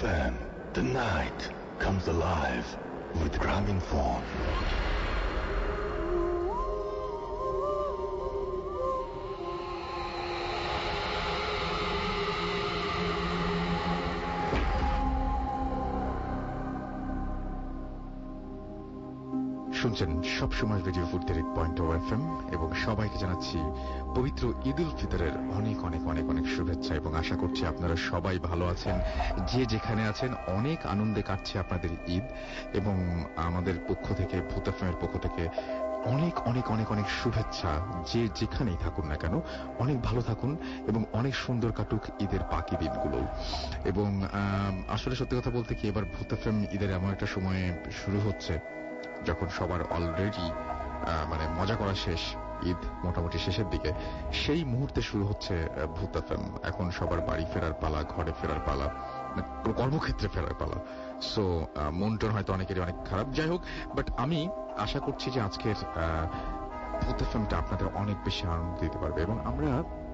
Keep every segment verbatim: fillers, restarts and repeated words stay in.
M, the night comes alive with Graminphone. শুনছেন সবসময় radio ফুর্তির পয়েন্ট ও এফ এম এবং সবাইকে জানাচ্ছি পবিত্র ঈদ উল ফিতরের অনেক অনেক অনেক অনেক শুভেচ্ছা এবং আশা করছি আপনারা সবাই ভালো আছেন। যে যেখানে আছেন অনেক আনন্দে কাটছে আপনাদের ঈদ এবং আমাদের পক্ষ থেকে ভূত এফ এম এর পক্ষ থেকে অনেক অনেক অনেক অনেক শুভেচ্ছা। যে যেখানেই থাকুন না কেন অনেক ভালো থাকুন এবং অনেক সুন্দর কাটুক ঈদের বাকি দিনগুলো। এবং আসলে সত্যি কথা বলতে কি এবার ভূত এফ এম ঈদের এমন একটা সময়ে শুরু হচ্ছে যখন সবার অলরেডি মানে মজা করা শেষ, ঈদ মোটামুটি শেষের দিকে, সেই মুহূর্তে শুরু হচ্ছে ভূত এফ এম। এখন সবার বাড়ি ফেরার পালা, ঘরে ফেরার পালা, কর্মক্ষেত্রে ফেরার পালা। সো মনটন হয়তো অনেকেরই অনেক খারাপ, যাই হোক, বাট আমি আশা করছি যে আজকের ভূত এফ এমটা আপনাদের অনেক বেশি আনন্দ দিতে পারবে। এবং আমরা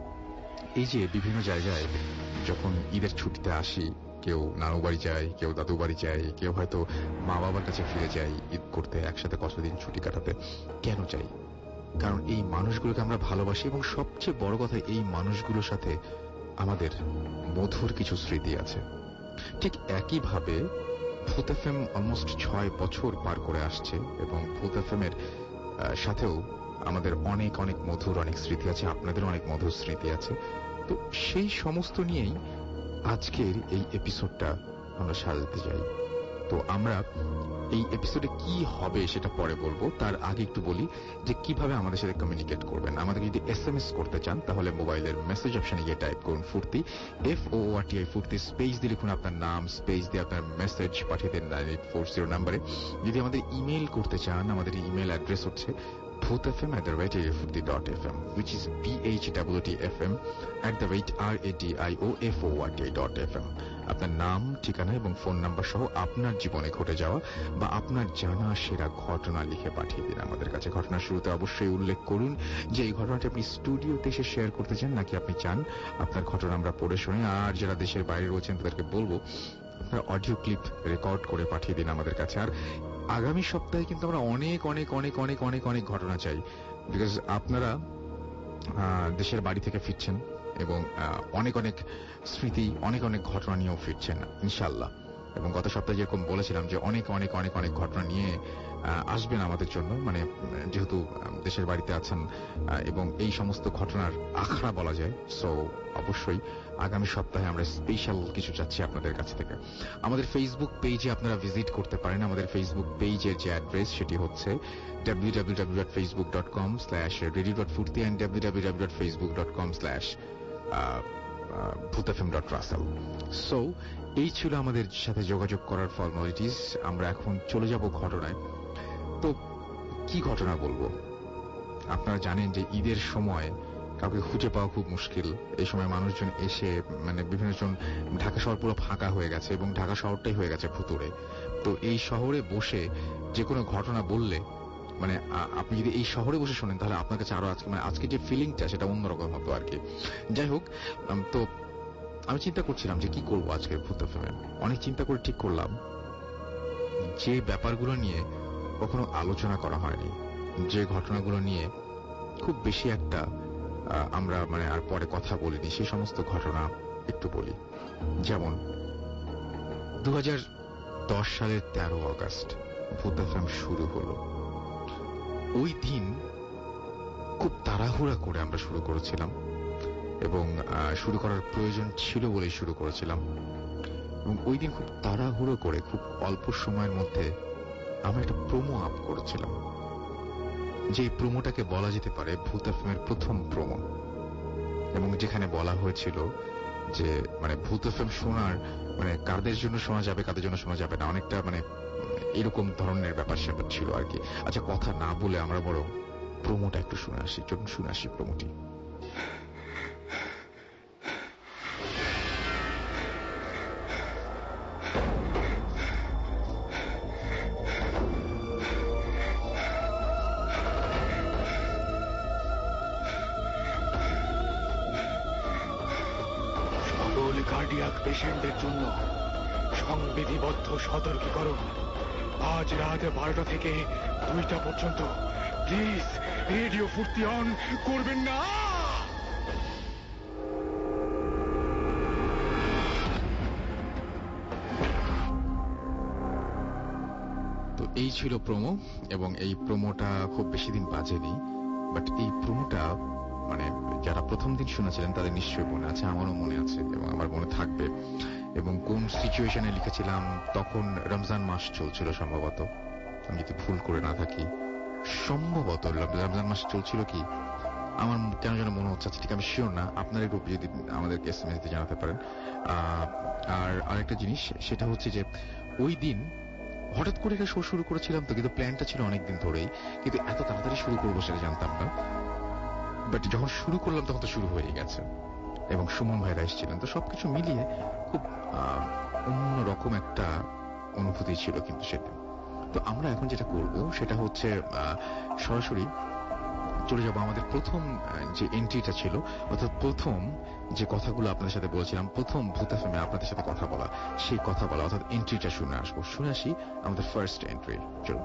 এই যে বিভিন্ন জায়গায় যখন ঈদের ছুটিতে আসি, কেউ নানু বাড়ি যায়, কেউ দাদু বাড়ি যায়, কেউ হয়তো মা বাবার কাছে ফিরে যায় ঈদ করতে, একসাথে কতদিন ছুটি কাটাতে। কেন চাই? কারণ এই মানুষগুলোকে আমরা ভালোবাসি এবং সবচেয়ে বড় কথা এই মানুষগুলোর সাথে আমাদের মধুর কিছু স্মৃতি আছে। ঠিক একইভাবে ভূত এফ এম অলমোস্ট ছয় বছর পার করে আসছে এবং ভূত এফ এম এর সাথেও আমাদের অনেক অনেক মধুর অনেক স্মৃতি আছে, আপনাদের অনেক মধুর স্মৃতি আছে। তো সেই সমস্ত নিয়েই আজকের এই এপিসোডটা আমরা সাজাতে চাই। তো আমরা এই এপিসোডে কি হবে সেটা পরে বলবো, তার আগে একটু বলি যে কিভাবে আমাদের সাথে কমিউনিকেট করবেন। আমাদের যদি এস এম এস করতে চান তাহলে মোবাইলের মেসেজ অপশনে গিয়ে টাইপ করুন Foorti, F O R T I Foorti, space দিয়ে লিখুন আপনার নাম, স্পেস দিয়ে আপনার মেসেজ পাঠিয়ে দেন নাইন এইট ফোর জিরো নাম্বারে। যদি আমাদের ইমেল করতে চান, আমাদের ইমেল অ্যাড্রেস হচ্ছে Bhoot F M at the rate radiofurti dot f m, which is b h t t f m at the rate r a d i o f o r t dot f m। আপনার নাম, ঠিকানা এবং phone number সহ আপনার জীবনে ঘটে যাওয়া বা আপনার জানা সেরা ঘটনা লিখে পাঠিয়ে দিন আমাদের কাছে। ঘটনার শুরুতে অবশ্যই উল্লেখ করুন যে এই ঘটনাটি আপনি স্টুডিওতে এসে শেয়ার করতে চান নাকি আপনি চান আপনার ঘটনা আমরা পড়ে শুনি। আর যারা দেশের বাইরে রয়েছেন তাদেরকে বলবো আপনার অডিও ক্লিপ রেকর্ড করে পাঠিয়ে দিন আমাদের কাছে। আর আগামী সপ্তাহে কিন্তু আমরা অনেক অনেক অনেক অনেক অনেক অনেক ঘটনা চাই, বিকজ আপনারা দেশের বাড়ি থেকে ফিরছেন এবং অনেক অনেক স্মৃতি, অনেক অনেক ঘটনা নিয়েও ফিরছেন ইনশাল্লাহ। এবং গত সপ্তাহে যেরকম বলেছিলাম যে অনেক অনেক অনেক অনেক ঘটনা নিয়ে আসবেন আমাদের জন্য, মানে যেহেতু দেশের বাড়িতে আছেন এবং এই সমস্ত ঘটনার আখড়া বলা যায়। সো অবশ্যই আগামী সপ্তাহে আমরা স্পেশাল কিছু চাচ্ছি আপনাদের কাছ থেকে। আমাদের ফেসবুক পেজে আপনারা ভিজিট করতে পারেন। আমাদের ফেসবুক পেজের যে অ্যাড্রেস সেটি হচ্ছে W W W dot Facebook dot com slash radio dot Foorti and W W W dot Facebook dot com slash Bhoot F M dot Rasel. So এই ছিল আমাদের সাথে যোগাযোগ করার ফর্মালিটিস। আমরা এখন চলে যাব ঘটনায়। তো কি ঘটনা বলবো? আপনারা জানেন যে ঈদের সময় কাউকে খুঁজে পাওয়া খুব মুশকিল। এই সময় মানুষজন এসে মানে বিভিন্ন জন, ঢাকা শহর পুরো ফাঁকা হয়ে গেছে এবং ঢাকা শহরটাই হয়ে গেছে ভুতুড়ে। তো এই শহরে বসে যে কোনো ঘটনা বললে, মানে আপনি যদি এই শহরে বসে শোনেন তাহলে আপনার কাছে আরো আজকে মানে আজকে যে ফিলিংটা সেটা অন্যরকম হতো আর কি। যাই হোক, তো আমি চিন্তা করছিলাম যে কি করবো আজকে ভূত এফ এম এ। অনেক চিন্তা করে ঠিক করলাম যে ব্যাপারগুলো নিয়ে কখনো আলোচনা করা হয়নি, যে ঘটনাগুলো নিয়ে খুব বেশি একটা আমরা মানে আর পরে কথা বলিনি, সেই সমস্ত ঘটনা একটু বলি। যেমন দু হাজার দশ সালের তেরো আগস্ট ভূত এফ এম শুরু হলো। ওই দিন খুব তাড়াহুড়া করে আমরা শুরু করেছিলাম এবং শুরু করার প্রয়োজন ছিল বলেই শুরু করেছিলাম। এবং ওই দিন খুব তাড়াহুড়ো করে খুব অল্প সময়ের মধ্যে আমরা একটা প্রোমো আপ করেছিলাম, যে প্রোমোটাকে বলা যেতে পারে ভূত এফ এম এর প্রথম প্রোমো, এবং যেখানে বলা হয়েছিল যে মানে ভূত এফ এম শোনার মানে কাদের জন্য শোনা যাবে কাদের জন্য শোনা যাবে না, অনেকটা মানে এরকম ধরনের ব্যাপার স্যাপার ছিল আর কি। আচ্ছা, কথা না বলে আমরা বরং প্রোমোটা একটু শুনে আসি। চলুন শুনে আসি প্রোমোটি। কার্ডিয়াক পেশেন্টদের জন্য সংবিধিবদ্ধ সতর্কীকরণ, আজ রাত বারোটা থেকে দুইটা পর্যন্ত প্লিজ রেডিও ফুর্তি অন করবেন না। তো এই ছিল প্রোমো, এবং এই প্রোমোটা খুব বেশি দিন বাজেনি, বাট এই প্রোমোটা মানে যারা প্রথম দিন শুনেছিলেন তাদের নিশ্চয়ই মনে আছে, আমারও মনে আছে এবং আমার মনে থাকবে। এবং কোন সিচুয়েশনে লিখেছিলাম, তখন রমজান মাস চলছিল সম্ভবত, আমি যদি ভুল করে না থাকি, সম্ভবত রমজান মাস চলছিল কি আমার কেন যেন মনে হচ্ছে, ঠিক আমি শিওর না, আপনার গ্রুপে যদি আমাদেরকে এস এম এস দিয়ে জানাতে পারেন। আর আরেকটা জিনিস, সেটা হচ্ছে যে ওই দিন হঠাৎ করে এটা শো শুরু করেছিলাম তো, কিন্তু প্ল্যানটা ছিল অনেকদিন ধরেই, কিন্তু এত তাড়াতাড়ি শুরু করবো সেটা জানতাম না। বাট যখন শুরু করলাম তখন তো শুরু হয়ে গেছে, এবং সুমন ভাইরা এসেছিলেন, তো সবকিছু মিলিয়ে খুব অন্যরকম একটা অনুভূতি ছিল কিন্তু সেটা। তো আমরা এখন যেটা করব সেটা হচ্ছে সরাসরি চলে যাবো আমাদের প্রথম যে এন্ট্রিটা ছিল, অর্থাৎ প্রথম যে কথাগুলো আপনাদের সাথে বলেছিলাম, প্রথম ভূত এফএমে আপনাদের সাথে কথা বলা, সেই কথা বলা অর্থাৎ এন্ট্রিটা শুনে আসবো। শুনে আসি আমাদের ফার্স্ট এন্ট্রি, চলুন।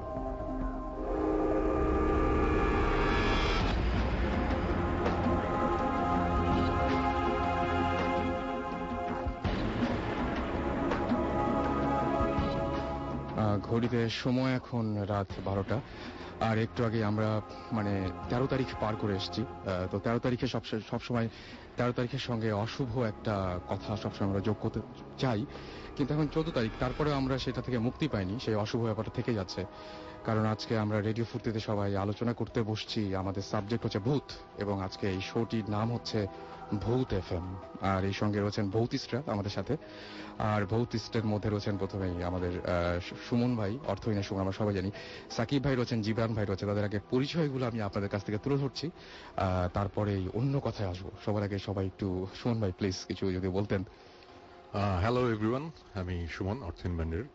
ঘড়িতে সময় এখন রাত বারোটা, আর একটু আগে আমরা মানে তেরো তারিখ পার করে এসেছি। তো তেরো তারিখে সব সবসময় তেরো তারিখের সঙ্গে অশুভ একটা কথা সবসময় আমরা যোগ করতে চাই, কিন্তু এখন চোদ্দ তারিখ, তারপরে আমরা সেটা থেকে মুক্তি পাইনি, সেই অশুভ ব্যাপারটা থেকে যাচ্ছে। কারণ আজকে আমরা রেডিও ফুর্তিতে সবাই আলোচনা করতে বসছি, আমাদের সাবজেক্ট হচ্ছে ভূত, এবং আজকে এই শোটির নাম হচ্ছে ভূত এফএম। আর এই সঙ্গে রয়েছেন ভৌতিস্টরা আমাদের সাথে, আর ভৌতিস্টের মধ্যে রয়েছেন প্রথমেই আমাদের সুমন ভাই, অর্থহীনা সুমন আমরা সবাই জানি, সাকিব ভাই রয়েছেন, জিবরান ভাই রয়েছে। তাদের আগে পরিচয়গুলো আমি আপনাদের কাছ থেকে তুলে ধরছি, তারপরে অন্য কথায় আসবো। সবার আগে সবাই একটু, সুমন ভাই প্লিজ কিছু যদি বলতেন। হ্যালো এভরিওয়ান, আমি সুমন, অর্থহীন ব্যান্ডের।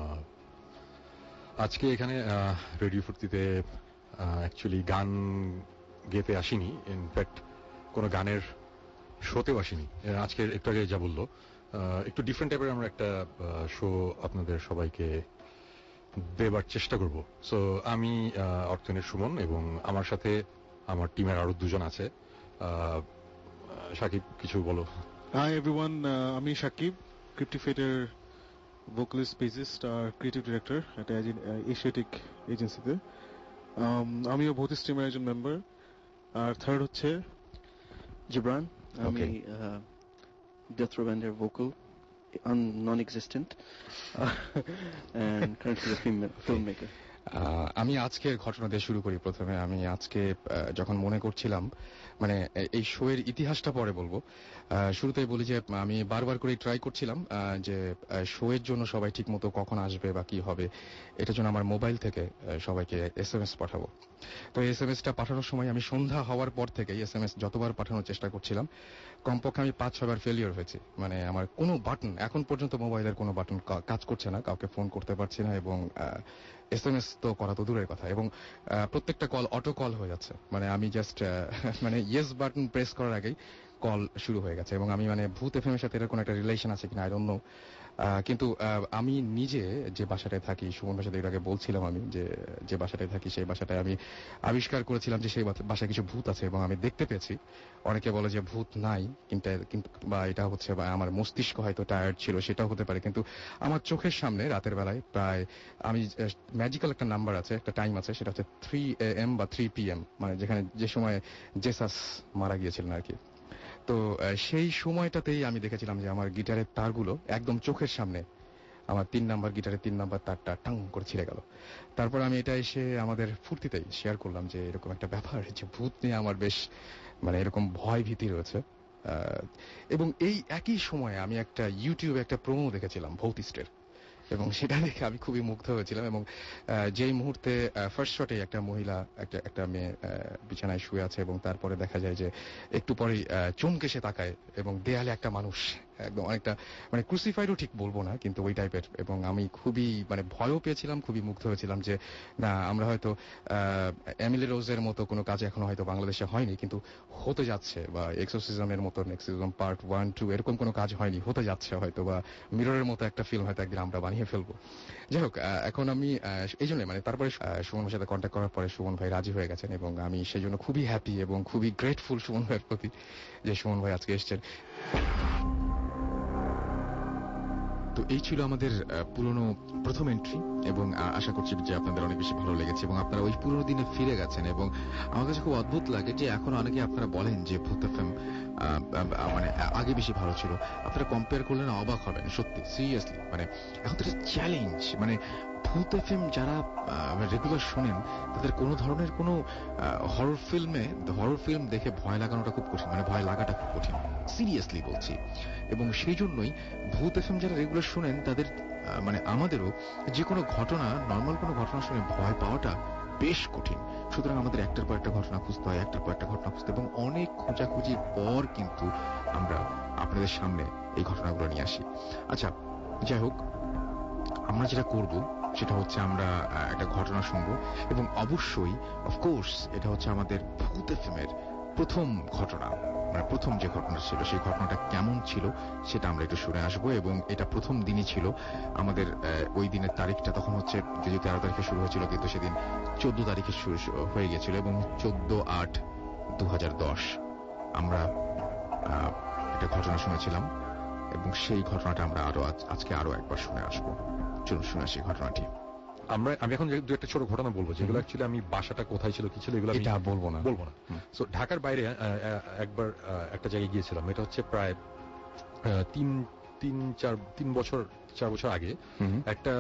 আজকে এখানে রেডিও ফুর্তিতে অ্যাকচুয়ালি গান গেতে আসিনি, ইনফ্যাক্ট কোনো গানের শোতেও আসিনি। আজকে একটু আগে যা বললো, একটু ডিফারেন্ট টাইপের আমরা একটা শো আপনাদের সবাইকে দেবার চেষ্টা করব। সো আমি অর্থহীনের সুমন, এবং আমার সাথে আমার টিমের আরো দুজন আছে। সাকিব, কিছু বলো। হাই এভরিওয়ান, আমি সাকিব, ক্রিপ্টিফেটের ভোকালিস্ট, বেসিস্ট আর ক্রিয়েটিভ ডিরেক্টর একটা এশিয়াটিক এজেন্সিতে। আমিও ভৌতিস্ট টিমের একজন মেম্বার। আর থার্ড হচ্ছে জিবরান, আমি ডেথ রো ব্যান্ডের vocal, non existent, and currently a film maker. আমি আজকের ঘটনা দিয়ে শুরু করি। প্রথমে আমি আজকে যখন মনে করছিলাম, মানে এই শো এর ইতিহাসটা পরে বলবো, শুরুতেই বলি যে আমি বারবার করে ট্রাই করছিলাম যে শো এর জন্য সবাই ঠিক মতো কখন আসবে বা কি হবে, এটার জন্য আমার মোবাইল থেকে সবাইকে এস এম এস পাঠাবো। তো এস এম এসটা পাঠানোর সময় আমি সন্ধ্যা হওয়ার পর থেকে এস এম এস যতবার পাঠানোর চেষ্টা করছিলাম, কমপক্ষে আমি পাঁচ ছবার ফেলিওর হয়েছি। মানে আমার কোনো বাটন, এখন পর্যন্ত মোবাইলের কোনো বাটন কাজ করছে না, কাউকে ফোন করতে পারছি না, এবং এস এম এস তো করা তো দূরের কথা, এবং প্রত্যেকটা কল অটো কল হয়ে যাচ্ছে। মানে আমি জাস্ট মানে ইয়েস বাটন প্রেস করার আগেই কল শুরু হয়ে গেছে। এবং আমি মানে ভূত এফএম এর সাথে এর কোনো একটা রিলেশন আছে কিনা আই ডোন্ট নো, কিন্তু আমি নিজে যে বাসাটায় থাকি, সুমন ভাষাতে এর আগে বলছিলাম আমি যে যে বাসাটায় থাকি, সেই বাসাটায় আমি আবিষ্কার করেছিলাম যে সেই বাসায় কিছু ভূত আছে, এবং আমি দেখতে পেয়েছি। অনেকে বলে যে ভূত নাই, কিন্তু কিন্তু বা এটা হচ্ছে বা আমার মস্তিষ্ক হয়তো টায়ার্ড ছিল, সেটাও হতে পারে, কিন্তু আমার চোখের সামনে রাতের বেলায় প্রায় আমি ম্যাজিক্যাল একটা নাম্বার আছে, একটা টাইম আছে, সেটা হচ্ছে থ্রি এ এম বা থ্রি পি এম, মানে যেখানে যে সময় জেসাস মারা গিয়েছিলেন আর কি। তো সেই সময়টাতেই আমি দেখেছিলাম যে আমার গিটারের তারগুলো একদম চোখের সামনে, আমার তিন নাম্বার গিটারের তিন নাম্বার তারটা টাং করে ছিঁড়ে গেল। তারপর আমি এটা এসে আমাদের ফুর্তিতেই শেয়ার করলাম যে এরকম একটা ব্যাপার, যে ভূত নিয়ে আমার বেশ মানে এরকম ভয় ভীতি রয়েছে। এবং এই একই সময়ে আমি একটা ইউটিউবে একটা প্রোমো দেখেছিলাম ভৌতিস্টের, এবং সেটা দেখে আমি খুবই মুগ্ধ হয়েছিলাম। এবং আহ, যেই মুহূর্তে ফার্স্ট শটে একটা মহিলা একটা একটা মেয়ে আহ, বিছানায় শুয়ে আছে এবং তারপরে দেখা যায় যে একটু পরেই আহ, চমকে সে তাকায় এবং দেয়ালে একটা মানুষ একদম অনেকটা মানে ক্রুসিফাইডও ঠিক বলবো না, কিন্তু ওই টাইপের। এবং আমি খুবই মানে ভয়ও পেয়েছিলাম, খুবই মুগ্ধ হয়েছিলাম যে না আমরা হয়তো এমিলি রোজের মতো কোনো কাজ এখনো হয়তো বাংলাদেশে হয়নি, কিন্তু হতে যাচ্ছে, বা এক্সোসিজমের মতো এক্সোসিজম পার্ট ওয়ান টু এরকম কোনো কাজ হয়নি, হতে যাচ্ছে হয়তো, বা মিররের মতো একটা ফিল্ম হয়তো একদিন আমরা বানিয়ে ফেলবো। যাই হোক, আহ, এখন আমি আহ, এই জন্য মানে তারপরে আহ, সুমন ভাইয়ের সাথে কন্ট্যাক্ট করার পরে সুমন ভাই রাজি হয়ে গেছেন এবং আমি সেই জন্য খুবই হ্যাপি এবং খুবই গ্রেটফুল সুমন ভাইয়ের প্রতি যে সুমন ভাই আজকে এসেছেন। তো এই ছিল আমাদের আহ, পুরনো প্রথম এন্ট্রি এবং আ- আশা করছি যে আপনাদের অনেক বেশি ভালো লেগেছে এবং আপনারা ওই পুরনো দিনে ফিরে গেছেন। এবং আমার কাছে খুব অদ্ভুত লাগে যে এখন অনেকে আপনারা বলেন যে ভূত এফএম মানে আ- আগে বেশি ভালো ছিল। আপনারা কম্পেয়ার করলে না অবাক হবেন, সত্যি সিরিয়াসলি। মানে এখন তো চ্যালেঞ্জ, মানে ভূত এফএম যারা রেগুলার শোনেন তাদের কোনো ধরনের কোনো হরর ফিল্মে হরর ফিল্ম দেখে ভয় লাগানোটা খুব কঠিন, মানে ভয় লাগাটা খুব কঠিন, সিরিয়াসলি বলছি। এবং সেই জন্যই ভূত এফএম যারা রেগুলার শোনেন তাদের আহ, মানে আমাদেরও যে কোনো ঘটনা, নর্মাল কোনো ঘটনা শুনে ভয় পাওয়াটা বেশ কঠিন। সুতরাং আমাদের একটার পর একটা ঘটনা খুঁজতে হয়, একটার পর একটা ঘটনা খুঁজতে, এবং অনেক খোঁজাখুঁজির পর কিন্তু আমরা আপনাদের সামনে এই ঘটনাগুলো নিয়ে আসি। আচ্ছা, যাই হোক, আমরা যেটা করব সেটা হচ্ছে আমরা আহ, একটা ঘটনা শুনবো এবং অবশ্যই অফকোর্স এটা হচ্ছে আমাদের ভূত এফএমের প্রথম ঘটনা, মানে প্রথম যে ঘটনা ছিল সেই ঘটনাটা কেমন ছিল সেটা আমরা একটু শুনে আসবো। এবং এটা প্রথম দিনই ছিল আমাদের, আহ, ওই দিনের তারিখটা তখন হচ্ছে যদিও তেরো তারিখে শুরু হয়েছিল কিন্তু সেদিন চোদ্দ তারিখে শুরু হয়ে গেছিল এবং চোদ্দ আট দু হাজার দশ আমরা আহ, একটা ঘটনা শুনেছিলাম এবং সেই ঘটনাটা আমরা আরো আজ- আজকে আরো একবার শুনে আসবো। চলুন শুনে আসি ঘটনাটি। আমরা আমি এখন যে দু একটা ছোট ঘটনা বলবো যেগুলো অ্যাকচুয়ালি আমি বাসাটা কোথায় ছিল কি ছিল এগুলো আমি এটা বলবো না বলবো না। সো ঢাকার বাইরে আহ, আহ, একবার আহ, একটা জায়গায় গিয়েছিলাম, এটা হচ্ছে প্রায় আহ, তিন তিন চার তিন বছর চার বছর আগে। হুম একটা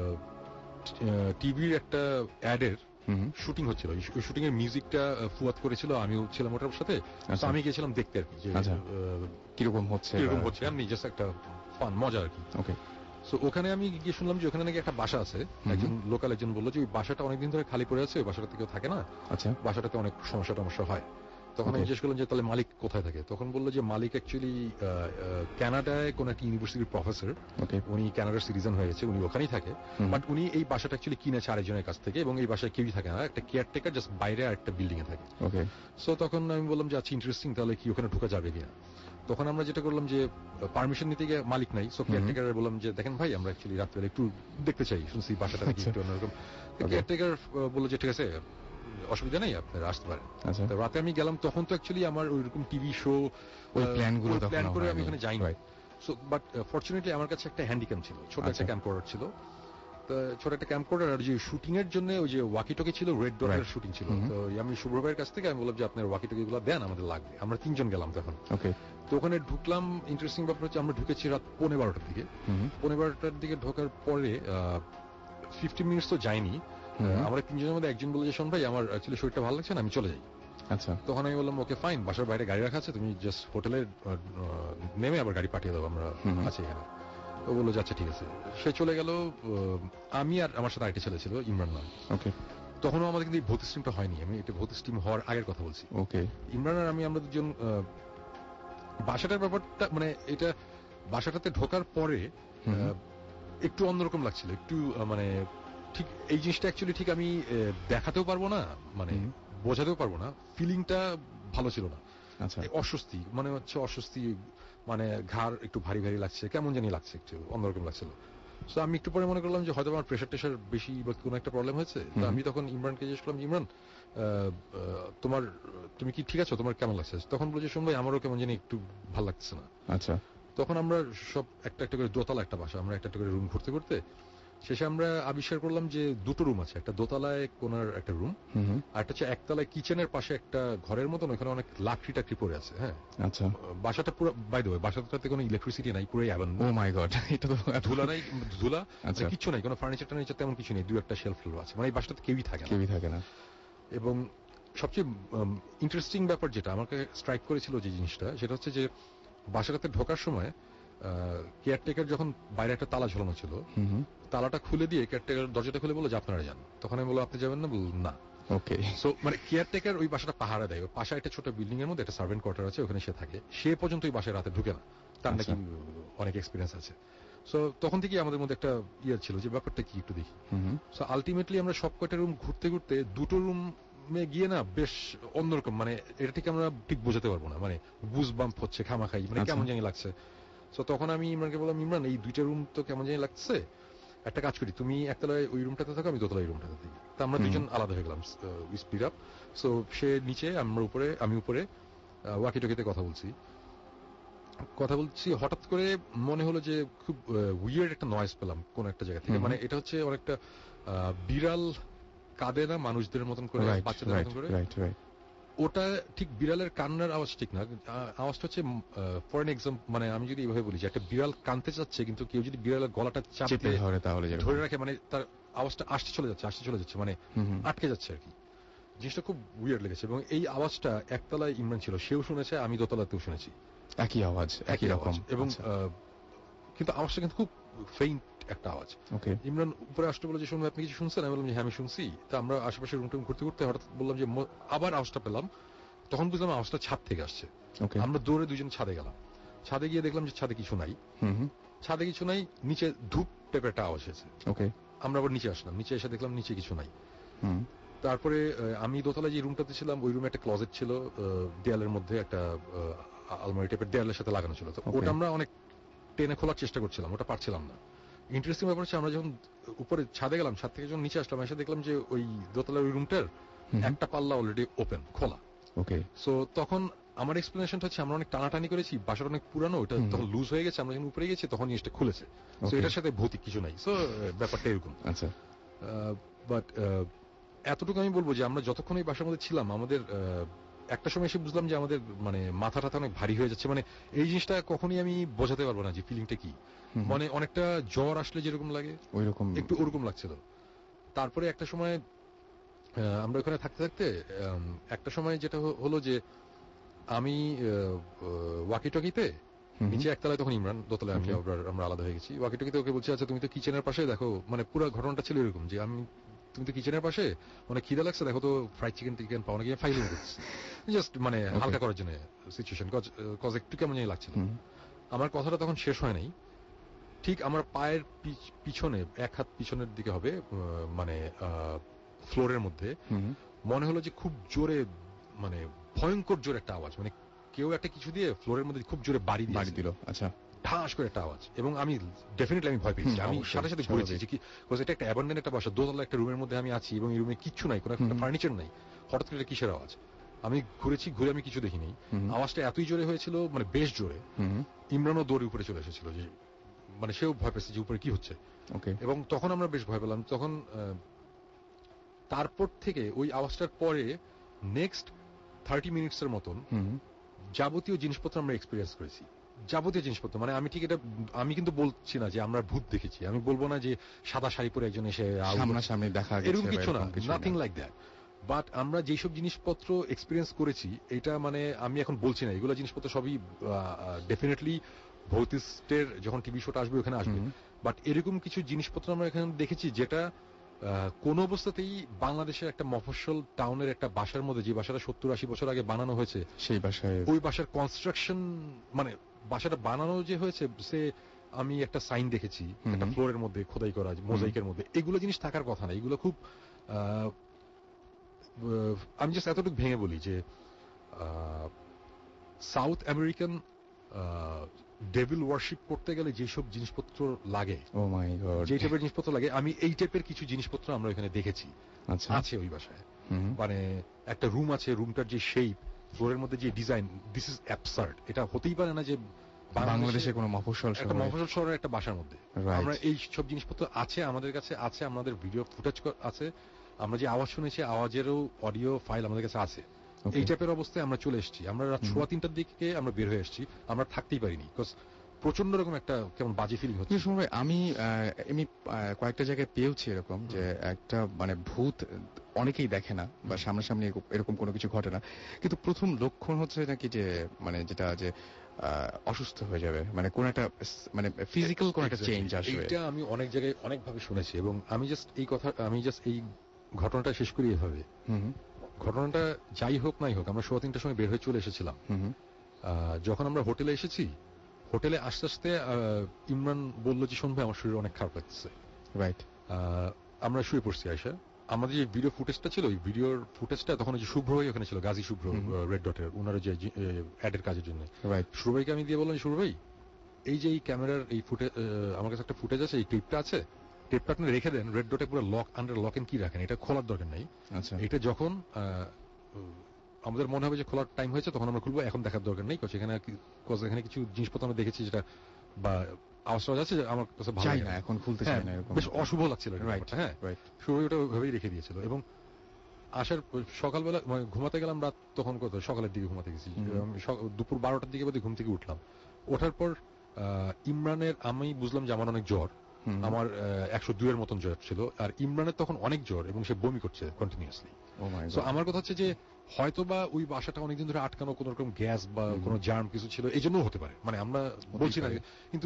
টিভির একটা অ্যাডের হুম শুটিং হচ্ছিল, ওই শুটিং এর মিউজিকটা ফুয়াদ করেছিল, আমিও ছিলাম ওটার সাথে। তো আচ্ছা। আমি গেছিলাম দেখতে আর কি যে আচ্ছা। আহ, কিরকম হচ্ছে কিরকম বা- হচ্ছে, এমনি জাস্ট একটা ফান মজা আর কি। ওকে সো ওখানে আমি গিয়ে শুনলাম যে ওখানে নাকি একটা বাসা আছে, একজন লোকাল একজন বললো যে ওই বাসাটা অনেকদিন ধরে খালি পড়ে আছে, ওই বাসাটাতে কেউ থাকে না, আচ্ছা বাসাটাতে অনেক সমস্যা টমস্যা হয়। তখন আমি Okay. জিজ্ঞেস করলাম যে তাহলে মালিক কোথায় থাকে, তখন বললো যে মালিক অ্যাকচুয়ালি কানাডায় কোন একটা ইউনিভার্সিটির প্রফেসর, ওকে উনি কানাডার সিটিজেন হয়ে গেছে, উনি ওখানেই থাকে। হুম। বাট উনি এই বাসাটা অ্যাকচুয়ালি কিনেছে আরেকজনের কাছ থেকে এবং এই বাসায় কেউই থাকে না, একটা কেয়ারটেকার জাস্ট বাইরে আর একটা বিল্ডিং এ থাকে। ওকে সো তখন আমি বললাম যে আচ্ছা ইন্টারেস্টিং, তাহলে কি ওখানে ঢোকা যাবে কিনা। তখন আমরা যেটা করলাম যে পারমিশন নিতে গিয়ে মালিক নাই, সো কেয়ারটেকার বললাম যে দেখেন ভাই আমরা অ্যাকচুয়ালি রাত্রে একটু দেখতে চাই, শুনছি বাসাটা নাকি একটু অন্যরকম। কেয়ারটেকার বললো যে ঠিক আছে অসুবিধা নেই আপনারা আসতে পারেন। আচ্ছা তো রাতে আমি গেলাম, তখন তো অ্যাকচুয়ালি আমার ওইরকম টিভি শো ওই প্ল্যান গুলো তখন প্ল্যান করে আমি হয়নি। ওখানে যাইনি। Right. সো বাট ফরচুনেটলি আমার কাছে একটা হ্যান্ডিক্যাম ছিল, ছোট একটা আচ্ছা। ক্যাম্পকর্ডার ছিল। তো ছোট একটা ক্যাম্পকর্ডার আর যে শুটিং এর জন্য ওই যে ওয়াকি টকি ছিল, রেড ডটের Right. শুটিং ছিল। হুম। তো আমি শুভ্র ভাইয়ের কাছ থেকে আমি বললাম যে আপনার ওয়াকি টকি গুলো দেন, আমাদের লাগবে। আমরা তিনজন গেলাম তখন। ওকে তো ওখানে ঢুকলাম, ইন্টারেস্টিং ব্যাপার হচ্ছে আমরা ঢুকেছি রাত পৌনে বারোটার দিকে। হুম পৌনে বারোটার দিকে ঢোকার পরে ফিফটি মিনিটস তো যায়নি, হুম। আহ, আমরা তিনজনের মধ্যে একজন বলে যে শোন ভাই আমার অ্যাকচুয়ালি শরীরটা ভালো লাগছে না, আমি চলে যাই। আচ্ছা তখন আমি বললাম ওকে ফাইন, বাসার বাইরে গাড়ি রাখা আছে, তুমি জাস্ট হোটেলে নেমে আবার গাড়ি পাঠিয়ে দাও, আমরা হুম। আছি এখানে। তো বললো যে আচ্ছা ঠিক আছে। সে চলে গেল। আহ, আমি আর আমার সাথে আরেকটা ছেলে ছিল, ইমরান নাম। ওকে তখনও আমাদের কিন্তু এই ভূত স্টিমটা হয়নি, আমি এটা ভূত স্টিম হওয়ার আগের কথা বলছি। ওকে ইমরান আর আমি আমরা দুজন আহ, বাসাটার ব্যাপারটা মানে এটা বাসাটাতে ঢোকার পরে হুম। আহ, একটু অন্যরকম লাগছিল, একটু আহ, মানে ঠিক এই জিনিসটা অ্যাকচুয়ালি ঠিক আমি আহ, দেখাতেও পারবো না, মানে হুম। বোঝাতেও পারবো না, ফিলিংটা ভালো ছিল না। আচ্ছা এই অস্বস্তি মানে হচ্ছে অস্বস্তি, মানে ঘাড় একটু ভারী ভারী লাগছে, কেমন জানি লাগছে, একটু অন্যরকম লাগছিল। তো আমি একটু পরে মনে করলাম যে হয়তো আমার প্রেশার টেশার বেশি বা কোনো একটা প্রবলেম হয়েছে। তো হুম। আমি তখন ইমরানকে জিজ্ঞেস করলাম, ইমরান আহ, আহ, তোমার তুমি কি ঠিক আছো, তোমার কেমন লাগছে? তখন বলে যে শোন ভাই আমারও কেমন জানি একটু ভালো লাগছে না। আচ্ছা তখন আমরা সব একটা একটা করে, দোতলা একটা বাসা, আমরা একটা একটা করে রুম ঘুরতে ঘুরতে শেষে আমরা আবিষ্কার করলাম যে দুটো রুম আছে, একটা দোতলায় কোনার একটা রুম, হুম আর একটা হচ্ছে একতলায় কিচেনের পাশে একটা ঘরের মতন, ওখানে অনেক লাকড়ি টাকড়ি পড়ে আছে। হ্যাঁ, আচ্ছা বাসাটা পুরো বাই দ্য ওয়ে, বাসাটাতে কোনো ইলেকট্রিসিটি নাই, পুরো ও মাই গড এটা তো ধুলা নাই, ধুলা আচ্ছা। মানে কিচ্ছু নাই, কোনো ফার্নিচার টার্নিচার তেমন কিছু নেই, দু একটা শেলফ ফেল আছে, মানে এই বাসাটাতে কেউই থাকে না। কেউই থাকে না এবং সবচেয়ে ইন্টারেস্টিং ব্যাপার যেটা আমাকে স্ট্রাইক করেছিল যে জিনিসটা, সেটা হচ্ছে যে বাসাটাতে ঢোকার সময় কেয়ারটেকার যখন বাইরে একটা তালা ঝোলানো ছিল, হুম হুম তালাটা খুলে দিয়ে কেয়ারটেকার দরজাটা খুলে বললো যে আপনারা যান। তখন আমি বললাম আপনি যাবেন না? বলল না। ওকে সো মানে কেয়ারটেকার ওই বাসাটা পাহারা দেয়, ওই পাশে একটা ছোট বিল্ডিং এর মধ্যে একটা সার্ভেন্ট কোয়ার্টার আছে, ওখানে সে থাকে, সে পর্যন্ত ওই বাসায় রাতে ঢুকে না, তার নাকি অনেক এক্সপিরিয়েন্স আছে। সো তখন থেকেই আমাদের মধ্যে একটা ইয়ে ছিল যে ব্যাপারটা কি একটু দেখি। হুম হুম সো আলটিমেটলি আমরা সব কয়টা রুম ঘুরতে ঘুরতে দুটো রুমে গিয়ে না বেশ অন্যরকম, মানে এটা ঠিক আমরা ঠিক বোঝাতে পারবো না, মানে গুজ বাম্প হচ্ছে খামাখাই, মানে আচ্ছা। কেমন জানি লাগছে। সো তখন আমি ইমরানকে বললাম, ইমরান এই দুইটা রুম তো কেমন জানি লাগছে, একটা কাজ করি, তুমি একতলায় ওই রুমটাতে থাকো, আমি দোতলায় রুমটাতে থাকি। তো আমরা হুম। দুজন আলাদা হয়ে গেলাম, উই স্প্লিট আপ। সো সে নিচে, আমরা উপরে, আমি উপরে ওয়াকি টকিতে কথা বলছি কথা বলছি হঠাৎ করে মনে হলো যে খুব উইয়ার্ড একটা নয়েজ পেলাম কোন একটা জায়গা থেকে। হুম। মানে এটা হচ্ছে অনেকটা আহ, বিড়াল কাঁদে না মানুষদের মতন করে, রাইট বাচ্চাদের রাইট মতন করে, রাইট রাইট ওটা ঠিক বিড়ালের কান্নার আওয়াজ ঠিক না। আ- আওয়াজটা হচ্ছে ফর এন এক্সাম্পল, মানে আমি যদি এইভাবে বলি যে একটা বিড়াল কাঁদতে চাচ্ছে, কিন্তু কেউ যদি বিড়ালের গলাটা চেপে চাপে ধরে তাহলে যেরকম। ধরে রাখে, মানে তার আওয়াজটা আসতে চলে যাচ্ছে আসতে চলে যাচ্ছে মানে হুম হুম আটকে যাচ্ছে আর কি। জিনিসটা খুব উইয়ার্ড লেগেছে, এবং এই আওয়াজটা একতলায় ইমরান ছিল, সেও শুনেছে, আমি দোতলাতেও শুনেছি একই আওয়াজ একই রকম। আওয়াজ। এবং আচ্ছা। আহ, কিন্তু আওয়াজটা কিন্তু খুব ফেইন্ট একটা আওয়াজ। ওকে ইমরান উপরে আসতে বলে যে শুনবে, আপনি কিছু শুনছেন? আমি বললাম যে হ্যাঁ আমি শুনছি। তা আমরা আশেপাশে রুম টুম ঘুরতে ঘুরতে হঠাৎ বললাম যে ম- আবার আওয়াজটা পেলাম, তখন বুঝলাম আওয়াজটা ছাদ থেকে আসছে। ওকে আমরা দৌড়ে দুজন ছাদে গেলাম, ছাদে গিয়ে দেখলাম যে ছাদে কিছু নাই, হুম হুম ছাদে কিছু নাই, নিচে ধূপ টাইপের একটা আওয়াজ হয়েছে। ওকে আমরা আবার নিচে আসলাম, নিচে এসে দেখলাম নিচে কিছু নাই। হুম তারপরে আহ, আমি দোতলায় যে রুমটাতে ছিলাম, ওই রুমে একটা ক্লজেট ছিল, আহ, দেয়ালের মধ্যে একটা আহ, আলমারি টাইপের দেয়ালের সাথে লাগানো ছিল। তো Okay. ওটা আমরা অনেক টেনে খোলার চেষ্টা করছিলাম, ওটা পারছিলাম না। ইন্টারেস্টিং ব্যাপার হচ্ছে আমরা যখন উপরে ছাদে গেলাম, ছাদ থেকে যখন নিচে আসলাম, এসে দেখলাম যে ওই দোতলার ওই রুমটার হুম একটা পাল্লা অলরেডি ওপেন, খোলা। ওকে সো তখন আমার এক্সপ্লেনেশনটা হচ্ছে আমরা অনেক টানাটানি করেছি, বাসাটা অনেক পুরানো, ওটা হুম। তখন লুজ হয়ে গেছে, আমরা যখন উপরে গেছি তখন জিনিসটা খুলেছে। So Okay. এটার সাথে ভৌতিক কিছু নাই। সো ব্যাপারটা এরকম। আচ্ছা বাট এতটুকু আমি বলবো যে আমরা যতক্ষণ এই বাসার মধ্যে ছিলাম, আমাদের আহ, একটা সময় এসে বুঝলাম যে আমাদের মানে মাথা টাথা অনেক ভারী হয়ে যাচ্ছে। মানে এই জিনিসটা কখনই আমি বোঝাতে পারবো না যে ফিলিংটা কি। হুম, মানে অনেকটা জ্বর আসলে যেরকম লাগে ওই রকম একটু ওরকম লাগছিল। তারপরে একটা সময় আহ, আমরা ওখানে থাকতে থাকতে উম, একটা সময় যেটা হ- হলো যে আমি ওয়াকি টকিতে হুম, নিচে একতলায়, তখন ইমরান দোতলায়, আমি Okay. আবার আমরা আলাদা হয়ে গেছি। ওয়াকি টকিতে ওকে বলছি আচ্ছা তুমি তো কিচেনের পাশে দেখো, মানে পুরো ঘটনাটা ছিল এরকম যে আমি তুমি তো কিচেনের পাশে অনেক খিদা লাগছে, দেখো তো ফ্রাইড চিকেন টিকেন পাও নাকি, ফাইলিং করছি জাস্ট মানে Okay. হালকা করার জন্য সিচুয়েশন, কজ একটু কেমন জানি লাগছিল। হুম, আমার কথাটা তখন শেষ হয় নাই, ঠিক আমার পায়ের পিছ- পিছনে, এক হাত পিছনের দিকে হবে, আহ, মানে ফ্লোরের মধ্যে হুম, মনে হলো যে খুব জোরে, মানে ভয়ঙ্কর জোরে একটা আওয়াজ, মানে কেউ একটা কিছু দিয়ে ফ্লোরের মধ্যে খুব জোরে বাড়ি বাড়ি দিয়ে দিল। আচ্ছা ঠাস করে একটা আওয়াজ। এবং আমি ডেফিনেটলি আমি ভয় পেয়েছি, হুম, আমি অবশ্যই, সাথে সাথে ঘুরেছি স্বাভাবিক। যে কি, because এটা একটা অ্যাবান্ডেন্ট একটা বাসা, দোতলা একটা রুমের মধ্যে আমি আছি এবং এই রুমে কিচ্ছু নাই, কোনো একটা হুম। ফার্নিচার নাই। হঠাৎ করে এটা কিসের আওয়াজ? আমি ঘুরেছি, ঘুরে আমি কিছু দেখিনি। হুম, আওয়াজটা এতই জোরে হয়েছিল, মানে বেশ জোরে। হুম, ইমরানও দৌড়ে উপরে চলে এসেছিল, যে মানে সেও ভয় পেয়েছে যে উপরে কি হচ্ছে। ওকে এবং তখন আমরা বেশ ভয় পেলাম। তখন আহ, তারপর থেকে ওই আওয়াজটার পরে নেক্সট থার্টি মিনিটসের মতন হুম, যাবতীয় জিনিসপত্র আমরা এক্সপিরিয়েন্স করেছি। যাবতীয় জিনিসপত্র, মানে আমি ঠিক এটা, আমি কিন্তু বলছি না যে আমরা ভূত দেখেছি, আমি বলবো না যে সাদা শাড়ি পরে একজন এসে আউল- সামনাসামনি দেখা গেছে এরকম বা কিছু না, এরকম কিছু নাথিং না। Like that. বাট আমরা যেসব জিনিসপত্র এক্সপিরিয়েন্স করেছি, এটা মানে আমি এখন বলছি না, এগুলো জিনিসপত্র সবই ডেফিনেটলি ভৌতিস্টের যখন টিভি শোটা আসবে ওখানে আসবে। হুম, বাট এরকম কিছু জিনিসপত্র আমরা এখানে দেখেছি যেটা আহ, কোনো অবস্থাতেই বাংলাদেশের একটা মফস্বল টাউনের একটা বাসার মধ্যে, যে বাসাটা সত্তর আশি বছর আগে বানানো হয়েছে, সেই বাসায় ওই বাসার কনস্ট্রাকশন, মানে বাসাটা বানানো যে হয়েছে, সে আমি একটা সাইন দেখেছি হুম। একটা ফ্লোরের মধ্যে খোদাই করা, মোজাইকের মধ্যে, এগুলো জিনিস থাকার কথা না। এগুলো খুব আহ, আহ, আমি জাস্ট এতটুকু ভেঙে বলি যে সাউথ আমেরিকান ডেভিল ওয়ার্শিপ করতে গেলে যেসব জিনিসপত্র লাগে, ও মাই গড যে টাইপের জিনিসপত্র লাগে, আমি এই টাইপের কিছু জিনিসপত্র আমরা এখানে দেখেছি, আচ্ছা আছে ওই বাসায়। হুম, মানে একটা রুম আছে, রুমটার যে শেপ, ফ্লোরের মধ্যে যে ডিজাইন, দিস ইজ অ্যাবসার্ড। এটা হতেই পারে না যে বাংলাদেশে কোনো মফস্বল একটা শহরে মফস্বল শহরের একটা বাসার মধ্যে Right. আমরা এই সব জিনিসপত্র আছে, আমাদের কাছে আছে, আমাদের ভিডিও ফুটেজ আছে, আমরা যে আওয়াজ শুনেছি আওয়াজেরও অডিও ফাইল আমাদের কাছে আছে। Okay. এই টাইপের অবস্থায় আমরা চলে এসেছি, আমরা রাত হুম। সোয়া তিনটার দিকে আমরা বের হয়ে এসেছি, আমরা থাকতেই পারিনি, বিকজ প্রচন্ড রকম একটা কেমন বাজে ফিলিং হচ্ছে। কিন্তু সময় আমি আহ, এমনি আহ, কয়েকটা জায়গায় পেয়েছি এরকম যে একটা মানে ভূত অনেকেই দেখে না বা সামনাসামনি এরকম- এরকম কোনো কিছু ঘটে না, কিন্তু প্রথম লক্ষণ হচ্ছে নাকি যে মানে যেটা যে অসুস্থ হয়ে যাবে, মানে কোন একটা মানে ফিজিক্যাল কোন একটা চেঞ্জ আসবে। এটা আমি অনেক জায়গায় অনেকভাবে শুনেছি এবং আমি জাস্ট এই কথা আমি জাস্ট এই ঘটনাটা শেষ করি এভাবে। ঘটনাটা যাই হোক নাই হোক, আমরা সোয়া তিনটার সময় বের হয়ে চলে এসেছিলাম। যখন আমরা হোটেলে এসেছি, হোটেলে আস্তে আস্তে ইমরান বললো যে শোন ভাই আমার শরীর অনেক খারাপ লাগছে। রাইট। আমরা শুয়ে পড়ছি আয়শা। আমাদের যে ভিডিও ফুটেজটা ছিল, ওই ভিডিওর ফুটেজটা তখন যে শুভ্র ভাই ওখানে ছিল, গাজী শুভ্র, রেড ডটের, ওনার যে অ্যাডের কাজের জন্য। রাইট। শুভ্র ভাইকে আমি দিয়ে বললাম শুভ্র ভাই এই যে এই ক্যামেরার এই ফুটেজ, আমার কাছে একটা ফুটেজ আছে, এই টেপটা আছে, টেপটা আপনি রেখে দেন, রেড ডটে পুরো লক আন্ডার লক এন্ড কি রাখেন, এটা খোলার দরকার নেই। আচ্ছা। এটা যখন আমাদের মনে হবে যে খোলার টাইম হয়েছে তখন আমরা খুলবো, এখন দেখার দরকার নেই। এখানে এখানে কিছু জিনিসপত্র আমরা দেখেছি যেটা বা আওয়াজ টাওয়াজ আছে আমার কাছে ভালো লাগে না, এখন খুলতে চাই না, বেশ অশুভ লাগছিল। হ্যাঁ, শুরু ওটা ওইভাবেই রেখে দিয়েছিল। এবং আসার সকালবেলা ঘুমাতে গেলাম রাত তখন কত সকালের দিকে ঘুমাতে গেছি, দুপুর বারোটার দিকে বোধহয় ঘুম থেকে উঠলাম। ওঠার পর ইমরানের আমি বুঝলাম যে আমার অনেক জ্বর, আমার একশো দুই এর মতন জ্বর ছিল, আর ইমরানের তখন অনেক জ্বর এবং সে বমি করছে কন্টিনিউয়াসলি। তো আমার কথা হচ্ছে যে হয়তো বা ওই বাসাটা অনেকদিন ধরে আটকানো, কোন রকম গ্যাস বা কোনো জার্ম কিছু ছিল, এই জন্য হতে পারে, মানে আমরা বলছি না। কিন্তু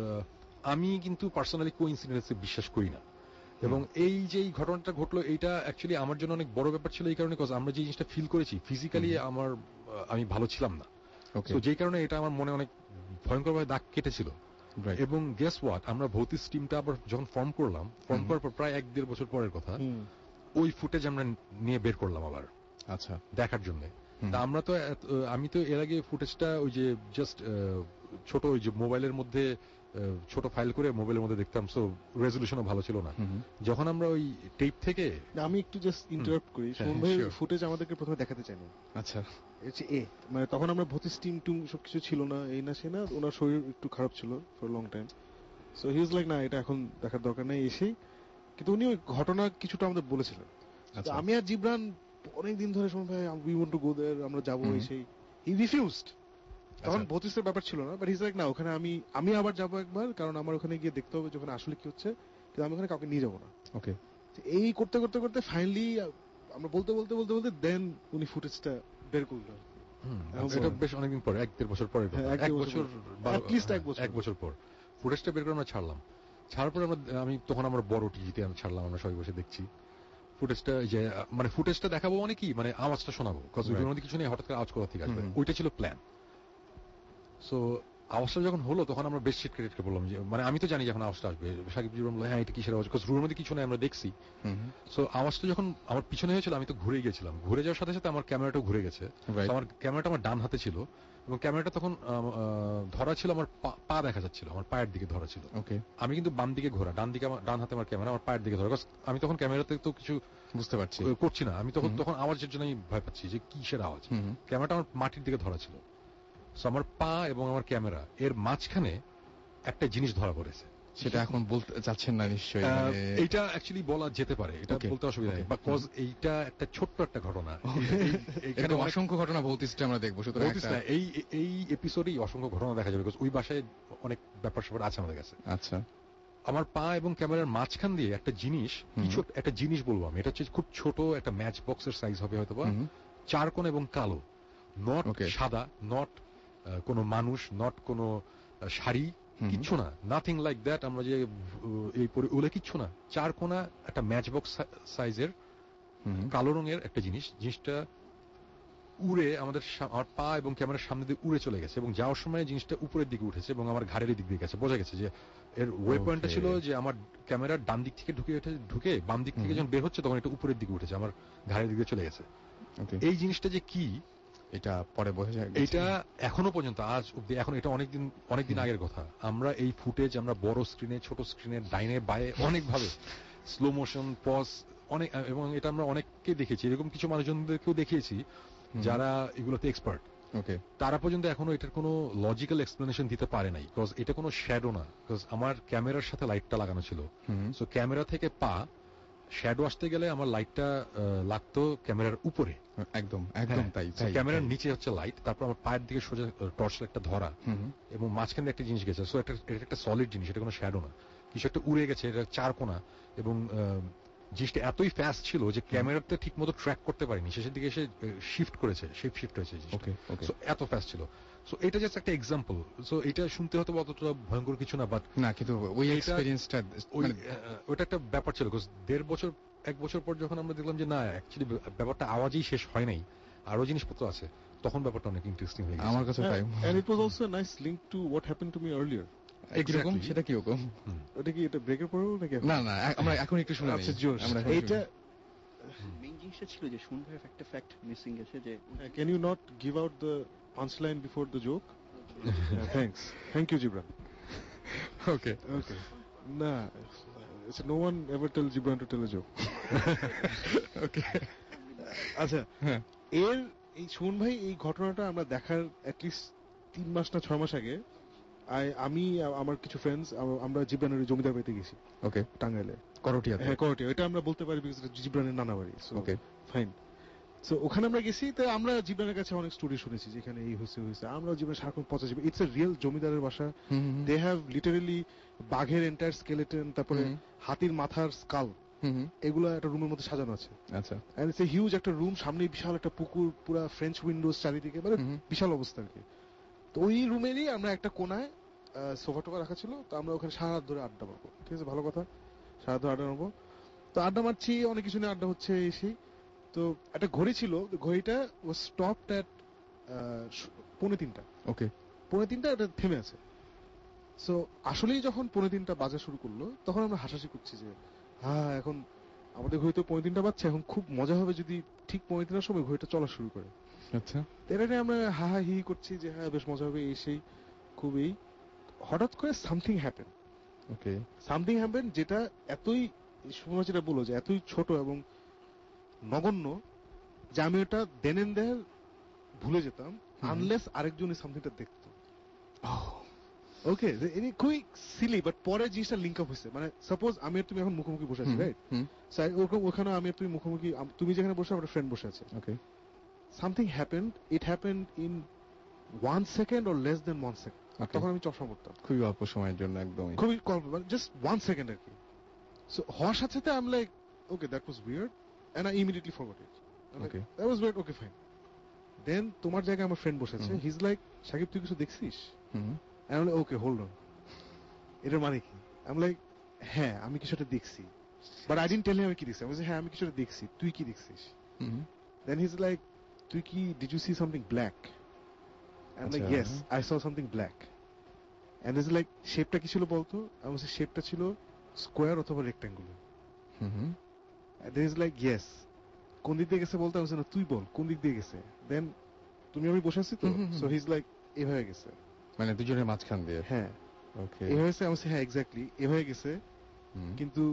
আমি কিন্তু পার্সোনালি কোইন্সিডেন্সে বিশ্বাস করি না। এবং এই যে এই ঘটনাটা ঘটলো, এইটা অ্যাকচুয়ালি আমার জন্য অনেক বড় ব্যাপার ছিল এই কারণে, কজ আমরা যে জিনিসটা ফিল করেছি ফিজিক্যালি আমার আমি ভালো ছিলাম না, তো যেই কারণে এটা আমার মনে অনেক ভয়ঙ্করভাবে দাগ কেটেছিল। এবং গেস হোয়াট, আমরা ভৌতিক টিমটা আবার যখন ফর্ম করলাম, ফর্ম করার পর প্রায় এক দেড় বছর পরের কথা, ওই ফুটেজ আমরা নিয়ে বের করলাম আবার। আচ্ছা, দেখার জন্য। তা আমরা তো আমি তো এর আগে ফুটেজটা ওই যে জাস্ট ছোট ওই যে মোবাইলের মধ্যে ছোট ফাইল করে মোবাইলের মধ্যে দেখতাম, সো রেজলিউশনও ভালো ছিল না। যখন আমরা ওই টেপ থেকে, আমি একটু জাস্ট ইন্টারাপ্ট করি, ফুটেজ আমাদেরকে প্রথমে দেখাতে চাইনি। আচ্ছা, এ মানে তখন আমরা ভৌতিক টিম টুম সবকিছু ছিল না, এই না সে না, ওনার শরীর একটু খারাপ ছিল for long time, so he was like না এটা এখন দেখার দরকার নেই এসেই। কিন্তু উনি ওই ঘটনা কিছুটা আমাদের বলেছিলেন। আমি আর জিবরান অনেকদিন ধরে শুনুন ভাই we want to go there, আমরা যাবো এসেই, হি রিফিউজড। তখন ভৌতিকের ব্যাপার ছিল না, বাট হি ইজ লাইক না ওখানে আমি আমি আবার যাবো একবার, কারণ আমার ওখানে গিয়ে দেখতে হবে যখন আসলে কি হচ্ছে, কিন্তু আমি ওখানে কাউকে নিয়ে যাবো না। ওকে, এই করতে করতে করতে ফাইনালি আমরা বলতে বলতে বলতে বলতে দেন উনি ফুটেজটা বের করলেন। এটা বেশ অনেকদিন পরে, এক দেড় বছর পরে, এক বছর এক বছর পর ফুটেজটা বের করে আমরা ছাড়লাম। ছাড়ার পরে আমরা আমি তখন আমরা বড় টিভিতে আমি ছাড়লাম, আমরা সবাই বসে দেখছি ফুটেজটা। যে মানে ফুটেজটা দেখাবো মানে কি, মানে আওয়াজটা শোনাবো, কজ ওইটার মধ্যে কিছু নেই, হঠাৎ করে আওয়াজ কোথা থেকে আসবে, ওইটা ছিল প্ল্যান। সো আওয়াজটা যখন হলো তখন আমরা বেশ সিক্রেটকে বললাম যে মানে আমি তো জানি যখন আওয়াজটা আসবে, সাকিব জি বলল হ্যাঁ এটা কিসের আওয়াজ, কজ রুমের মধ্যে কিছু নেই আমরা দেখছি। সো আওয়াজটা যখন আমার পিছনে হয়েছিল আমি তো ঘুরে গেছিলাম, ঘুরে যাওয়ার সাথে সাথে আমার ক্যামেরাটাও ঘুরে গেছে। আমার ক্যামেরাটা আমার ডান হাতে ছিল এবং ক্যামেরাটা তখন ধরা ছিল আমার পা দেখা যাচ্ছিল, আমার পায়ের দিকে ধরা ছিল। ওকে, আমি কিন্তু বাম দিকে ঘোরা, ডান দিকে আমার ডান হাতে আমার ক্যামেরা, আমার পায়ের দিকে ধরা, আমি তখন ক্যামেরাতে তো কিছু বুঝতে পারছি করছি না, আমি তখন তখন আওয়াজের জন্য আমি ভয় পাচ্ছি যে কিসের আওয়াজ। ক্যামেরাটা আমার মাটির দিকে ধরা ছিল, সো আমার পা এবং আমার ক্যামেরা এর মাঝখানে একটা জিনিস ধরা পড়েছে। সেটা এখন বলতে চাচ্ছেন না নিশ্চয়ই? এইটা অ্যাকচুয়ালি বলা যেতে পারে, এটা বলতে অসুবিধা নেই, কজ এইটা একটা ছোট্ট একটা ঘটনা। এখানে অসংখ্য ঘটনা ভৌতিকটা আমরা দেখবো, সুতরাং এই এই এপিসোডেই অসংখ্য ঘটনা দেখা যাবে, ওই বাসায় অনেক ব্যাপার স্যাপার আছে আমাদের কাছে। আচ্ছা, আমার পা এবং ক্যামেরার মাঝখান দিয়ে একটা জিনিস, কিছু একটা জিনিস বলবো আমি, এটা হচ্ছে খুব ছোট একটা ম্যাচ বক্সের সাইজ হবে হয়তো বা, চার কোণ এবং কালো, নট সাদা, নট কোনো মানুষ, নট কোনো শাড়ি, কিচ্ছু না, নাথিং লাইক দ্যাট। আমরা যে এই পরে ওলে কিচ্ছু না, চার কোণা একটা ম্যাচ বক্স সাইজের কালো রঙের একটা জিনিস। জিনিসটা উড়ে আমাদের আমার পা এবং ক্যামেরার সামনে দিয়ে উড়ে চলে গেছে এবং যাওয়ার সময় জিনিসটা উপরের দিকে উঠেছে এবং আমার ঘাড়ের দিক দিয়ে গেছে। বোঝা গেছে যে এর ওয়ে পয়েন্টটা ছিল যে আমার ক্যামেরার ডান দিক থেকে ঢুকে ঢুকে বাম দিক থেকে যখন বের হচ্ছে তখন এটা উপরের দিকে উঠেছে, আমার ঘাড়ের দিকে চলে গেছে। এই জিনিসটা যে কি এটা পরে বোঝা যায়, এটা এখনো পর্যন্ত আজ অব্দি, এখন এটা অনেকদিন অনেকদিন আগের কথা, আমরা এই ফুটেজ আমরা বড় স্ক্রিনে, ছোট স্ক্রিনে, ডাইনে বায়ে অনেক ভাবে স্লো মোশন, পজ অনেক, এবং এটা আমরা অনেককে দেখেছি, এরকম কিছু মানুষজনদেরকেও দেখিয়েছি যারা এগুলোতে এক্সপার্ট। ওকে, তারা পর্যন্ত এখনো এটার কোনো লজিক্যাল এক্সপ্লেনেশন দিতে পারে নাই, বিকজ এটা কোনো শ্যাডো না, বিকজ আমার ক্যামেরার সাথে লাইটটা লাগানো ছিল, সো ক্যামেরা থেকে পা শ্যাডো আসতে গেলে আমার লাইটটা লাগতো ক্যামেরার উপরে, একদম একদম তাই, ক্যামেরার নিচে হচ্ছে লাইট, তারপর আমার পায়ের দিকে সোজা টর্চ লাইটটা ধরা এবং মাঝখানে একটা জিনিস গেছে, সো এটা একটা সলিড জিনিস, এটা কোনো শ্যাডো না, কিছু একটা উড়ে গেছে, এটা চার কোণা এবং জিনিসটা এতই ফাস্ট ছিল যে ক্যামেরাতে ঠিক মতো ট্র্যাক করতে পারিনি, শেষের দিকে এসে শিফট করেছে, শেপ শিফট হয়েছে, এত ফাস্ট ছিল। সো এটা জাস্ট একটা এক্সাম্পল। সো এটা শুনতে হয়তো অতটা ভয়ঙ্কর কিছু না, বাট না কিন্তু ওই এটা- এক্সপেরিয়েন্সটা ওই আহ, ওটা একটা ব্যাপার ছিল। বিকজ দেড় বছর এক বছর পর যখন আমরা দেখলাম যে না অ্যাকচুয়ালি ব্যাপারটা আওয়াজেই শেষ হয় নাই, আরো জিনিসপত্র আছে, তখন ব্যাপারটা অনেক ইন্টারেস্টিং হয়ে গেছে। আমার কাছে তাই and it was also a nice link to what happened to me earlier. কিরকম Exactly. সেটা কিরকম ওটা কি এটা ব্রেকের পরেও নাকি এখন? না না এ- আমরা এখন একটু শুনে আচ্ছা নিই। জোশ আমরা এখন এইটা মেইন জিনিসটা ছিল যে শুনবে একটা ফ্যাক্ট মিসিং গেছে যে can you not give out the punch line before the joke? Thanks thank you Jibran. Okay okay না no one ever tell Jibran to tell a joke. Okay আচ্ছা হ্যাঁ এর এই শোন ভাই এই ঘটনাটা আমরা দেখার অ্যাটলিস্ট তিন মাস না ছয় মাস আগে আই- আমি আ- আমার কিছু ফ্রেন্ডস আমরা জিবরানের জমিদার বাড়িতে গেছি ওকে টাঙ্গাইলে। করটিয়াতে হ্যাঁ করটে এটা আমরা বলতে পারি বিকজ জিবরানের নানা বাড়ি। Okay fine. সো ওখানে আমরা গেছি তো আমরা জিবরানের কাছে অনেক স্টোরি শুনেছি যেখানে এই হয়েছে হয়েছে আমরা জীবনে সারাক্ষণ পচা যাবে। ইটস এ রিয়েল জমিদারের বাসা। দে হ্যাভ লিটারেলি বাঘের এন্টায়ার স্কেলেটন, তারপরে হুম। হাতির মাথার স্কাল, হুম হুম এগুলো একটা রুমের মধ্যে সাজানো আছে। আচ্ছা এন্ড ইটস এ হিউজ একটা রুম, সামনে বিশাল একটা পুকুর, পুরা ফ্রেঞ্চ উইন্ডোজ চারিদিকে, মানে হুম। বিশাল অবস্থা আর কি। তো ওই রুমেরই আমরা একটা কোনায় সোফা টোফা রাখা ছিল, তো আমরা ওখানে সারা রাত ধরে আড্ডা মারবো। ঠিক আছে, ভালো কথা, সারা রাত ধরে আড্ডা মারবো। তো আড্ডা মারছি, অনেক কিছু নিয়ে আড্ডা হচ্ছে এই সেই। তো একটা ঘড়ি ছিল, ঘড়িটা ওয়াজ স্টপড অ্যাট পৌনে তিনটা ওকে পৌনে তিনটা এটা থেমে আছে। সো আসলেই যখন পৌনে তিনটা বাজা শুরু করলো তখন আমরা হাসাহাসি করছি যে হ্যাঁ এখন আমাদের ঘড়ি তো পৌনে তিনটা বাজছে, এখন খুব মজা হবে যদি ঠিক পৌনে তিনটার সময় ঘড়িটা চলা শুরু করে। আচ্ছা তো এটা নিয়ে আমরা হা হা হি হি করছি যে হ্যাঁ বেশ মজা হবে এই সেই। খুবই হঠাৎ করে something happen okay something happen যেটা এতই, সুমনা যেটা বললো যে এতই ছোট এবং নগণ্য যে আমি ওটা দেন এন্ড দেয়ার ভুলে যেতাম আনলেস আরেকজন এই সামথিংটা দেখতো। ওকে খুবই সিলি, বাট পরে জিনিসটা লিঙ্ক আপ হয়েছে। মানে সাপোজ আমি আর তুমি এখন মুখোমুখি বসে আছি, রাইট? হুম ওখানে আমি আর তুমি মুখোমুখি, আম- তুমি যেখানে বসে আমার ফ্রেন্ড বসে আছে। Okay something happened, it happened in one second or less than one second. Okay. তখন আমি চশমা পড়তাম, খুবই অল্প সময়ের জন্য একদমই খুবই কল্প, মানে জাস্ট ওয়ান সেকেন্ড আর কি। সো হওয়ার সাথে সাথে আমি like okay that was weird and I immediately forgot it. Okay. That was weird, okay fine. Then তোমার জায়গায় আমার ফ্রেন্ড বসে আছে, হুম। হি ইজ লাইক সাকিব তুই কিছু দেখছিস? হুম আমি ওকে হোল্ড অন, এটার মানে কি? আমি লাইক হ্যাঁ আমি কিছু একটা দেখছি, but I didn't tell him আমি কি দেখছি। আমি বলছি হ্যাঁ আমি কিছু একটা দেখছি, তুই কি দেখছিস? হুম দেন হি ইজ লাইক তুই কি did you see something black? আমি লাইক আচ্ছা। Yes I saw something black. And is like শেপটা কি ছিল বলতো? আমি বলছি শেপটা ছিল স্কোয়ার অথবা rectangular. Hmm then is like yes. কোন দিক দিয়ে গেছে বলতে? আমি বলছি না তুই বল কোন দিক দিয়ে গেছে। দেন তুমি আমি বসে আছি তো, হুম, হুম, হুম। সো হি ইজ লাইক এভাবে গেছে। মানে দুজনের মাঝখান দিয়ে হ্যাঁ ওকে এভাবে গেছে। আমি বলছি হ্যাঁ এক্স্যাক্টলি এভাবে গেছে, কিন্তু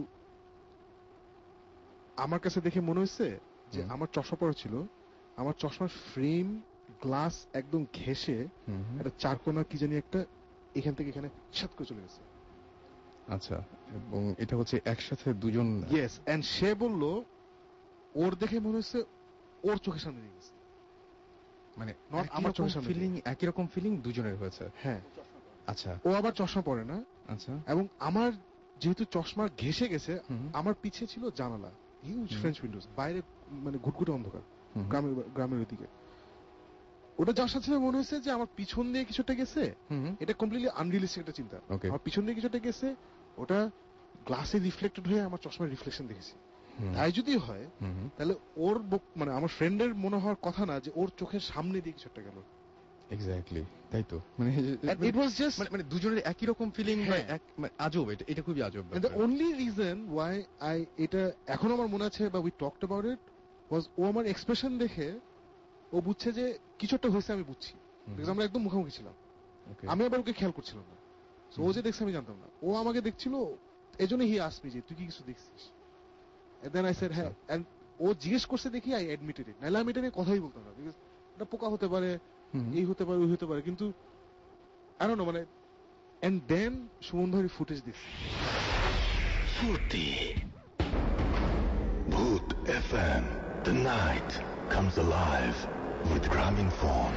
আমার কাছে দেখে মনে হয়েছে যে হুম। আমার চশমা পরা ছিল, আমার চশমার ফ্রেম গ্লাস একদম ঘেসে একটা চারকোনা কি জানি একটা এখান থেকে এখানে ছাত করে চলে গেছে। আচ্ছা এবং এটা হচ্ছে একসাথে দুজন ইয়েস, এন্ড সে বলল ওর দেখে মনে হচ্ছে ওর চোখের সামনে নিয়ে গেছে। মানে Not একই আমার রকম চোখের সামনে ফিলিং একই রকম ফিলিং দুজনের হয়েছে হ্যাঁ, আচ্ছা ও আবার চশমা পরে না, আচ্ছা এবং আমার যেহেতু চশমা ঘেসে গেছে, হুম, আমার পিছে ছিল জানালা, হিউজ হুম। ফ্রেঞ্চ উইন্ডোজ, বাইরে মানে ঘুটঘুটে অন্ধকার, হুম, গ্রামের গ্রামের ওইদিকে। ওটা যার সাথে মনে হয়েছে যে আমার পিছন দিয়ে কিছুটা গেছে। হুম, এটা কমপ্লিটলি আনরিয়েলিস্টিক একটা চিন্তা। Okay. আমার পিছন দিয়ে কিছুটা গেছে, ওটা গ্লাসে রিফ্লেক্টেড হয়ে আমার চশমার রিফ্লেকশন দেখেছি। হুম, তাই যদি হয় হুম, হুম, তাহলে ওর বক- মানে আমার ফ্রেন্ডের মনে হওয়ার কথা না যে ওর চোখের সামনে দিয়ে কিছু একটা গেল। এক্স্যাক্টলি তাই তো মানে ইট ওয়াজ জাস্ট মানে- মানে দুজনের একই রকম ফিলিং হ্যাঁ। আজব এটা এটা খুবই আজব And the only reason why I এটা এখন আমার মনে আছে বা we talked about it was ও আমার এক্সপ্রেশন দেখে ও বুঝছে যে কিছু একটা হয়েছে, আমি বুঝছি, because আমরা একদম মুখোমুখি ছিলাম। আমি আবার ওকে খেয়াল করছিলাম না, so ও যে দেখছে আমি জানতাম না, ও আমাকে দেখছিল, এজন্য হি asked me যে তুই কি কিছু দেখছিস, and then I said হ্যাঁ, and ও জিজ্ঞেস করছে দেখি I admitted it, নাহলে আমি এটা নিয়ে কথাই বলতাম না, because এটা পোকা হতে পারে, এই হতে পারে, ওই হতে পারে, কিন্তু I don't know, মানে and then সুমন ভাইয়ের ফুটেজ দেখছি। Furti. Bhoot F M. The night comes alive with Graminphone.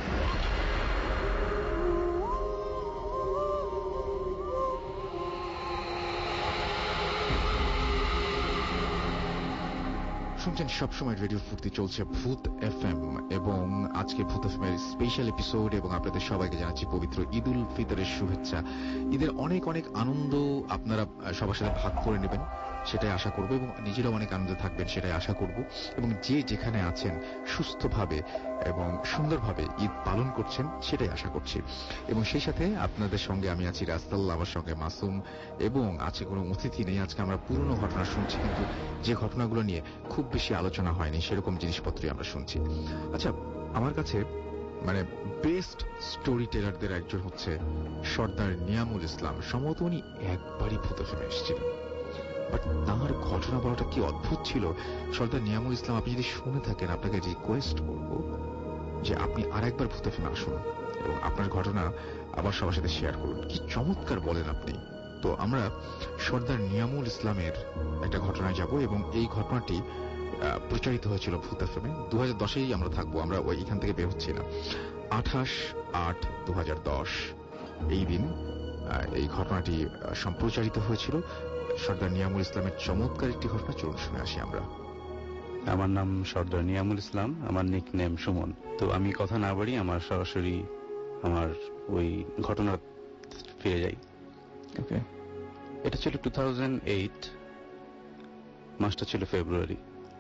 শুনছেন সবসময় রেডিও ফুর্তি, চলছে ভূত এফএম এবং আজকে ভূত এফএম এর স্পেশাল এপিসোড এবং আপনাদের সবাইকে জানাচ্ছি পবিত্র ঈদ উল ফিতরের শুভেচ্ছা। ঈদের অনেক অনেক আনন্দ আপনারা সবার সাথে ভাগ করে নেবেন সেটাই আশা করব এবং নিজেরাও অনেক আনন্দে থাকবেন সেটাই আশা করব এবং যে যেখানে আছেন সুস্থভাবে এবং সুন্দরভাবে ঈদ পালন করছেন সেটাই আশা করছি। এবং সেই সাথে আপনাদের সঙ্গে আমি আছি রাস্তাল্লাহ, আমার সঙ্গে মাসুম এবং আছে কোনো অতিথি নেই। আজকে আমরা পুরনো ঘটনা শুনছি, কিন্তু যে ঘটনাগুলো নিয়ে খুব বেশি আলোচনা হয়নি সেরকম জিনিসপত্রই আমরা শুনছি। আচ্ছা, আমার কাছে মানে বেস্ট স্টোরি টেলারদের একজন হচ্ছে সর্দার নিয়ামুল ইসলাম। সম্ভবত উনি একবারই ভূত এফএমে এসেছিলেন, বাট তাঁর ঘটনা বলাটা কি অদ্ভুত ছিল। সর্দার নিয়ামুল ইসলাম, আপনি যদি শুনে থাকেন আপনাকে রিকোয়েস্ট করব যে আপনি আর একবার ভূত এফএমে আসুন এবং আপনার ঘটনা আবার সবার সাথে শেয়ার করুন। কি চমৎকার বলেন আপনি। তো আমরা সর্দার নিয়ামুল ইসলামের একটা ঘটনায় যাব এবং এই ঘটনাটি প্রচারিত হয়েছিল ভূত এফএমে দু হাজার দশেই আমরা থাকবো, আমরা ওই এখান থেকে বের হচ্ছি না। আঠাশ আট দু হাজার দশ এই দিন এই ঘটনাটি সম্প্রচারিত হয়েছিল। সর্দার নিয়ামুল ইসলামের চমৎকার একটি ঘটনা, চলুন শুনে আসি আমরা। আমার নাম সর্দার নিয়ামুল ইসলাম, আমার নিক নেম সুমন। তো আমি কথা না বাড়ি আমার সরাসরি আমার ওই ঘটনা ফিরে যাই। ওকে, এটা ছিল টু থাউজেন্ড এইট, মাসটা ছিল ফেব্রুয়ারি।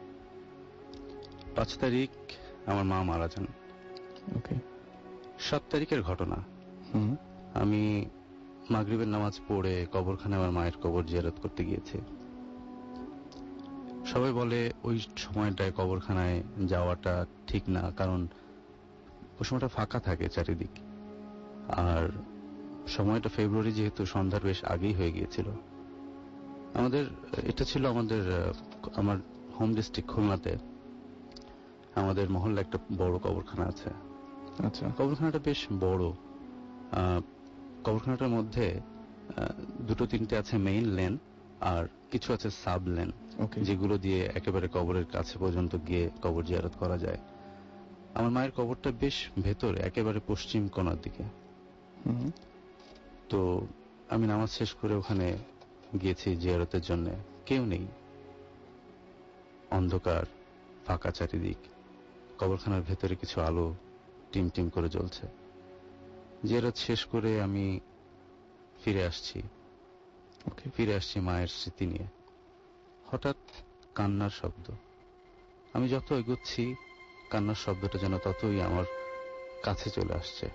পাঁচ তারিখ আমার মা মারা যান। ওকে, সাত তারিখের ঘটনা। আমি মাগরিবের নামাজ পড়ে কবরখানে আমার মায়ের কবর জিয়ারত করতে গিয়েছে। সবাই বলে ওই সময়টায় কবরখানায় যাওয়াটা ঠিক না, কারণ ওই সময়টা ফাঁকা থাকে চারিদিক, আর সময়টা ফেব্রুয়ারি যেহেতু সন্ধ্যার বেশ আগেই হয়ে গিয়েছিল। আমাদের এটা ছিল আমাদের আমার হোম ডিস্ট্রিক্ট খুলনাতে আমাদের মহল্লা একটা বড় কবরখানা আছে। আচ্ছা, কবরখানাটা বেশ বড়। কবরখানাটার মধ্যে দুটো তিনটে আছে মেইন লেন আর কিছু আছে সাব লেন, যেগুলো দিয়ে একেবারে কবরের কাছে পর্যন্ত গিয়ে কবর জিয়ারত করা যায়। আমার মায়ের কবরটা বেশ ভেতরে, একেবারে পশ্চিম কোণার দিকে। তো আমি নামাজ শেষ করে ওখানে গিয়েছি জিয়ারতের জন্য। কেউ নেই, অন্ধকার, ফাঁকা চারিদিক। কবরখানার ভেতরে কিছু আলো টিম টিম করে জ্বলছে। জিয়ারত শেষ করে আমি ফিরে আসছি ফিরে আসছি মায়ের স্মৃতি নিয়ে। হঠাৎ কান্নার শব্দ। আমি যত এগোচ্ছি কান্নার শব্দটা যেন ততই আমার কাছে চলে আসছে।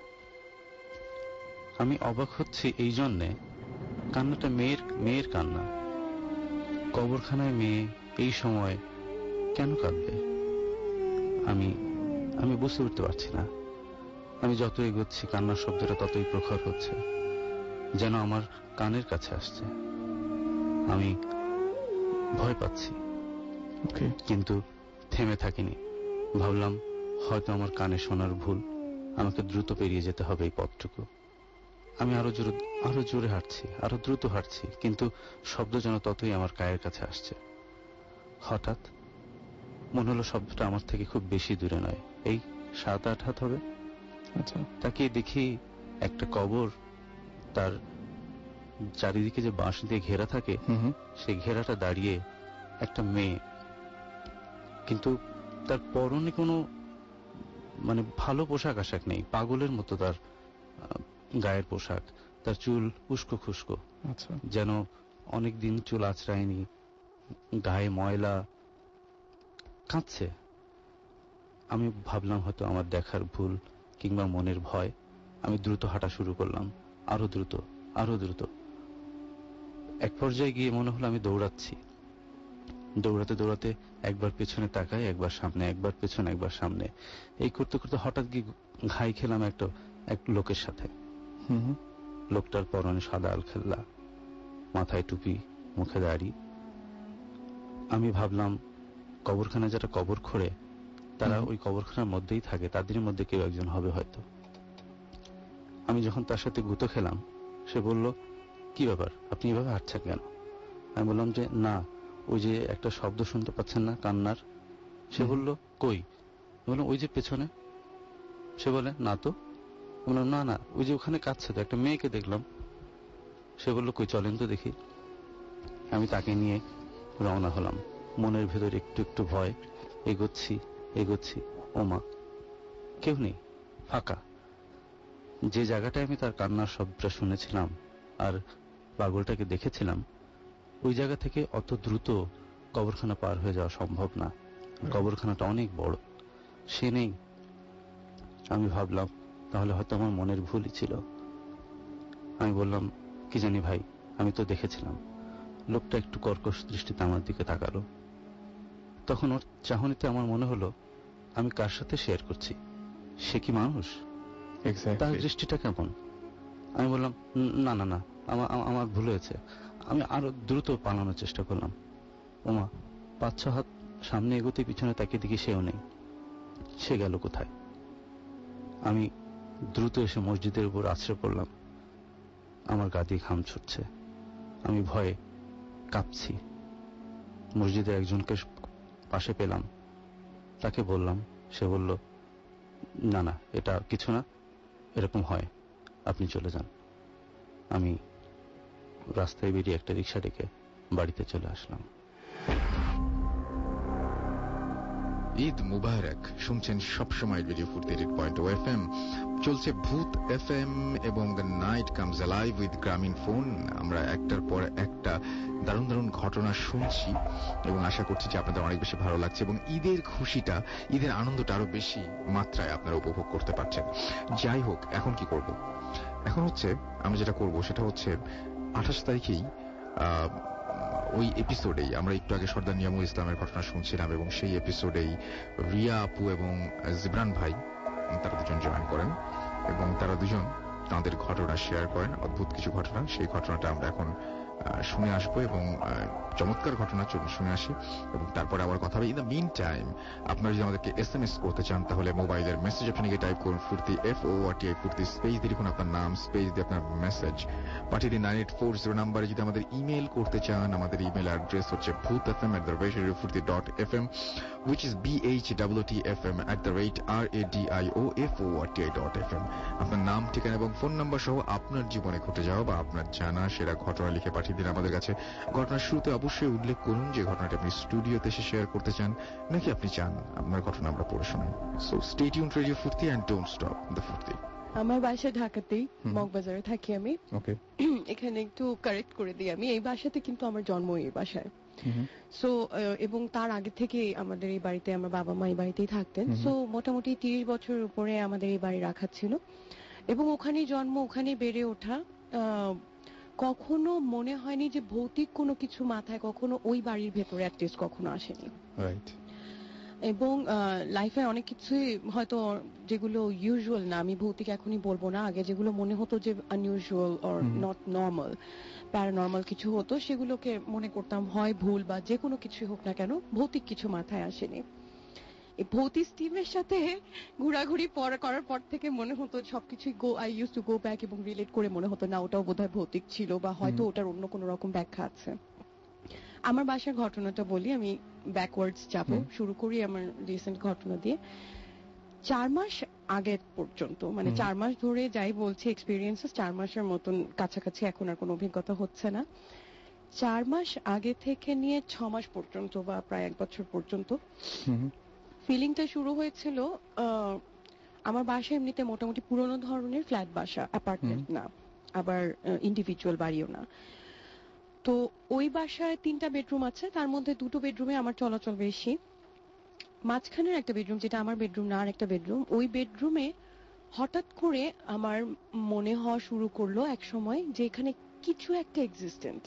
আমি অবাক হচ্ছি এই জন্যে, কান্নাটা মেয়ের মেয়ের কান্না। কবরখানায় মেয়ে এই সময় কেন কাঁদবে? আমি আমি বুঝতে উঠতে পারছি না। আমি যত এগোচ্ছি কান্নার শব্দটা ততই প্রখর হচ্ছে, যেন আমার কানের কাছে আসছে। আমি ভয় পাচ্ছি, কিন্তু থেমে থাকিনি। ভাবলাম হয়তো আমার কানে শোনার ভুল, আমাকে দ্রুত পেরিয়ে যেতে হবে এই পথটুকু। আমি আরো জোরে আরো জোরে হাঁটছি, আরো দ্রুত হাঁটছি, কিন্তু শব্দ যেন ততই আমার কানের কাছে আসছে। হঠাৎ মনে হলো শব্দটা আমার থেকে খুব বেশি দূরে নয়, এই সাত আট হাত হবে। আচ্ছা, তাকিয়ে দেখি একটা কবর, তার চারিদিকে যে বাঁশ দিয়ে ঘেরা থাকে সেই ঘেরাটা দাঁড়িয়ে একটা মেয়ে, কিন্তু তার পরনে কোনো মানে ভালো পোশাক আশাক নেই, পাগলের মতো তার গায়ের পোশাক। তার চুল উস্কো খুস্কো, আচ্ছা, যেন অনেকদিন চুল আঁচড়ায়নি, গায়ে ময়লা, কাঁদছে। আমি ভাবলাম হয়তো আমার দেখার ভুল কিংবা মনের ভয়। আমি দ্রুত হাঁটা শুরু করলাম, আরো দ্রুত আরো দ্রুত। এক পর্যায়ে গিয়ে মনে হলো আমি দৌড়াচ্ছি। দৌড়াতে দৌড়াতে একবার পেছনে তাকাই, একবার সামনে, একবার পেছনে, একবার সামনে। এই করতে করতে হঠাৎ গিয়ে ঘাই খেলাম একটা এক লোকের সাথে। লোকটার পরনে সাদা আলখাল্লা, মাথায় টুপি, মুখে দাড়ি। আমি ভাবলাম কবরখানা যারা কবর খোঁড়ে তারা ওই কবরখানার মধ্যেই থাকে, তাদের মধ্যে কেউ একজন হবে হয়তো। আমি যখন তার সাথে গুঁতো খেলাম, সে বলল, কি ব্যাপার, আপনি এভাবে হাঁটছেন কেন? আমি বললাম যে না, ওই যে একটা শব্দ শুনতে পাচ্ছেন না কান্নার। সে বলল, কই? বললাম ওই যে পেছনে। সে বলে, না তো। বললাম না না, ওই যে ওখানে কাঁদছে তো, একটা মেয়েকে দেখলাম। সে বলল, কই চলেন তো দেখি। আমি তাকে নিয়ে রওনা হলাম মনের ভেতর একটু একটু ভয়। এগোচ্ছি এগোচ্ছি, ওমা কেউ নেই, ফাঁকা। যে জায়গাটায় আমি তার কান্নার শব্দটা শুনেছিলাম আর পাগলটাকে দেখেছিলাম, ওই জায়গা থেকে অত দ্রুত কবরখানা পার হয়ে যাওয়া সম্ভব না। কবরখানাটা অনেক বড়, সে নেই। আমি ভাবলাম তাহলে হয়তো আমার মনের ভুলই ছিল। আমি বললাম, কি জানি ভাই, আমি তো দেখেছিলাম। লোকটা একটু কর্কশ দৃষ্টিতে আমার দিকে তাকালো। তখন ওর চাহনিতে আমার মনে হলো আমি কার সাথে শেয়ার করছি, সে কি মানুষ, তার দৃষ্টিটা কেমন। আমি বললাম, না না না আমার আমার ভুল হয়েছে। আমি আরো দ্রুত পালানোর চেষ্টা করলাম। ওমা, পাঁচ ছ হাত সামনে এগোতে পিছনে তাকিয়ে দেখি সেও নেই। সে গেল কোথায়? আমি দ্রুত এসে মসজিদের উপর আছড়ে পড়লাম। আমার গা দিয়ে ঘাম ছুটছে, আমি ভয়ে কাঁপছি। মসজিদের একজনকে পাশে পেলাম, তাকে বললাম। সে বলল, না না এটা কিছু না, এরকম হয়, আপনি চলে যান। আমি রাস্তায় বেরিয়ে একটা রিক্সা ডেকে বাড়িতে চলে আসলাম। ঈদ মুবারক। শুনছেন সবসময় রেডিও ফুর্তির পয়েন্ট ও এফ এম। চলছে ভূত এফ এম এবং the night comes alive with Grameenphone. আমরা একটার পর একটা দারুণ দারুণ ঘটনা শুনছি এবং আশা করছি যে আপনাদের অনেক বেশি ভালো লাগছে এবং ঈদের খুশিটা, ঈদের আনন্দটা আরো বেশি মাত্রায় আপনারা উপভোগ করতে পারছেন। যাই হোক, এখন কি করব? এখন হচ্ছে আমরা যেটা করব সেটা হচ্ছে আঠাশ তারিখেই আহ ওই এপিসোডেই আমরা একটু আগে সর্দার নিয়ামুল ইসলামের ঘটনা শুনছিলাম এবং সেই এপিসোডেই রিয়া আপু এবং জিবরান ভাই তারা দুজন জয়েন করেন এবং তারা দুজন তাদের ঘটনা শেয়ার করেন, অদ্ভুত কিছু ঘটনা। সেই ঘটনাটা আমরা এখন শুনে আসবো এবং চমৎকার ঘটনা শুনে আসি এবং তারপরে আবার কথা হবে। ইন দ্য মিন টাইম আপনারা যদি আমাদেরকে এস এম এস করতে চান তাহলে মোবাইলের মেসেজ অপশনে গিয়ে টাইপ করুন Foorti, F O R T I Foorti, space দিয়ে লিখুন আপনার নাম, স্পেস দিয়ে আপনার মেসেজ পাঠিয়ে দিন নাইন এইট ফোর জিরো নাম্বারে। যদি আমাদের ইমেল করতে চান, আমাদের ইমেল অ্যাড্রেস হচ্ছে Bhoot F M at the rate radio Foorti dot F M, which is b h w t f m at the rate r a d i o f o r t i dot f m। আপনার নাম, ঠিকানা এবং phone number সহ আপনার জীবনে ঘটে যাওয়া বা আপনার জানা সেরা ঘটনা লিখে পাঠিয়ে দিন আমাদের কাছে। ঘটনার শুরুতে অবশ্যই উল্লেখ করুন যে ঘটনাটি আপনি স্টুডিওতে এসে শেয়ার করতে চান নাকি আপনি চান আপনার ঘটনা আমরা পড়ে শোনাই। So stay tuned radio Foorti and don't stop the Foorti. আমার বাসা ঢাকাতেই, মগবাজারে থাকি আমি। ওকে, এখানে একটু কারেক্ট করে দিই, আমি এই বাসাতে কিন্তু আমার জন্ম এই বাসায়। সো এবং তার আগে থেকে আমাদের এই বাড়িতে আমার বাবা মা এই বাড়িতেই থাকতেন। সো মোটামুটি তিরিশ বছরের উপরে আমাদের এই বাড়ি রাখা ছিল এবং ওখানেই জন্ম, ওখানেই বেড়ে ওঠা। কখনো মনে হয়নি যে ভৌতিক কোনো কিছু মাথায় কখনো ওই বাড়ির ভেতরে অ্যাটলিস্ট কখনো আসেনি। এবং লাইফে অনেক কিছুই হয়তো যেগুলো ইউজুয়াল না, আমি ভৌতিক এখনই বলবো না, আগে যেগুলো মনে হতো যে unusual or not normal, paranormal কিছু হতো, সেগুলোকে মনে করতাম হয় ভুল বা যে কোনো কিছুই হোক না কেন, ভৌতিক কিছু মাথায় আসেনি। এই ভৌতিক টিমের সাথে ঘোরাঘুরি করার পর থেকে মনে হতো সবকিছুই go I use to go back এবং রিলেট করে মনে হতো না ওটাও বোধহয় ভৌতিক ছিল বা হয়তো ওটার অন্য কোনো রকম ব্যাখ্যা আছে। আমার বাসার ঘটনাটা বলি, আমি ব্যাকওয়ার্ডস যাব, শুরু করি আমার রিসেন্ট ঘটনা দিয়ে। চার মাস আগে পর্যন্ত, মানে চার মাস ধরে যাই বলছি এক্সপিরিয়েন্সেস, চার মাসের মতন কাছাকাছি, এখন আর কোনো অভিজ্ঞতা হচ্ছে না। চার মাস আগে থেকে নিয়ে ছ মাস পর্যন্ত বা প্রায় এক বছর পর্যন্ত ফিলিংটা শুরু হয়েছিল। আমার বাসা এমনিতে মোটামুটি পুরোনো ধরনের ফ্ল্যাট বাসা, অ্যাপার্টমেন্ট না, আবার ইন্ডিভিজুয়াল বাড়িও না। তো ওই বাসায় তিনটা বেডরুম আছে, তার মধ্যে দুটো বেডরুমে আমার চলাচল বেশি। মাঝখানের একটা বেডরুম, যেটা আমার বেডরুম না আর একটা বেডরুম, ওই বেডরুমে হঠাৎ করে আমার মনে হওয়া শুরু করলো এক সময় যে এখানে কিছু একটা এক্সিস্টেন্ট।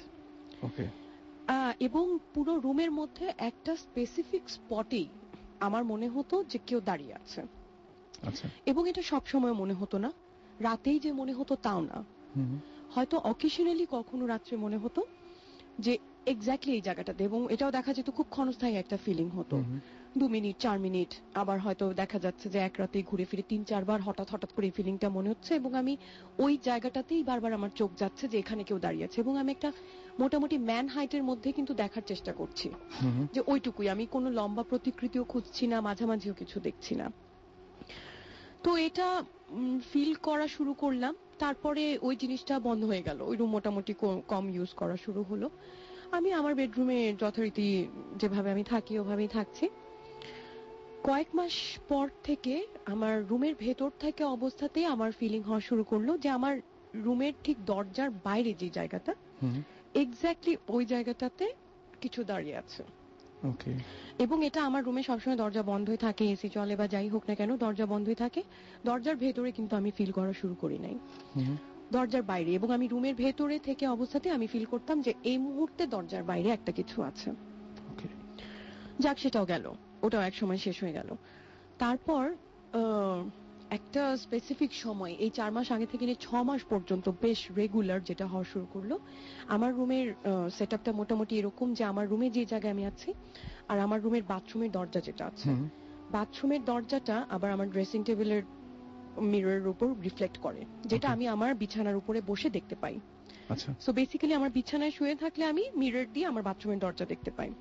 এবং পুরো রুমের মধ্যে একটা স্পেসিফিক স্পটেই আমার মনে হতো যে কেউ দাঁড়িয়ে আছে। এবং এটা সব সময় মনে হতো না, রাতেই যে মনে হতো তাও না, হয়তো অকেশনালি কখনো রাত্রে মনে হতো যে এক্স্যাক্টলি এই জায়গাটাতে। এবং এটাও দেখা যেত খুব ক্ষণস্থায়ী একটা ফিলিং হতো, দু মিনিট চার মিনিট, আবার হয়তো দেখা যাচ্ছে যে এক রাতে ঘুরে ফিরে তিন চারবার হঠাৎ হঠাৎ করে এই ফিলিংটা মনে হচ্ছে এবং আমি ওই জায়গাটাতেই বারবার আমার চোখ যাচ্ছে যে এখানে কেউ দাঁড়িয়ে আছে। এবং আমি একটা মোটামুটি ম্যান হাইটের মধ্যে কিন্তু দেখার চেষ্টা করছি যে ওইটুকুই, আমি কোনো লম্বা প্রতিকৃতিও খুঁজছি না, মাঝামাঝিও কিছু দেখছি না। তো এটা ফিল করা শুরু করলাম, তারপরে ওই জিনিসটা বন্ধ হয়ে গেল, ওই রুম মোটামুটি কম ইউজ করা শুরু হলো। আমি আমার বেডরুমে যথারীতি যেভাবে আমি থাকি ওভাবেই থাকছি। কয়েক মাস পর থেকে আমার রুমের ভেতর থেকে অবস্থাতেই আমার ফিলিং হওয়া শুরু করলো যে আমার রুমের ঠিক দরজার বাইরে যে জায়গাটা, এক্স্যাক্টলি ওই জায়গাটাতে কিছু দাঁড়িয়ে আছে। ওকে। এবং এটা আমার রুমে সবসময় দরজা বন্ধই থাকে, এসি চলে বা যাই হোক না কেন দরজা বন্ধই থাকে। দরজার ভেতরে কিন্তু আমি ফিল করা শুরু করি নাই, দরজার বাইরে। এবং আমি রুমের ভেতরে থেকে অবস্থাতে আমি ফিল করতাম যে এই মুহূর্তে দরজার বাইরে একটা কিছু আছে। যাক, সেটাও গেল, ওটাও এক সময় শেষ হয়ে গেল। তারপর একটা স্পেসিফিক সময়, এই চার মাস আগে থেকে নিয়ে ছ মাস পর্যন্ত বেশ রেগুলার যেটা হওয়া শুরু করলো, আমার রুমের সেট আপটা মোটামুটি এরকম যে আমার রুমে যে জায়গায় আমি আছি আর আমার রুমের বাথরুমের দরজা যেটা আছে, বাথরুমের দরজাটা আবার আমার ড্রেসিং টেবিলের মিররের উপর রিফ্লেক্ট করে, যেটা আমি আমার বিছানার উপরে বসে দেখতে পাই। আচ্ছা। সো বেসিক্যালি আমার বিছানায় শুয়ে থাকলে আমি মিরর দিয়ে আমার বাথরুমের দরজা দেখতে পাই।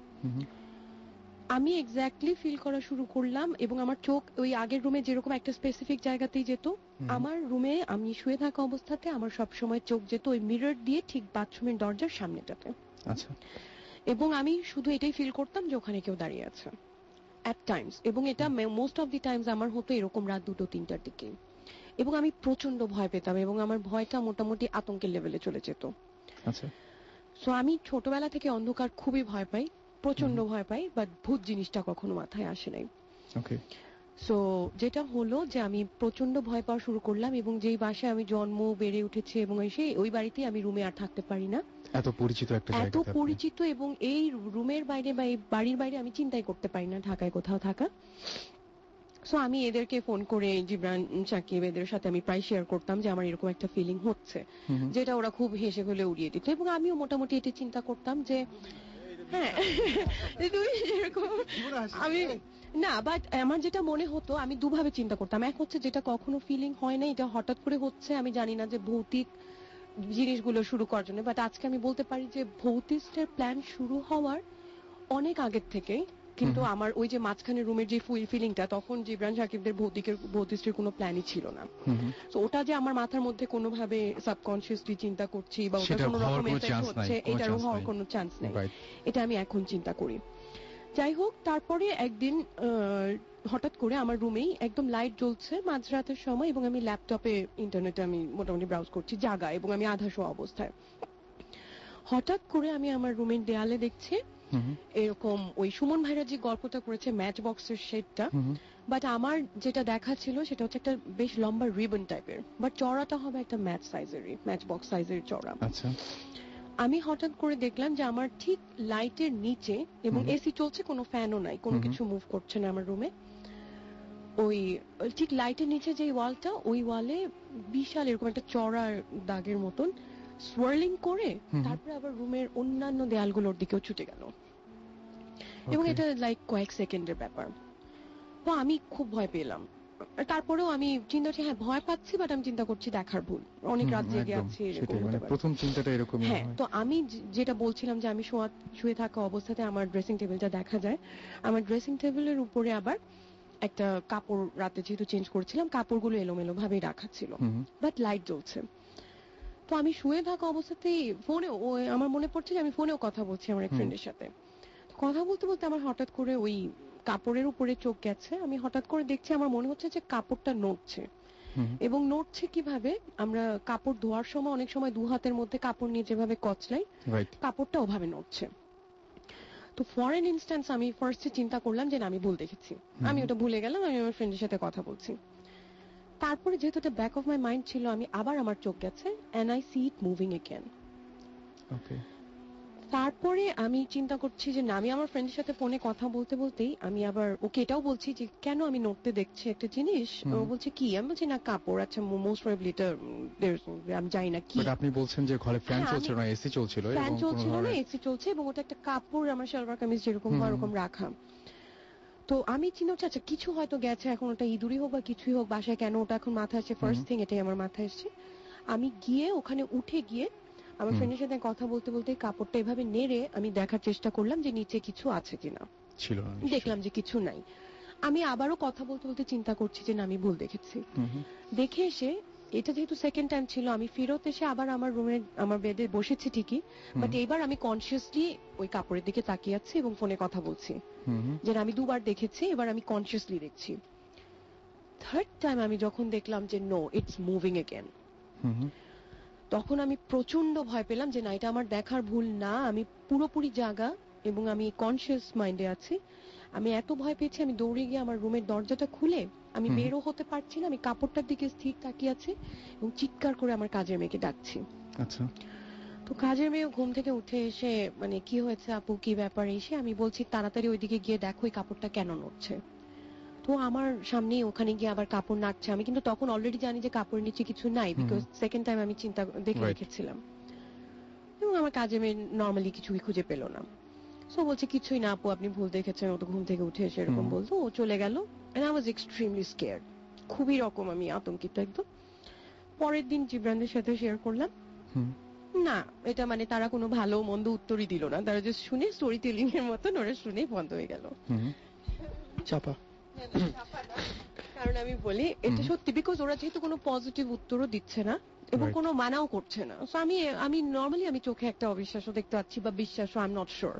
আমি এক্স্যাক্টলি ফিল করা শুরু করলাম এবং আমার চোখ ওই আগের রুমে যেরকম একটা স্পেসিফিক জায়গাতেই যেত, আমার রুমে আমি শুয়ে থাকা অবস্থাতে আমার সবসময় চোখ যেত ওই মিরর দিয়ে ঠিক বাথরুমের দরজার সামনেটাতে। আচ্ছা। এবং আমি শুধু এটাই ফিল করতাম যে ওখানে কেউ দাঁড়িয়ে আছে অ্যাট টাইমস। এবং এটা মোস্ট অফ দি টাইমস আমার হতো এরকম রাত দুটো তিনটার দিকে। এবং আমি প্রচন্ড ভয় পেতাম এবং আমার ভয়টা মোটামুটি আতঙ্কের লেভেলে চলে যেত। আচ্ছা। সো আমি ছোটবেলা থেকে অন্ধকার খুবই ভয় পাই, প্রচন্ড ভয় পাই, বাট ভূত জিনিসটা কখনো মাথায় আসে নাই। ওকে। সো যেটা হলো যে আমি প্রচন্ড ভয় পাওয়া শুরু করলাম এবং যেই বাসায় আমি জন্ম বেড়ে উঠেছি এবং এসে ওই বাড়িতেই আমি রুমে আর থাকতে পারি না। এত পরিচিত একটা জায়গা, এত পরিচিত এবং এই রুমের বাইরে বা এই বাড়ির বাইরে আমি চিন্তাই করতে পারি না ঢাকায় কোথাও থাকা। সো আমি এদেরকে ফোন করে, জিবরান, সাকিব, এদের সাথে আমি প্রায় শেয়ার করতাম যে আমার এরকম একটা ফিলিং হচ্ছে, যেটা ওরা খুব হেসে ফেলে উড়িয়ে দিত। এবং আমিও মোটামুটি এটা চিন্তা করতাম যে হ্যাঁ তুমি যেরকম, আমি না, বাট আমার যেটা মনে হতো আমি দুভাবে চিন্তা করতাম। এক হচ্ছে যেটা কখনো ফিলিং হয় না, এটা হঠাৎ করে হচ্ছে, আমি জানি না যে ভৌতিক জিনিসগুলো শুরু করার জন্য। বাট আজকে আমি বলতে পারি যে ভৌতিস্টের প্ল্যান শুরু হওয়ার অনেক আগের থেকে, কিন্তু আমার ওই যে মাঝখানে রুমের যে ফুল ফিলিংটা, তখন জিবরান সাকিবদের ভৌতিকের ভৌতিস্টের কোনো প্ল্যানই ছিল না। তো ওটা যে আমার মাথার মধ্যে কোনোভাবে সাবকনসিয়াসলি চিন্তা করছি বা ওটা কোনো রকম এফেক্ট হচ্ছে, এটারও হওয়ার কোনো চান্স নেই। এটা আমি এখন চিন্তা করি। যাই হোক, তারপরে একদিন হঠাৎ করে আমার রুমেই একদম লাইট জ্বলছে মাঝরাতের সময় এবং আমি ল্যাপটপে ইন্টারনেটে আমি মোটামুটি ব্রাউজ করছি জাগা, এবং আমি আধা শোয়া অবস্থায়। হঠাৎ করে আমি আমার রুমের দেয়ালে দেখছি এরকম ওই সুমন ভাইরা যে গল্পটা করেছে ম্যাচ বক্সের শেডটা, বাট আমার যেটা দেখা ছিল সেটা হচ্ছে একটা বেশ লম্বা রিবন টাইপের, বাট চড়াটা হবে একটা ম্যাচ সাইজেরই, ম্যাচ বক্স সাইজের চড়া। আচ্ছা। আমি হঠাৎ করে দেখলাম যে আমার ঠিক লাইটের নিচে, এবং এসি চলছে, কোনো ফ্যানও নাই, কোনো কিছু মুভ করছে না আমার রুমে, ওই ঠিক লাইটের নিচে যে ওয়ালটা, ওই ওয়ালে বিশাল এরকম একটা চড়া দাগের মতন সোয়ার্লিং করে তারপরে আবার রুমের অন্যান্য দেয়ালগুলোর দিকেও ছুটে গেল। এবং এটা লাইক কয়েক সেকেন্ডের ব্যাপার। তো আমি খুব ভয় পেলাম। তারপরেও আমি চিন্তা করছি হ্যাঁ ভয় পাচ্ছি, বাট আমি চিন্তা করছি দেখার ভুল, অনেক রাত জেগে আছি, প্রথম চিন্তাটা এরকমই। হ্যাঁ, তো আমি যেটা বলছিলাম যে আমি শুয়ে থাকা অবস্থাতে আমার ড্রেসিং টেবিলটা দেখা যায়। আমার ড্রেসিং টেবিলের উপরে আবার একটা কাপড়, রাতে যেহেতু চেঞ্জ করছিলাম, কাপড়গুলো এলোমেলো ভাবে রাখা ছিল, বাট লাইট জ্বলছে। তো আমি শুয়ে থাকা অবস্থাতেই ফোনেও আমার মনে পড়ছে যে আমি ফোনেও কথা বলছি আমার এক ফ্রেন্ডের সাথে। কথা বলতে বলতে আমার হঠাৎ করে ওই কাপড়ের উপরে চোখ গেছে। আমি হঠাৎ করে দেখছি, আমার মনে হচ্ছে যে কাপড়টা নড়ছে। এবং নড়ছে কিভাবে, আমরা কাপড় ধোয়ার সময় অনেক সময় দু হাতের মধ্যে কাপড় নিয়ে যেভাবে কচলাই, কাপড়টা ওভাবে নড়ছে। তো ফর এন ইনস্ট্যান্স আমি ফার্স্টে চিন্তা করলাম যে না, আমি ভুল দেখেছি, আমি ওটা ভুলে গেলাম, আমি আমার ফ্রেন্ডের সাথে কথা বলছি। তারপরে যেহেতু এটা ব্যাক অফ মাই মাইন্ড ছিল, আমি আবার আমার চোখ গেছে, and I see it moving again. Okay. তারপরে আমি চিন্তা করছি যে না, আমি আমার ফ্রেন্ডের সাথে ফোনে কথা বলতে বলতেই আমি আবার ওকে এটাও বলছি যে কেন আমি নড়তে দেখছি একটা জিনিস। ও বলছে কি? আমি বলছি না, কাপড়। আচ্ছা, মোস্ট প্রবাবলি এটা আমি জানি না কি। আপনি বলছেন যে ঘরে ফ্যান চলছিল না, এসি চলছিল, ফ্যান চলছিল না, এসি চলছে, এবং ওটা একটা কাপড়, আমার সালোয়ার কামিজ যেরকম হয় ওরকম রাখা। তো আমি চিন্তা করছি আচ্ছা কিছু হয়তো গেছে, এখন ওটা ইঁদুরই হোক বা কিছুই হোক, বাসায় কেন ওটা এখন মাথায় আসছে, ফার্স্ট থিং এটাই আমার মাথায় এসছে। আমি গিয়ে ওখানে উঠে গিয়ে আমার ফ্রেন্ডের সাথে কথা বলতে বলতে কাপড়টা এভাবে নেড়ে আমি দেখার চেষ্টা করলাম যে নিচে কিছু আছে কিনা। ছিল না, দেখলাম যে কিছু নাই। আমি আবারও কথা বলতে বলতে চিন্তা করছি যে না, আমি ভুল দেখেছি। দেখে এসে এটা যেহেতু সেকেন্ড টাইম ছিল, আমি ফেরত এসে আবার আমার রুমে আমার বেডে বসেছি ঠিকই, বাট এইবার আমি কনসিয়াসলি ওই কাপড়ের দিকে তাকিয়ে আছি এবং ফোনে কথা বলছি, যেটা আমি দুবার দেখেছি, এবার আমি কনসিয়াসলি দেখছি। থার্ড টাইম আমি যখন দেখলাম যে নো ইটস মুভিং এগেন, তখন আমি প্রচন্ড ভয় পেলাম যে না, এটা আমার দেখার ভুল না, আমি পুরোপুরি জাগা এবং আমি কনসিয়াস মাইন্ডে আছি। আমি এত ভয় পেয়েছি, আমি দৌড়ে গিয়ে আমার রুমের দরজাটা খুলে, আমি বেরও হতে পারছি না, আমি কাপড়টার দিকে স্থির তাকিয়ে আছি এবং চিৎকার করে আমার কাজের মেয়েকে ডাকছি। আচ্ছা। তো কাজের মেয়ে ঘুম থেকে উঠে এসে মানে কি হয়েছে আপু, কি ব্যাপার, এসে আমি বলছি তাড়াতাড়ি ওইদিকে গিয়ে দেখো এই কাপড়টা কেন নড়ছে। তো আমার সামনে ওখানে গিয়ে আবার কাপড় নাড়ছে, আমি কিন্তু তখন অলরেডি জানি যে কাপড়ের নিচে কিছু নাই, বিকজ সেকেন্ড টাইম আমি চিন্তা দেখে রেখেছিলাম, এবং আমার কাজে মেয়ে নর্মালি কিছুই খুঁজে পেল না। সো বলছে কিছুই না আপু, আপনি ভুল দেখেছেন, ও তো ঘুম থেকে উঠে এসে এরকম বলতো, ও চলে গেল। And I was extremely scared, খুবই রকম আমি আতঙ্কিত একদম। পরের দিন জিবরানদের সাথে শেয়ার করলাম, না এটা মানে তারা কোনো ভালো মন্দ উত্তরই দিল না, তারা যে শুনে স্টোরি টেলিং এর মতন ওরা শুনেই বন্ধ হয়ে গেল। চাপা। কারণ আমি বলি এটা সত্যি, বিকজ ওরা যেহেতু কোনো পজিটিভ উত্তরও দিচ্ছে না এবং কোনো মানাও করছে না, সো আমি আমি নর্মালি আমি চোখে একটা অবিশ্বাসও দেখতে পাচ্ছি বা বিশ্বাসও, আই এম নট শিওর।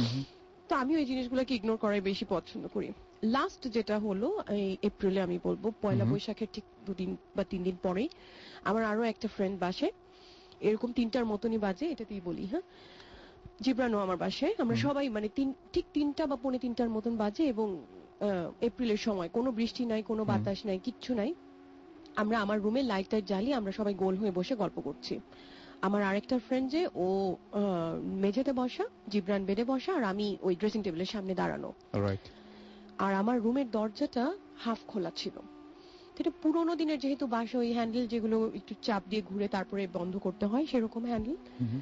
তো আমি ওই জিনিসগুলোকে ইগনোর করাই বেশি পছন্দ করি। লাস্ট যেটা হলো এই এপ্রিলে, আমি বলবো পয়লা বৈশাখের ঠিক দুদিন বা তিন দিন পরেই আমার আরো একটা ফ্রেন্ড বাসে, এরকম তিনটার মতনই বাজে, এটাতেই বলি, হ্যাঁ, জিবরানও আমার বাসায়, আমরা সবাই মানে তিন ঠিক তিনটা বা পৌনে তিনটার মতন বাজে, এবং এপ্রিলের সময় কোনো বৃষ্টি নাই, কোনো বাতাস নাই, কিচ্ছু নাই। আমরা আমার রুমে লাইট টাইট জ্বালিয়ে আমরা সবাই গোল হয়ে বসে গল্প করছি। আমার আরেকটা ফ্রেন্ড যে ও মেঝেতে বসা, জিবরান বেডে বসা, আর আমি ওই ড্রেসিং টেবিলের সামনে দাঁড়ানো। আর আমার রুমের দরজাটা হাফ খোলা ছিল, এটা পুরোনো দিনের, যেহেতু বাসা ওই হ্যান্ডেল যেগুলো একটু চাপ দিয়ে ঘুরে তারপরে বন্ধ করতে হয় সেরকম হ্যান্ডেল।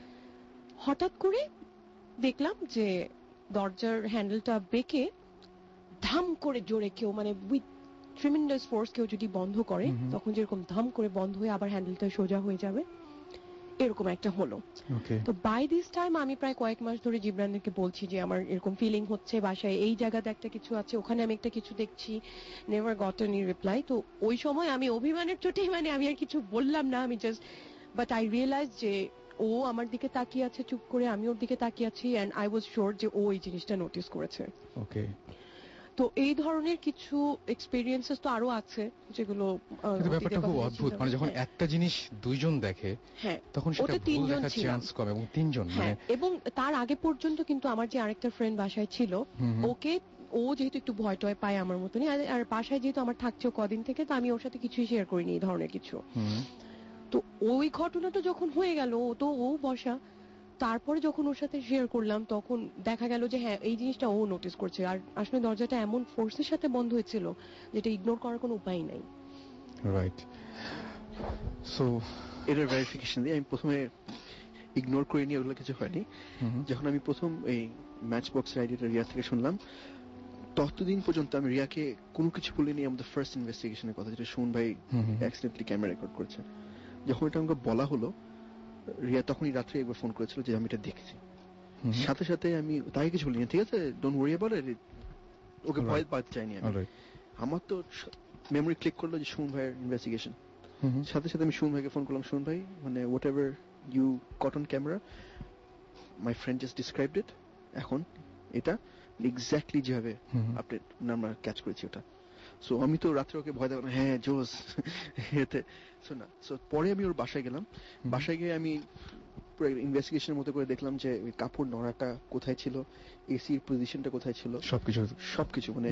হঠাৎ করে দেখলাম যে দরজার হ্যান্ডেলটা বেঁকে ধাম করে জোরে কেউ মানে উইথ ট্রিমেন্ডাস ফোর্স কেউ যদি বন্ধ করে, তখন যেরকম ধাম করে বন্ধ হয়ে আবার হ্যান্ডেলটা সোজা হয়ে যাবে, এরকম একটা হলো। তো বাই দিস টাইম আমি প্রায় কয়েক মাস ধরে জিবরানকে বলছি যে আমার এরকম ফিলিং হচ্ছে, বাসায় এই জায়গাতে একটা কিছু আছে, ওখানে আমি একটা কিছু দেখছি, নেভার গট এনি রিপ্লাই। তো ওই সময় আমি অভিমানের চোটে মানে আমি আর কিছু বললাম না, আমি জাস্ট, বাট আই রিয়েলাইজ যে ও আমার দিকে তাকিয়ে আছে চুপ করে, আমি ওর দিকে তাকিয়ে আছি, এন্ড আই ওয়াজ শিওর যে ও এই জিনিসটা নোটিস করেছে। ওকে। তো এই ধরনের কিছু এক্সপেরিয়েন্সেস তো আরো আছে যেগুলো, ব্যাপারটা খুব অদ্ভুত, মানে যখন একটা জিনিস দুইজন দেখে, হ্যাঁ, তখন সেটা ভুল দেখার চান্স কম, এবং তিনজন মানে, এবং তার আগে পর্যন্ত কিন্তু আমার যে আরেকটা ফ্রেন্ড বাসায় ছিল, ওকে ও যেহেতু একটু ভয় টয় পায় আমার মতনই, আর বাসায় যেহেতু আমার থাকছে কদিন থেকে, তো আমি ওর সাথে কিছুই শেয়ার করিনি এই ধরনের কিছু। তো ওই ঘটনাটা যখন হয়ে গেল, ও তো ও বসা, তারপরে যখন ওর সাথে শেয়ার করলাম তখন দেখা গেল যে হ্যাঁ এই জিনিসটা ও নোটিস করছে, আর আসলে দরজাটা এমন ফোর্সের সাথে বন্ধ হয়েছিল যেটা ইগনোর করার কোনো উপায় নাই। রাইট। সো এটার ভেরিফিকেশন দিয়ে আমি প্রথমে ইগনোর করে নিয়ে ওগুলো কিছু হয়নি। যখন আমি প্রথম এই ম্যাচ বক্স আইডিয়াটা রিয়া থেকে শুনলাম, ততদিন পর্যন্ত আমি রিয়াকে কোনো কিছু বলিনি আমাদের ফার্স্ট ইনভেস্টিগেশনের কথা, যেটা সুমন ভাই অ্যাক্সিডেন্টলি ক্যামেরা রেকর্ড করেছে। যখন এটা আমাকে বলা হলো, রিয়া তখনই রাত্রে একবার ফোন করেছিল যে আমি এটা দেখছি, সাথে সাথে আমি তাই কিছু বলিনি, ঠিক আছে ডোন্ট ওয়ারি অ্যাবাউট ইট, ওকে ভয় পাওয়াতে চাইনি আমি। আমার তো মেমোরি ক্লিক করলো যে সুমন ভাইয়ের ইনভেস্টিগেশন, সাথে সাথে আমি সুমন ভাইকে ফোন করলাম, সুমন ভাই মানে whatever you caught on camera, my friend just described it, এখন এটা এক্স্যাক্টলি যেভাবে আপনি আমরা ক্যাচ করেছি ওটা। সো আমি তো রাত্রে ওকে ভয় দেখালাম, হ্যাঁ জোস এতে শোন না। সো পরে আমি ওর বাসায় গেলাম, বাসায় গিয়ে আমি পুরো ইনভেস্টিগেশনের মতো করে দেখলাম যে ওই কাপড় নড়াটা কোথায় ছিল, এসির পজিশনটা কোথায় ছিল, সবকিছু সবকিছু মানে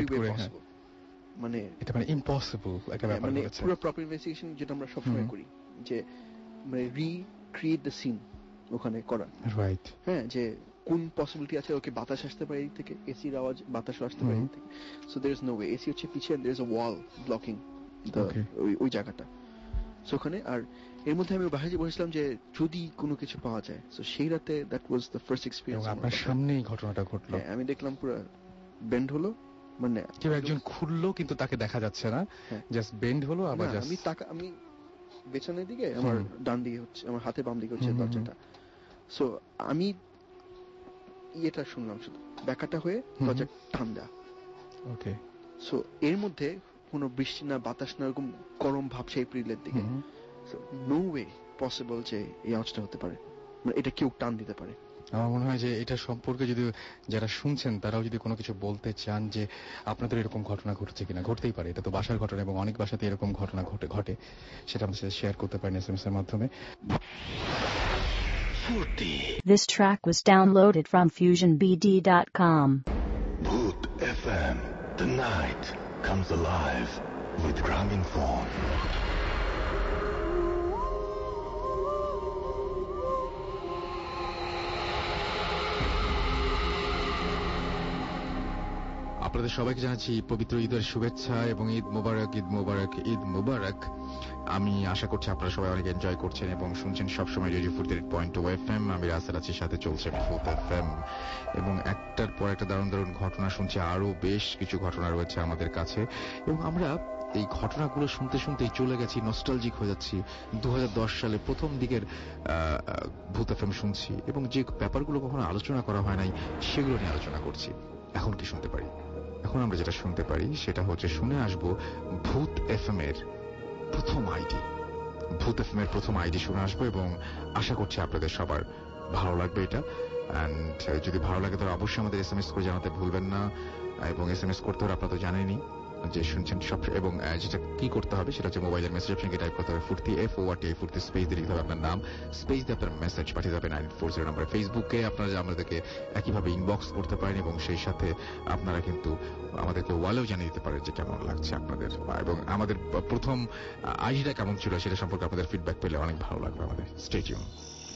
মানে এটা মানে ইম্পসিবল একটা ব্যাপার, মানে পুরো প্রপার ইনভেস্টিগেশন যেটা আমরা সবসময় করি, যে মানে রিক্রিয়েট দ্য সিন ওখানে করা, রাইট, হ্যাঁ, যে কোন পসিবিলিটি আছে, ওকে বাতাস আসতে পারে এই থেকে, এসির আওয়াজ বাতাস আসতে পারে এই থেকে, so there is no way, AC হচ্ছে পিছিয়ে, there is a wall blocking the ওই জায়গাটা, সো ওখানে। আর এর মধ্যে আমি বাসায় বসেছিলাম যে যদি কোনো কিছু পাওয়া যায়, সো সেই রাতে that was the first experience. আপনার সামনেই ঘটনাটা ঘটলো, আমি দেখলাম পুরো বেন্ড হলো, মানে কেউ একজন খুললো কিন্তু তাকে দেখা যাচ্ছে না, জাস্ট বেন্ড হলো, আবার জাস্ট আমি তাকা আমি পেছনের দিকে, আমার ডান দিকে হচ্ছে, আমার হাতে বাম দিকে হচ্ছে দরজাটা, সো আমি ইয়েটা শুনলাম শুধু ব্যাকাটা হয়ে দরজা টান দেয়া, ওকে। সো এর মধ্যে কোনো বৃষ্টি না বাতাস না এরকম গরম ভাবছে এপ্রিলের দিকে নো ওয়ে পসিবল যে এই আওয়াজটা হতে পারে মানে এটা কেউ টান দিতে পারে আমার মনে হয় যে এটা সম্পর্কে যদি যারা শুনছেন তারাও যদি কোনো কিছু বলতে চান যে আপনাদের এরকম ঘটনা ঘটছে কিনা ঘটতেই পারে এটা তো বাসার ঘটনা এবং অনেক বাসাতে এরকম ঘটনা ঘটে ঘটে সেটা আমাদের সাথে শেয়ার করতে পারেন এসএমএস এর মাধ্যমে This track was downloaded from fusion b d dot com. Bhoot F M. The night comes alive with Graminphone. আপনাদের সবাইকে জানাচ্ছি পবিত্র ঈদের শুভেচ্ছা এবং ঈদ মোবারক ঈদ মোবারক ঈদ মোবারক আমি আশা করছি আপনারা সবাই অনেক এনজয় করছেন এবং শুনছেন সবসময় রেডিও ফুর্তি পয়েন্ট টু এফ এম আমি রাসেল আছি সাথে চলছে ভূত এফ এম এবং একটার পর একটা দারুণ দারুণ ঘটনা শুনছি আরো বেশ কিছু ঘটনা রয়েছে আমাদের কাছে এবং আমরা এই ঘটনাগুলো শুনতে শুনতেই চলে গেছি নস্টালজিক হয়ে যাচ্ছি দু হাজার দশ সালে প্রথম দিকের ভূত এফ এম শুনছি এবং যে ব্যাপারগুলো কখনো আলোচনা করা হয় নাই সেগুলো নিয়ে আলোচনা করছি এখন কি শুনতে পারি এখন আমরা যেটা শুনতে পারি সেটা হচ্ছে শুনে আসবো ভূত এফ এম এর প্রথম আইডি ভূত এফ এম এর প্রথম আইডি শুনে আসবো এবং আশা করছি আপনাদের সবার ভালো লাগবে এটা এন্ড যদি ভালো লাগে তাহলে অবশ্যই আমাদের এস এম এস করে জানাতে ভুলবেন না এবং এস এম এস করতে হলে আপনারা তো জানেনই যে শুনছেন সব এবং যেটা কি করতে হবে সেটা হচ্ছে মোবাইলের মেসেজ অপশনকে টাইপ করতে হবে ফুর্তি এফ ও আর টি ফুর্তি স্পেস দিয়ে লিখতে হবে আপনার নাম স্পেস দিয়ে আপনার মেসেজ পাঠিয়ে যাবে নাইন ফোর জিরো নাম্বার ফেসবুকে আপনারা আমাদেরকে একইভাবে ইনবক্স করতে পারেন এবং সেই সাথে আপনারা কিন্তু আমাদেরকে ওয়ালেও জানিয়ে দিতে পারেন যে কেমন লাগছে আপনাদের এবং আমাদের প্রথম আইডিটা কেমন ছিল সেটা সম্পর্কে আপনাদের ফিডব্যাক পেলে অনেক ভালো লাগবে আমাদের স্টে টিউন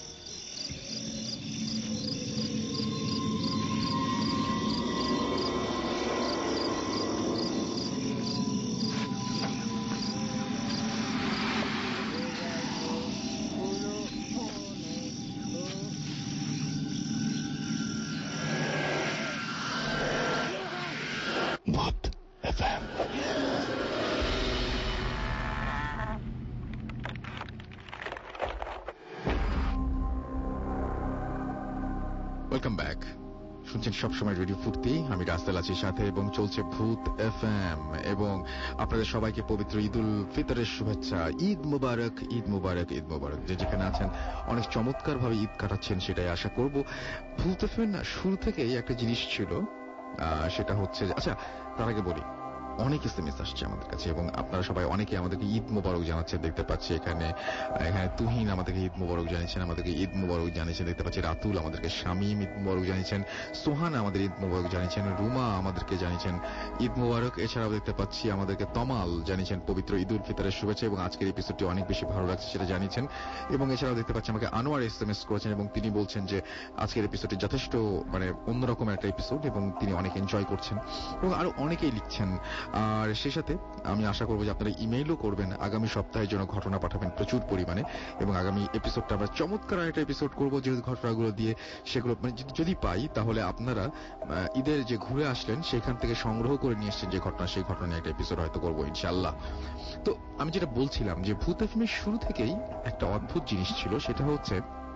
ওয়েলকাম ব্যাক শুনছেন সবসময় রেডিও ফুর্তি আমি রাস্তাল আছি সাথে এবং চলছে ভূত এফ এম এবং আপনাদের সবাইকে পবিত্র ঈদ উল ফিতরের শুভেচ্ছা ঈদ মুবারক ঈদ মুবারক ঈদ মুবারক যে যেখানে আছেন অনেক চমৎকার ভাবে ঈদ কাটাচ্ছেন সেটাই আশা করব ভূত এফ এম না শুরু থেকেই একটা জিনিস ছিল সেটা হচ্ছে আচ্ছা তার আগে বলি অনেক এসএমএস আসছে আমাদের কাছে এবং আপনারা সবাই অনেকে আমাদেরকে ঈদ মোবারক জানাচ্ছেন দেখতে পাচ্ছি এখানে এখানে তুহিন আমাদেরকে ঈদ মোবারক জানিয়েছেন আমাদেরকে ঈদ মোবারক জানিয়েছেন দেখতে পাচ্ছি রাতুল আমাদেরকে শামীম ঈদ মোবারক জানিয়েছেন সোহান আমাদের ঈদ মোবারক জানিয়েছেন রুমা আমাদেরকে জানিয়েছেন ঈদ মোবারক এছাড়াও দেখতে পাচ্ছি আমাদেরকে তমাল জানিয়েছেন পবিত্র ঈদ উল ফিতরের শুভেচ্ছা এবং আজকের এপিসোডটি অনেক বেশি ভালো লাগছে সেটা জানিয়েছেন এবং এছাড়াও দেখতে পাচ্ছি আমাকে আনোয়ার এসএমএস করেছেন এবং তিনি বলছেন যে আজকের এপিসোডটি যথেষ্ট মানে অন্যরকম একটা এপিসোড এবং তিনি অনেক এনজয় করছেন এবং আরো অনেকেই লিখছেন আর সেই সাথে আমি আশা করবো যে আপনারা ইমেইলও করবেন আগামী সপ্তাহের জন্য ঘটনা পাঠাবেন প্রচুর পরিমাণে এবং আগামী এপিসোডটা আমরা চমৎকার একটা এপিসোড করবো যে ঘটনাগুলো দিয়ে সেগুলো মানে যদি পাই তাহলে আপনারা ঈদের যে ঘুরে আসলেন সেখান থেকে সংগ্রহ করে নিয়ে এসছেন যে ঘটনা সেই ঘটনা নিয়ে একটা এপিসোড হয়তো করবো ইনশাআল্লাহ তো আমি যেটা বলছিলাম যে ভূত এফএমের শুরু থেকেই একটা অদ্ভুত জিনিস ছিল সেটা হচ্ছে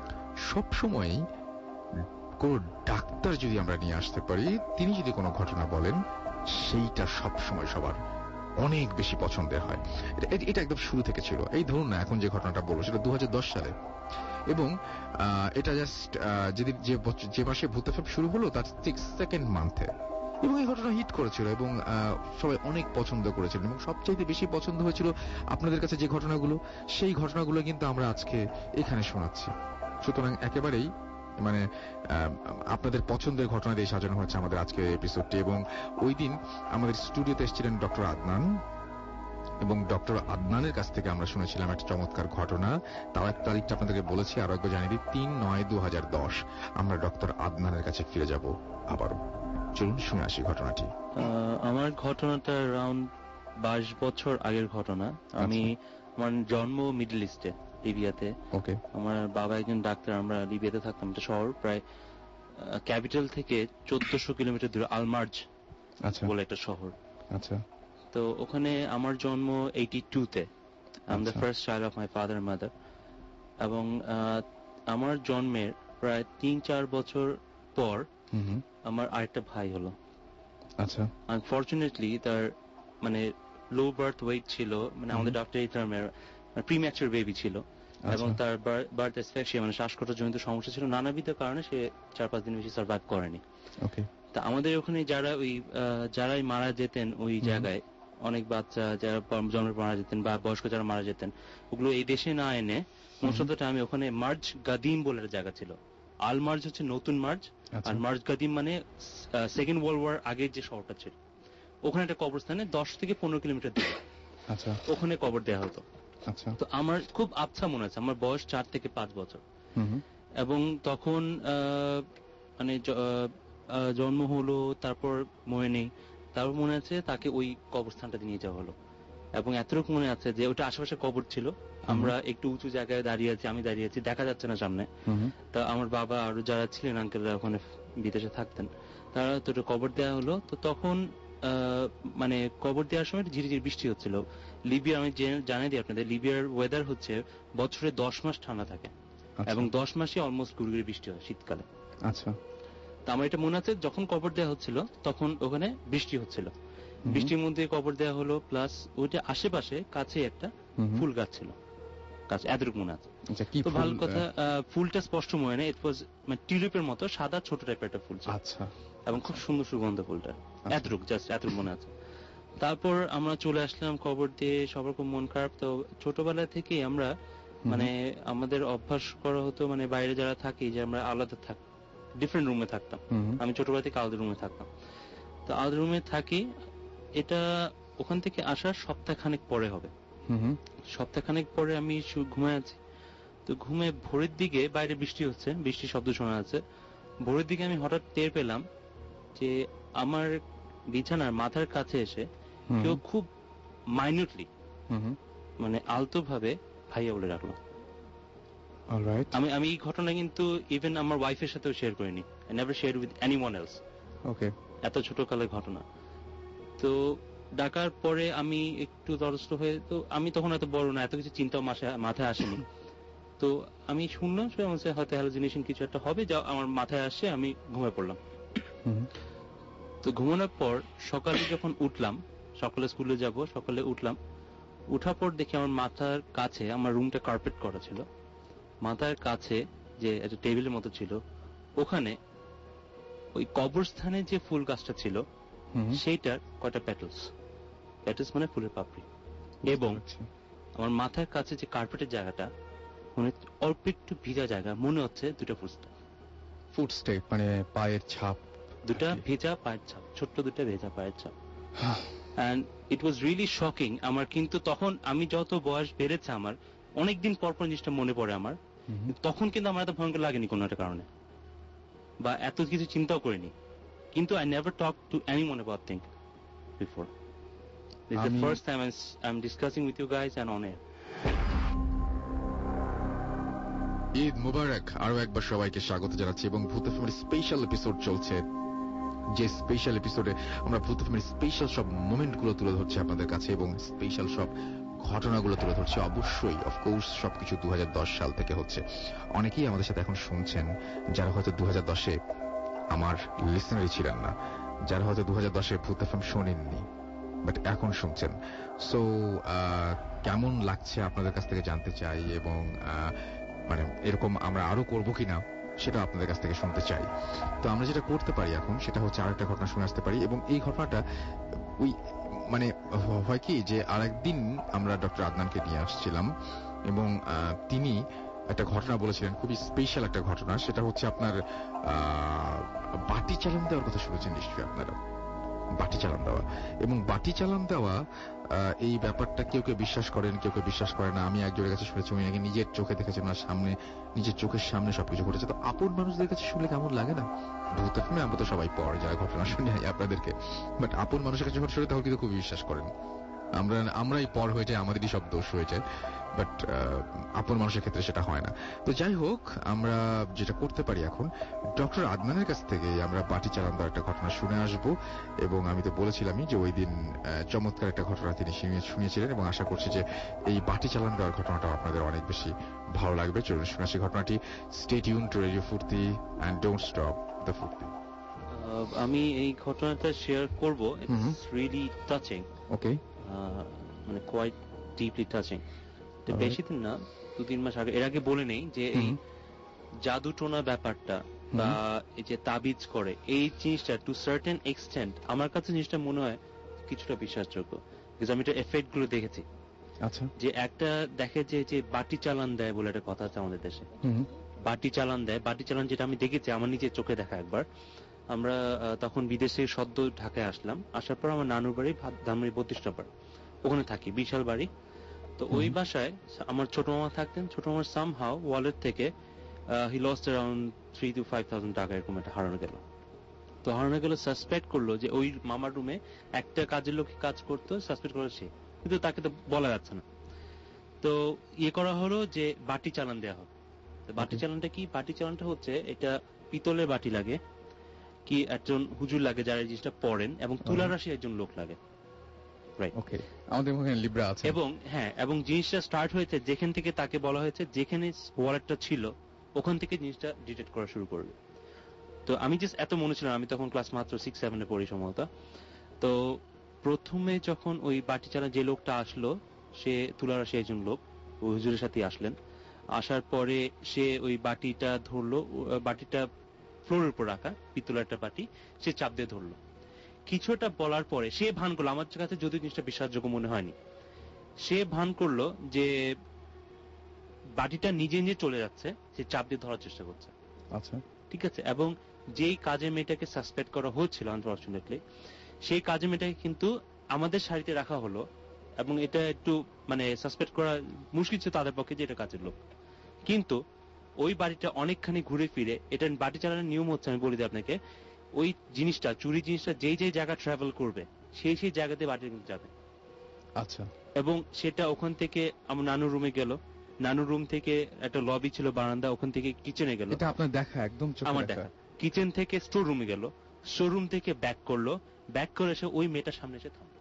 সবসময়ই কোন ডাক্তার যদি আমরা নিয়ে আসতে পারি তিনি যদি কোনো ঘটনা বলেন সেইটা সব সময় সবার অনেক বেশি পছন্দের হয় এটা একদম শুরু থেকে ছিল এই ধরুন না এখন যে ঘটনাটা বলবো সেটা দু হাজার দশ সালে এবং এটা জাস্ট যেদিন যে মাসে ভূত এফএম শুরু হলো তার সিক্স সেকেন্ড মান্থে এবং এই ঘটনা হিট করেছিল এবং সবাই অনেক পছন্দ করেছিলেন এবং সবচাইতে বেশি পছন্দ হয়েছিল আপনাদের কাছে যে ঘটনাগুলো সেই ঘটনাগুলো কিন্তু আমরা আজকে এখানে শোনাচ্ছি সুতরাং একেবারেই মানে আপনাদের পছন্দের ঘটনা দিয়ে সাজানো হচ্ছে আমাদের আজকের এপিসোডটি এবং ওই দিন আমাদের স্টুডিওতে এসেছিলেন ডক্টর আদনান এবং ডক্টর আদনানের কাছ থেকে আমরা শুনেছিলাম একটা চমৎকার ঘটনা তাও এক তারিখটা আপনাদেরকে বলেছি আরো একবার জানিয়ে দিই তিন নয় দু হাজার দশ আমরা ডক্টর আদনানের কাছে ফিরে যাব আবারও চলুন শুনে আসি ঘটনাটি আমার ঘটনাটা অ্যারাউন্ড বাইশ বছর আগের ঘটনা আমি আমার জন্ম মিডল ইস্টে লিবিয়াতে ওকে আমার বাবা একজন ডাক্তার আমরা লিবিয়াতে থাকতাম একটা শহর প্রায় ক্যাপিটাল থেকে চোদ্দশো কিলোমিটার দূরে আলমার্জ বলে একটা শহর আচ্ছা তো ওখানে আমার জন্ম এইটি টু তে I am the first child of my father and mother এবং আমার জন্মের প্রায় তিন চার বছর পর আমার আরেকটা ভাই হলো আচ্ছা আনফরচুনেটলি তার মানে লো বার্থ ওয়েট ছিল, মানে আমাদের ডক্টর এই টার্মের প্রিম্যাচুর বেবি ছিল, এবং তার বার্থ অ্যাসফিক্সিয়া মানে শ্বাসকষ্টজনিত সমস্যা ছিল, নানাবিধ কারণে সে চার পাঁচ দিন বেশি সার্ভাইভ করেনি। তা আমাদের ওখানে যারা ওই যারাই মারা যেতেন ওই জায়গায়, অনেক বাচ্চা যারা জন্মের মারা যেতেন বা বয়স্ক যারা মারা যেতেন, ওগুলো এই দেশে না এনে মোস্ট অফ দ্য টাইম ওখানে মার্জ গাদিম বলে জায়গা ছিল। আল মার্জ হচ্ছে নতুন মার্জ, আর মার্জ গাদিম মানে সেকেন্ড ওয়ার্ল্ড ওয়ার আগের যে শহরটা ছিল, ওখানে একটা কবরস্থানে দশ থেকে পনেরো কিলোমিটার দূরে ওখানে কবর দেওয়া হতো। তো আমার খুব আবছা মনে আছে, আমার বয়স চার থেকে পাঁচ বছর, এবং তখন মানে জন্ম হলো, তারপর মনে নেই, তারপর মনে আছে তাকে ওই কবরস্থানটাতে নিয়ে যাওয়া হলো, এবং এতটুকু মনে আছে যে ওটা আশেপাশে কবর ছিল, আমরা একটু উঁচু জায়গায় দাঁড়িয়ে আছি, আমি দাঁড়িয়ে আছি, দেখা যাচ্ছে না সামনে। তা আমার বাবা আরো যারা ছিলেন আঙ্কেলরা ওখানে বিদেশে থাকতেন, তারা তো কবর দেওয়া হলো। তো তখন মানে কবর দেওয়ার সময় ঝিরিঝিরি বৃষ্টি হচ্ছিল। লিবিয়া, আমি জানাই দিই আপনাদের, লিবিয়ার ওয়েদার হচ্ছে বছরে দশ মাস ঠান্ডা থাকে, এবং দশ মাসে অলমোস্ট গুড়গুড়ি বৃষ্টি হয় শীতকালে। আচ্ছা, তো আমার এটা মনে আছে যখন কবর দেওয়া হচ্ছিল তখন ওখানে বৃষ্টি হচ্ছিল, বৃষ্টির মধ্যে কবর দেওয়া হলো, প্লাস ওইটা আশেপাশে কাছে একটা ফুল গাছ ছিল, গাছ এতটুকু মনে আছে। তো ভালো কথা, ফুলটা স্পষ্ট মনে নেই, ইট ওয়াজ মানে টিউলিপের মতো সাদা ছোট টাইপের একটা ফুল ছিল, আচ্ছা, এবং খুব সুন্দর সুগন্ধ ফুলটা, এতটুকু জাস্ট এতটুকু মনে আছে। তারপর আমরা চলে আসলাম কবর দিয়ে, সবার খুব মন খারাপ। তো ছোটবেলা থেকেই আমরা মানে আমাদের অভ্যাস করা হতো, মানে বাইরে যারা থাকি যে আমরা আলাদা থাক, ডিফারেন্ট রুমে থাকতাম। আমি ছোটবেলা থেকে আলাদা রুমে থাকতাম, তো আলাদা রুমে থাকি। এটা ওখান থেকে আসার সপ্তাহখানেক পরে হবে, সপ্তাহখানেক পরে আমি ঘুমায় আছি। তো ঘুমে ভোরের দিকে বাইরে বৃষ্টি হচ্ছে, বৃষ্টির শব্দ শোনা যাচ্ছে। ভোরের দিকে আমি হঠাৎ টের পেলাম যে আমার বিছানার মাথার কাছে এসে কেউ খুব মাইনিউটলি মানে আলতো ভাবে ভাইয়া বলে রাখলো। আমি আমি এই ঘটনা কিন্তু ইভেন আমার ওয়াইফের সাথেও শেয়ার করিনি, I never share with anyone else. Okay, এত ছোট কালের ঘটনা। তো ডাকার পরে আমি একটু তরস্ত হয়ে, তো আমি তখন এত বড় না, এত কিছু চিন্তাও মাথায় আসেনি। তো আমি শুনলাম হয়তো হ্যালুসিনেশন কিছু একটা হবে, যা আমার মাথায় আসে, আমি ঘুমিয়ে পড়লাম। তো ঘুমানোর পর সকালে যখন উঠলাম, সকালে স্কুলে যাব, সকালে উঠলাম, উঠার পর দেখি আমার মাথার কাছে, আমার রুমটা কার্পেট করা ছিল, মাথার কাছে যে একটা টেবিলের মতো ছিল, ওখানে ওই কবরস্থানে যে ফুল গাছটা ছিল সেইটার কয়টা প্যাটেলস, প্যাটেলস মানে ফুলের পাপড়ি, এবং আমার মাথার কাছে যে কার্পেটের জায়গাটা মানে অল্প একটু ভিজা জায়গা, মনে হচ্ছে দুটো ফুটস্টেপ, ফুটস্টেপ মানে পায়ের ছাপ, দুটা ভেজা পায়ের ছাপ, ছোট্ট দুটা ভেজা পায়ের ছাপ। And it was really shocking আমার। কিন্তু তখন আমি যত বয়স বেড়েছে, আমার অনেকদিন পর পর জিনিসটা মনে পড়ে আমার, তখন কিন্তু আমার এত ভয়ঙ্কর লাগেনি কোনো একটা কারণে, বা এত কিছু চিন্তাও করিনি। কিন্তু I never talk to anyone about thing before. This is the first time I am discussing with you guys and on air. Eid মুবারক। আরো একবার সবাইকে স্বাগত জানাচ্ছি, এবং ভূত ফ্যামিলি স্পেশাল এপিসোড চলছে, যে স্পেশাল এপিসোডে আমরা ভূত ফ্যামিলি স্পেশাল সব মোমেন্ট গুলো তুলে ধরছি আপনাদের কাছে, এবং স্পেশাল সব ঘটনাগুলো তুলে ধরছি। অবশ্যই অফকোর্স সবকিছু দু হাজার দশ সাল থেকে হচ্ছে। অনেকেই আমাদের সাথে এখন শুনছেন যারা হয়তো দু হাজার দশে আমার লিসনারই ছিলেন না, যারা হয়তো দু হাজার দশে ভূত এফএম শোনেননি, বাট এখন শুনছেন। সো কেমন লাগছে আপনাদের কাছ থেকে জানতে চাই, এবং মানে এরকম আমরা আরো করবো কিনা সেটা আপনাদের কাছ থেকে শুনতে চাই। তো আমরা যেটা করতে পারি এখন সেটা হচ্ছে আরেকটা ঘটনা শুনে আসতে পারি, এবং এই ঘটনাটা ওই মানে হয় কি যে আরেকদিন আমরা ডক্টর আদনানকে নিয়ে আসছিলাম, এবং তিনি একটা ঘটনা বলেছিলেন, খুবই স্পেশাল একটা ঘটনা। সেটা হচ্ছে আপনার বাটি চালান দেওয়ার কথা শুনেছেন নিশ্চয়ই আপনারা, বাটি চালান দেওয়া। এবং বাটি চালান দেওয়া এই ব্যাপারটা কেউ কেউ বিশ্বাস করেন, কেউ কেউ বিশ্বাস করে না। আমি একজনের কাছে শুনেছি উনি নাকি নিজের চোখে দেখেছেন, ওনার সামনে, নিজের চোখের সামনে সবকিছু ঘটেছে। তো আপন মানুষদের কাছে শুনলে কেমন লাগে না? ভূত ফিল্মে আমরা তো সবাই পর যারা ঘটনা শুনি আপনাদেরকে, বাট আপন মানুষের কাছে যখন শুনে তখন কিন্তু খুব বিশ্বাস করেন। আমরা আমরাই পর হয়ে যাই, আমাদেরই সব দোষ হয়ে যায়, বাট আপন মানুষের ক্ষেত্রে সেটা হয় না। তো যাই হোক, আমরা যেটা করতে পারি এখন, ডক্টর আদনানের কাছ থেকে আমরা বাটি চালান দেওয়ার একটা ঘটনা শুনে আসবো। এবং আমি তো বলেছিলামই যে ওই দিন চমৎকার একটা ঘটনা তিনি শুনিয়েছিলেন, এবং আশা করছি যে এই বাটি চালান দেওয়ার ঘটনাটা আপনাদের অনেক বেশি ভালো লাগবে। চলুন শুনে আসি ঘটনাটি। Stay tune to radio Foorti and don't stop the Foorti. আমি এই ঘটনাটা শেয়ার করব, ইটস রিয়েলি টাচিং। ওকে। মানে কোয়াইট ডিপলি টাচিং। তো বেশি দিন না, দু তিন মাস আগে, এর আগে বলে নেই যে এই জাদু টোনা ব্যাপারটা বা এই যে তাবিজ করে এই জিনিসটা টু সার্টেন এক্সটেন্ট আমার কাছে জিনিসটা মনে হয় কিছুটা বিশ্বাসযোগ্য, বিকজ আমি এটা এফেক্ট গুলো দেখেছি। আচ্ছা, যে একটা দেখে যে যে বাটি চালান দেয় বলে একটা কথা আছে আমাদের দেশে, বাটি চালান দেয়, বাটি চালান যেটা আমি দেখেছি আমার নিজের চোখে দেখা একবার। আমরা তখন বিদেশে সদ্য ঢাকায় আসলাম, আসার পর আমার নানুর বাড়ি ধানমন্ডি বত্রিশ নম্বর, ওখানে থাকি, বিশাল বাড়ি। তো ওই বাসায় আমার ছোট মামা থাকতেন। ছোট মামার সামহাউ ওয়ালেট থেকে he lost around three two five thousand টাকা এরকম একটা হারানো গেল। তো হারানো গেল, সাসপেক্ট করলো যে ওই মামার রুমে একটা কাজের লোক কাজ করতো, সাসপেক্ট করলো সে, কিন্তু তাকে তো বলা যাচ্ছে না। তো ইয়ে করা হলো যে বাটি চালান দেওয়া হবে। তো বাটি চালানটা কি? বাটি চালানটা হচ্ছে এটা পিতলের বাটি লাগে, কি একজন হুজুর লাগে যারা এই জিনিসটা পড়েন, এবং তুলা রাশি একজন লোক লাগে। ওকে, আমাদের ওখানে লিব্রা আছে। এবং হ্যাঁ, এবং জিনিসটা স্টার্ট হয়েছে যেখান থেকে তাকে বলা হয়েছে যেখানে ওয়ালেটটা ছিল ওখান থেকে জিনিসটা ডিটেক্ট করা শুরু করবে। তো আমি জাস্ট এত মনে ছিল, আমি তখন ক্লাস মাত্র সিক্স সেভেনে পড়ি সম্ভবত। তো প্রথমে যখন ওই বাটি চালা যে লোকটা আসলো, সে তুলারাশি একজন লোক, ওই হুজুরের সাথে আসলেন। আসার পরে সে ওই বাটিটা ধরলো, বাটিটা ফ্লোরের উপর রাখা পিতলের একটা বাটি, সে চাপ দিয়ে ধরলো। কিছুটা বলার পরে সে ভান করলো, আমার কাছে যদিও জিনিসটা বিশ্বাসযোগ্য মনে হয়নি, সে ভান করলো যে বাটিটা নিজে নিজে চলে যাচ্ছে, সে চাপ দিয়ে ধরার চেষ্টা করছে। আচ্ছা, ঠিক আছে। এবং যেই কাজের মেয়েটাকে সাসপেক্ট করা হচ্ছিল আনফরচুনেটলি, সেই কাজের মেয়েটাকে কিন্তু আমাদের সারিতে রাখা হলো, এবং এটা একটু মানে সাসপেক্ট করা মুশকিল ছিল তাদের পক্ষে যে এটা কাজের লোক। কিন্তু ওই বাড়িটা অনেকখানি ঘুরে ফিরে, এটা বাড়ি চালানোর নিয়ম হচ্ছে, আমি বলি দিই আপনাকে, ওই জিনিসটা, চুরি জিনিসটা যেই যেই জায়গা ট্রাভেল করবে সেই সেই জায়গাতে বাড়ি কিন্তু যাবে। আচ্ছা। এবং সেটা ওখান থেকে আমার নানুর রুমে গেল, নানুর রুম থেকে একটা লবি ছিল, বারান্দা, ওখান থেকে কিচেনে গেল। এটা আপনার দেখা, একদম আমার দেখা। কিচেন থেকে স্টোর রুমে গেল, স্টোর রুম থেকে ব্যাক করলো, ব্যাক করে এসে ওই মেয়েটার সামনে এসে থামলো।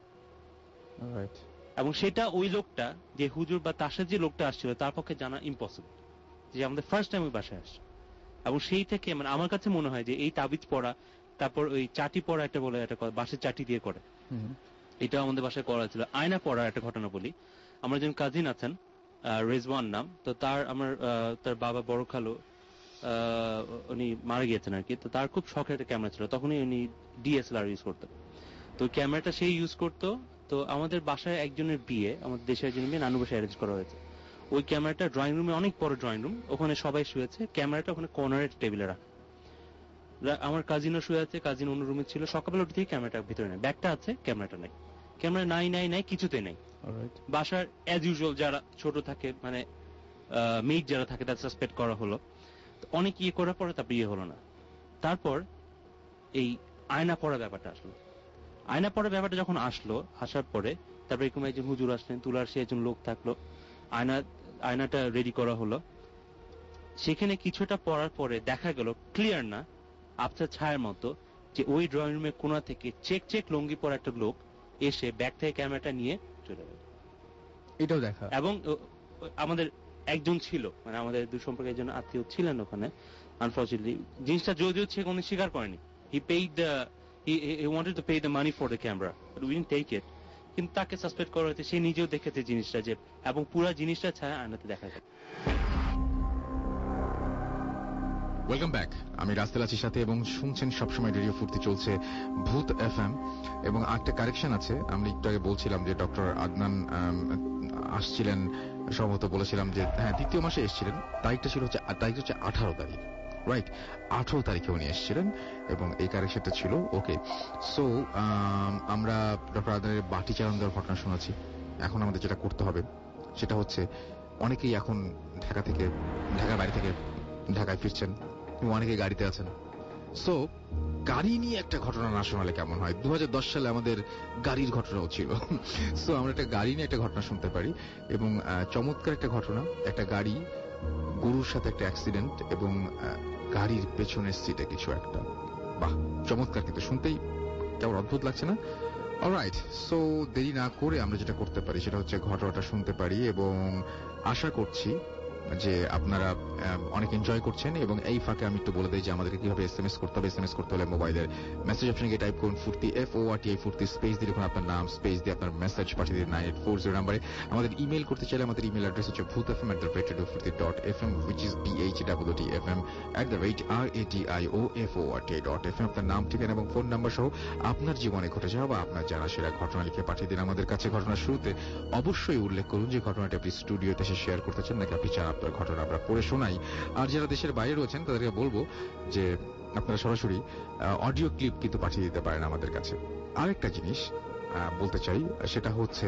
এবং সেটা ওই লোকটা যে হুজুর বা তার সাথে যে লোকটা আসছিল তার পক্ষে জানা ইম্পসিবল, যে আমাদের ফার্স্ট টাইম ওই বাসায় আসছে। এবং সেই থেকে মানে আমার কাছে মনে হয় যে এই তাবিজ পড়া, তারপর ওই চাটি পড়া, একটা বলে একটা বাসের চাটি দিয়ে করে, এটা আমাদের বাসায় করা ছিল। আয়না পড়ার একটা ঘটনা বলি। আমার একজন কাজিন আছেন, রেজওয়ান নাম, তো তার আমার তার বাবা বড় খালু উনি মারা গিয়েছেন আর কি। তো তার খুব শখের একটা ক্যামেরা ছিল, তখনই উনি ডিএসএলআর ইউজ করতেন। তো ক্যামেরাটা সেই ইউজ করতো। তো আমাদের বাসায় একজনের বিয়ে, আমাদের দেশের একজনের বিয়ে নানু বাসায় অ্যারেঞ্জ করা হয়েছে। ওই ক্যামেরাটা ড্রয়িং রুমে, অনেক বড় ড্রয়িং রুম, ওখানে সবাই শুয়েছে, ক্যামেরাটা ওখানে কর্নারের টেবিলে রাখা। আমার কাজিনও শুয়ে আছে, কাজিন অন্য রুমে ছিল। সকালবেলা উঠে ক্যামেরাটা ভিতরে নেই, ব্যাগটা আছে, ক্যামেরাটা নাই। ক্যামেরা নাই নাই নাই কিছুতে নেই। বাসার অ্যাজ ইউজুয়াল যারা ছোট থাকে, মানে মেড যারা থাকে, তাদের সাসপেক্ট করা হলো। অনেক ইয়ে করার পরে তার বিয়ে হলো না। তারপর এই আয়না পড়া ব্যাপারটা আসলো। আয়না পড়া ব্যাপারটা যখন আসলো, আসার পরে তারপরে এরকম একজন হুজুর আসলেন, তুলার সে একজন লোক থাকলো, আয়না আয়নাটা রেডি করা হলো। সেখানে কিছুটা পড়ার পরে দেখা গেল, ক্লিয়ার না, আবছা ছায়ার মতো, যে ওই ড্রয়িং রুমের কোণা থেকে চেক চেক লুঙ্গি পরা একটা লোক এসে ব্যাগ থেকে ক্যামেরাটা নিয়ে চলে গেল। এটাও দেখা। এবং আমাদের একজন ছিল, মানে আমাদের দু সম্পর্কে একজন আত্মীয় ছিলেন ওখানে। আনফরচুনেটলি জিনিসটা যদিও সে কোনো স্বীকার করেনি, he paid the he he wanted to pay the money for the camera, but we didn't take it. কিন্তু তাকে সাসপেক্ট করা হয়েছে, সে নিজেও দেখেছে জিনিসটা, যে এবং পুরো জিনিসটা ছায়া আয়নাতে দেখা যায়। ওয়েলকাম ব্যাক, আমি রাস্তেল আছি সাথে, এবং শুনছেন সবসময় রেডিও ফুর্তি, চলছে ভূত এফএম। এবং একটা কারেকশন আছে, আমি একটু আগে বলছিলাম যে ডক্টর আদনান আসছিলেন, সম্ভবত বলেছিলাম যে হ্যাঁ দ্বিতীয় মাসে এসেছিলেন, তারিখটা ছিল হচ্ছে তারিখ হচ্ছে আঠারো তারিখ, রাইট? আঠারো তারিখে উনি এসেছিলেন, এবং এই কারেকশনটা ছিল ওকে। সো আমরা ডক্টর আদনানের বাটি চালান দেওয়ার ঘটনা শোনাচ্ছি। এখন আমাদের যেটা করতে হবে সেটা হচ্ছে, অনেকেই এখন ঢাকা থেকে, ঢাকার বাড়ি থেকে ঢাকায় ফিরছেন, অনেকে গাড়িতে আছেন। সো গাড়ি নিয়ে একটা ঘটনা না শোনালে কেমন হয়? দু হাজার দশ সালে আমাদের গাড়ির ঘটনাও ছিল। সো আমরা একটা গাড়ি নিয়ে একটা ঘটনা শুনতে পারি, এবং চমৎকার একটা ঘটনা। একটা গাড়ি, গরুর সাথে একটা অ্যাক্সিডেন্ট, এবং গাড়ির পেছনের সিটে কিছু একটা, বাহ চমৎকার, কিন্তু শুনতেই কেমন অদ্ভুত লাগছে না? অলরাইট, সো দেরি না করে আমরা যেটা করতে পারি সেটা হচ্ছে ঘটনাটা শুনতে পারি, এবং আশা করছি যে আপনারা অনেক এনজয় করছেন। এবং এই ফাঁকে আমি একটু বলে দিই যে আমাদেরকে কিভাবে এস এম এস করতে হবে। এস এম এস করতে হলে মোবাইলের মেসেজ অপশনে গিয়ে টাইপ করুন Foorti, F O R T I Foorti, space দিয়ে লিখুন আপনার নাম, স্পেস দিয়ে আপনার মেসেজ পাঠিয়ে দিন নাইন এইট ফোর জিরো নাম্বারে। আমাদের ইমেল করতে চাইলে আমাদের ইমেল অ্যাড্রেস হচ্ছে Bhoot F M at the rate radio Foorti dot F M, which is B H W T F M at the rate R A T I O F O R T I dot F M. আপনার নাম, ঠিকানা এবং phone number সহ আপনার জীবনে ঘটে যাওয়া বা আপনার জানা সেরা ঘটনা লিখে পাঠিয়ে দিন আমাদের কাছে। ঘটনার শুরুতে অবশ্যই উল্লেখ করুন যে ঘটনাটি আপনি স্টুডিওতে এসে শেয়ার করতে চান নাকি আপনি চান আপনার ঘটনা আমরা পড়ে শোনাই। আর যারা দেশের বাইরে রয়েছেন তাদেরকে বলবো যে আপনারা সরাসরি অডিও ক্লিপ কিন্তু পাঠিয়ে দিতে পারেন আমাদের কাছে। আরেকটা জিনিস বলতে চাই, সেটা হচ্ছে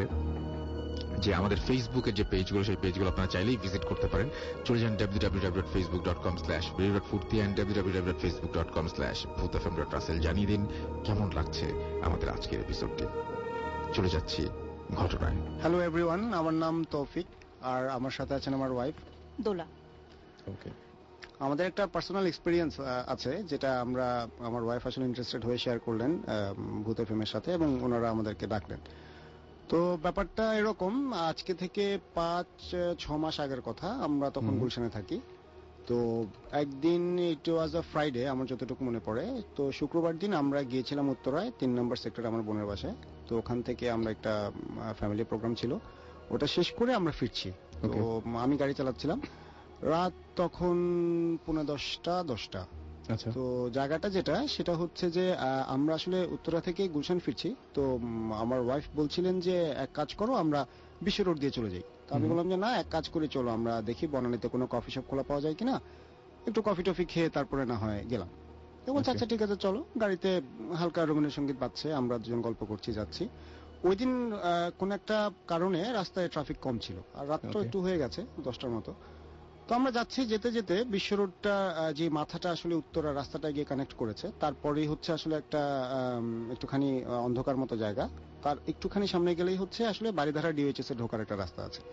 যে আমাদের ফেসবুকের যে পেজগুলো, সেই পেজগুলো আপনারা চাইলেই ভিজিট করতে পারেন। চলে যান W W W dot Facebook dot com slash radio dot Foorti and W W W dot Facebook dot com slash Bhoot F M dot Rasel. জানিয়ে দিন কেমন লাগছে আমাদের আজকের এপিসোডটি। চলে যাচ্ছি ঘটনায়। হ্যালো এভরিওয়ান, আমার নাম তৌফিক আর আমার সাথে আছেন আমার ওয়াইফ দোলা। ওকে, আমাদের একটা পার্সোনাল এক্সপিরিয়েন্স আছে যেটা আমরা আমার ওয়াইফ আসলে ইন্টারেস্টেড হয়ে শেয়ার করলেন ভূত এফ এম এর সাথে এবং ওনারা আমাদেরকে ডাকলেন। তো ব্যাপারটা এরকম, আজকে থেকে পাঁচ ছ মাস আগের কথা, আমরা তখন গুলশানে থাকি। তো একদিন ইট ওয়াজ আ ফ্রাইডে আমার যতটুকু মনে পড়ে। তো শুক্রবার দিন আমরা গিয়েছিলাম উত্তরায় তিন নম্বর সেক্টরে আমার বোনের বাসায়। তো ওখান থেকে আমরা একটা ফ্যামিলি প্রোগ্রাম ছিল, ওটা শেষ করে আমরা ফিরছি। তো আমি গাড়ি চালাচ্ছিলাম, রাত তখন পৌনে দশটা দশটা তো জায়গাটা যেটা সেটা হচ্ছে যে আমরা আসলে উত্তরা থেকে গুলশান ফিরছি। তো আমার ওয়াইফ বলছিলেন যে এক কাজ করো, আমরা বিশ্ব রোড দিয়ে চলে যাই। তো আমি বললাম যে না, এক কাজ করে চলো, আমরা দেখি বনানীতে কোনো কফি শপ খোলা পাওয়া যায় কিনা, একটু কফি টফি খেয়ে তারপরে না হয় গেলাম। তো বলছে আচ্ছা ঠিক আছে চলো। গাড়িতে হালকা রবীন্দ্র সঙ্গীত বাজছে, আমরা দুজন গল্প করছি যাচ্ছি। ওই দিন কোন একটা কারণে রাস্তায় ট্রাফিক কম ছিল, আর রাতটা একটু হয়ে গেছে দশটার মতো। তো আমরা যাচ্ছি, যেতে যেতে বিশ্ব রোডটা যে মাথাটা আসলে উত্তরা রাস্তাটা গিয়ে কানেক্ট করেছে, তারপরেই হচ্ছে আসলে একটা একটুখানি অন্ধকার মতো জায়গা। তার একটুখানি সামনে গেলেই হচ্ছে আসলে বাড়িধারা ডিওএইচএস এর ঢোকার একটা রাস্তা আছে।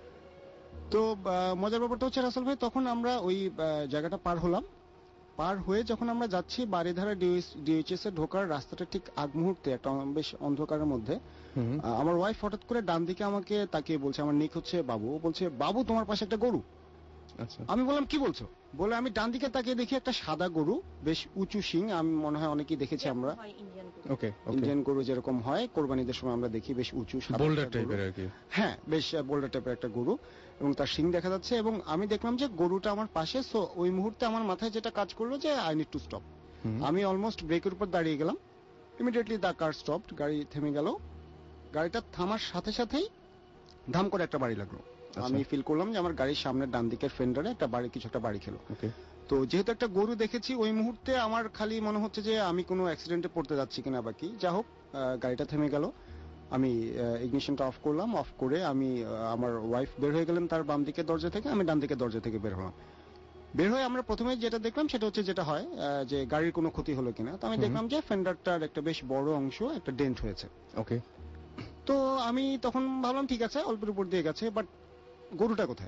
তো মজার ব্যাপারটা হচ্ছে রাসেল ভাই, তখন আমরা ওই জায়গাটা পার হলাম। পার হয়ে যখন আমরা যাচ্ছি বাড়িধারা ডিওএইচএস এর ঢোকার রাস্তাটা ঠিক আগ মুহূর্তে একটা বেশ অন্ধকারের মধ্যে আমার ওয়াইফ হঠাৎ করে ডান দিকে আমাকে তাকিয়ে বলছে, আমার নিক হচ্ছে বাবু, বলছে বাবু তোমার পাশে একটা গরু। আমি বললাম কি বলছো, বলে আমি ডান দিকে তাকিয়ে দেখি একটা সাদা গরু, বেশ উঁচু শিং, আমি মনে হয় অনেকেই দেখেছি আমরা, ইন্ডিয়ান গরু যেরকম হয় কোরবানিদের সময় আমরা দেখি, বেশ উঁচু বোল্ডার টাইপের আর কি। হ্যাঁ, বেশ বোল্ডার টাইপের একটা গরু এবং তার শিং দেখা যাচ্ছে। এবং আমি দেখলাম যে গরুটা আমার পাশে। সো ওই মুহূর্তে আমার মাথায় যেটা কাজ করলো যে আই নিড টু স্টপ। আমি অলমোস্ট ব্রেকের উপর দাঁড়িয়ে গেলাম। ইমিডিয়েটলি দ্য কার স্টপড, গাড়ি থেমে গেল। গাড়িটা থামার সাথে সাথেই ধাম করে একটা বাড়ি লাগলো। আমি ফিল করলাম যে আমার গাড়ির সামনে ডান দিকের ফেন্ডারে একটা বাড়ি কিছু একটা বাড়ি খেলো। তো যেহেতু একটা গরু দেখেছি ওই মুহূর্তে আমার খালি মনে হচ্ছে যে আমি কোনো অ্যাক্সিডেন্টে পড়তে যাচ্ছি কিনা বা কি। যা হোক, গাড়িটা থেমে গেল। আমি ইগনিশনটা অফ করলাম, অফ করে আমি আমার ওয়াইফ বের হয়ে গেলেন তার বাম দিকের দরজা থেকে, আমি ডান দিকের দরজা থেকে বের হলাম। বের হয়ে আমরা প্রথমে যেটা দেখলাম সেটা হচ্ছে যেটা হয় যে গাড়ির কোনো ক্ষতি হলো কিনা। তো আমি দেখলাম যে ফেন্ডারটার একটা বেশ বড় অংশ একটা ডেন্ট হয়েছে। ওকে, তো আমি তখন ভাবলাম ঠিক আছে অল্পের উপর দিয়ে গেছে, বাট গরুটা কোথায়?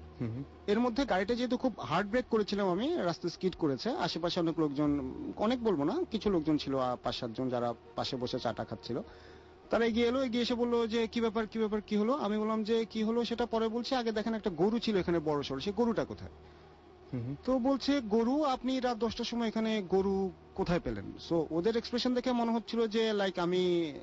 এর মধ্যে গাড়িটা যেহেতু খুব হার্ড ব্রেক করেছিলাম আমি, রাস্তা স্কিড করেছে। আশেপাশে অনেক লোকজন, অনেক বলবো না, কিছু লোকজন ছিল পাঁচ সাতজন যারা পাশে বসে চাটা খাচ্ছিল। তারা এগিয়ে এলো, এগিয়ে এসে বললো যে কি ব্যাপার কি ব্যাপার কি হলো। আমি বললাম যে কি হলো সেটা পরে বলছি, আগে দেখেন একটা গরু ছিল এখানে বড় সড়ো, সে গরুটা কোথায়? তো বলছে গরু, আপনি রাত দশটার সময় এখানে গরু কোথায় পেলেন? সো ওদের এক্সপ্রেশন দেখে মনে হচ্ছিল যে লাইক আমি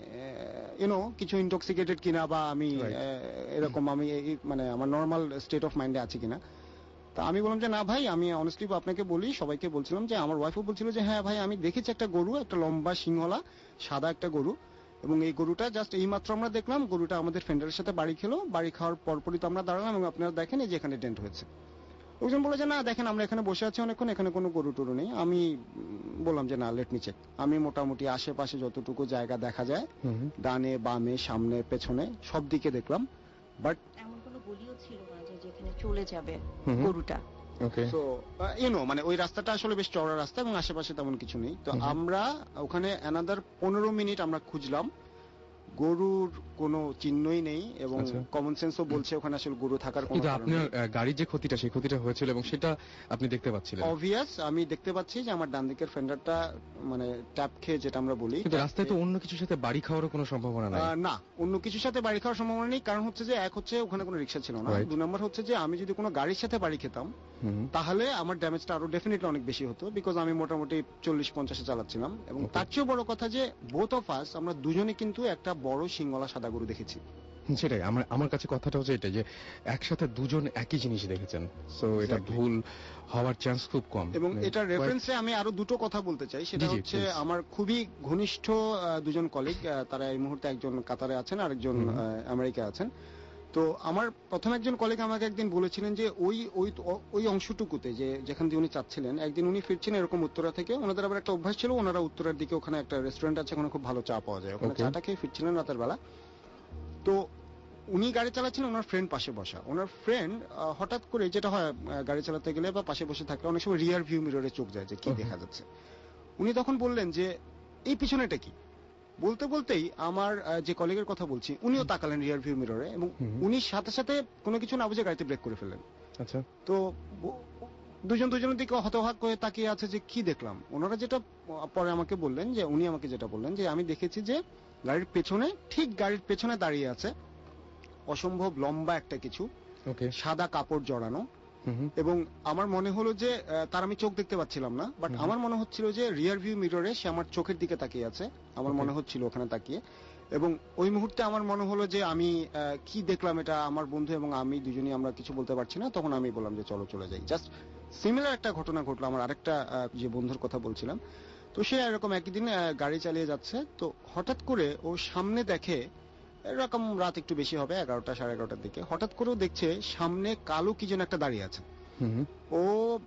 ইউনো কিছু ইনটক্সিকেটেড কিনা, বা আমি এরকম আমি মানে আমার নর্মাল স্টেট অফ মাইন্ডে আছি কিনা। তা আমি বললাম যে না ভাই, আমি অনেস্টলি আপনাকে বলি, সবাইকে বলছিলাম যে আমার ওয়াইফও বলছিল যে হ্যাঁ ভাই আমি দেখেছি একটা গরু, একটা লম্বা সিংহলা সাদা একটা গরু, এবং এই গরুটা জাস্ট এই মাত্র আমরা দেখলাম গরুটা আমাদের ফেন্ডারের সাথে বাড়ি খেলো। বাড়ি খাওয়ার পরপরই তো আমরা দাঁড়ালাম এবং আপনারা দেখেন এই যে এখানে ডেন্ট হয়েছে। লোকজন বলে যে না দেখেন আমরা এখানে বসে আছি অনেকক্ষণ, এখানে কোনো গরু টরু নেই। আমি বললাম যে না, লেট মি চেক। আমি মোটামুটি আশেপাশে যতটুকু জায়গা দেখা যায়, ডানে বামে সামনে পেছনে সব দিকে দেখলাম, বাট এমন কোনো গলিও ছিল না যে যেখানে চলে যাবে গরুটা। সো ইউনো মানে ওই রাস্তাটা আসলে বেশ চওড়া রাস্তা এবং আশেপাশে তেমন কিছু নেই। তো আমরা ওখানে অ্যানাদার পনেরো মিনিট আমরা খুঁজলাম, গরুর কোনো চিহ্নই নেই এবং কমন সেন্সও বলছে ওখানে আসলে গরু থাকার কোনো কিন্তু আপনার গাড়ির যে ক্ষতিটা সেই ক্ষতিটা হয়েছিল এবং সেটা আপনি দেখতে পাচ্ছিলেন। অবভিয়াস আমি দেখতে পাচ্ছি যে আমার ডান দিকের ফেন্ডারটা মানে ট্যাপ খেয়ে যেটা আমরা বলি, কিন্তু রাস্তায় তো অন্য কিছুর সাথে বাড়ি খাওয়ারও কোনো সম্ভাবনা নাই। না, অন্য কিছুর সাথে বাড়ি খাওয়ার সম্ভাবনা নেই, কারণ হচ্ছে যে এক হচ্ছে ওখানে কোনো রিক্সা ছিল না, দুই নম্বর হচ্ছে যে আমি যদি কোনো গাড়ির সাথে বাড়ি খেতাম তাহলে আমার ড্যামেজটা আরো ডেফিনেটলি অনেক বেশি হতো, বিকজ আমি মোটামুটি চল্লিশ পঞ্চাশে চালাচ্ছিলাম। এবং তার চেয়েও বড় কথা যে বোথ অফ আস আমরা দুজনে কিন্তু একটা বড় সিংওয়ালা সাদা গরু দেখেছি। সেটাই আমার আমার কাছে কথাটা হচ্ছে এটা যে একসাথে দুজন একই জিনিস দেখেছেন, সো এটা ভুল হওয়ার চান্স খুব কম। এবং এটা রেফারেন্সে আমি আরো দুটো কথা বলতে চাই, সেটা হচ্ছে আমার খুবই ঘনিষ্ঠ দুজন কলিগ, তারা এই মুহূর্তে একজন কাতারে আছেন আর একজন আমেরিকায় আছেন। তো আমার প্রথম একজন কলিগ আমাকে একদিন বলেছিলেন যে ওই ওই ওই অংশটুকুতে যে যেখান দিয়ে উনি চাচ্ছিলেন, একদিন উনি ফিরছিলেন এরকম উত্তরা থেকে, ওনাদের আবার একটা অভ্যাস ছিল, ওনারা উত্তরার দিকে ওখানে একটা রেস্টুরেন্ট আছে, ওখানে খুব ভালো চা পাওয়া যায়, ওখানে চাটা খেয়ে ফিরছিলেন রাতের বেলা। তো উনি গাড়ি চালাচ্ছিলেন, ওনার ফ্রেন্ড পাশে বসা, ওনার ফ্রেন্ড হঠাৎ করে যেটা হয় গাড়ি চালাতে গেলে বা পাশে বসে থাকলে অনেক সময় রিয়ার ভিউ মিররে চোখ যায় যে কি দেখা যাচ্ছে। উনি তখন বললেন যে এই পিছনেটা কি, বলতে বলতেই আমার যে কলিগের কথা বলছি উনিও তাকালেন রিয়ার ভিউ মিররে এবং উনি সাথে সাথে কোনো কিছু না বুঝে গাড়িতে ব্রেক করে ফেললেন। আচ্ছা, তো দুজন দুজনের দিকে হতবাক হয়ে তাকিয়ে আছে যে কি দেখলাম। ওনারা যেটা পরে আমাকে বললেন, যে উনি আমাকে যেটা বললেন যে আমি দেখেছি যে গাড়ির পেছনে, ঠিক গাড়ির পেছনে দাঁড়িয়ে আছে অসম্ভব লম্বা একটা কিছু, সাদা কাপড় জড়ানো, এবং আমার মনে হলো যে তার আমি চোখ দেখতে পাচ্ছিলাম না, বাট আমার মনে হচ্ছিল যে রিয়ার ভিউ মিররে সে আমার চোখের দিকে তাকিয়ে আছে, আমার মনে হচ্ছিল ওখানে তাকিয়ে। এবং ওই মুহূর্তে আমার মনে হলো যে আমি কি দেখলাম, এটা আমার বন্ধু এবং আমি দুজনেই আমরা কিছু বলতে পারছি না। তখন আমি বললাম যে চলো চলে যাই। জাস্ট সিমিলার একটা ঘটনা ঘটলো আমার আরেকটা যে বন্ধুর কথা বলছিলাম। তো সে এরকম একদিন গাড়ি চালিয়ে যাচ্ছে, তো হঠাৎ করে ও সামনে দেখে, এরকম রাত একটু বেশি হবে, এগারোটা সাড়ে এগারোটার দিকে, হঠাৎ করেও দেখছে সামনে কালো কি যেন একটা দাঁড়িয়ে আছে। ও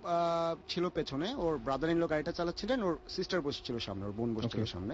ছিল পেছনে, ওর ব্রাদার ইন ল গাড়িটা চালাচ্ছিলেন, ওর সিস্টার বসেছিল সামনে, ওর বোন বসেছিল সামনে।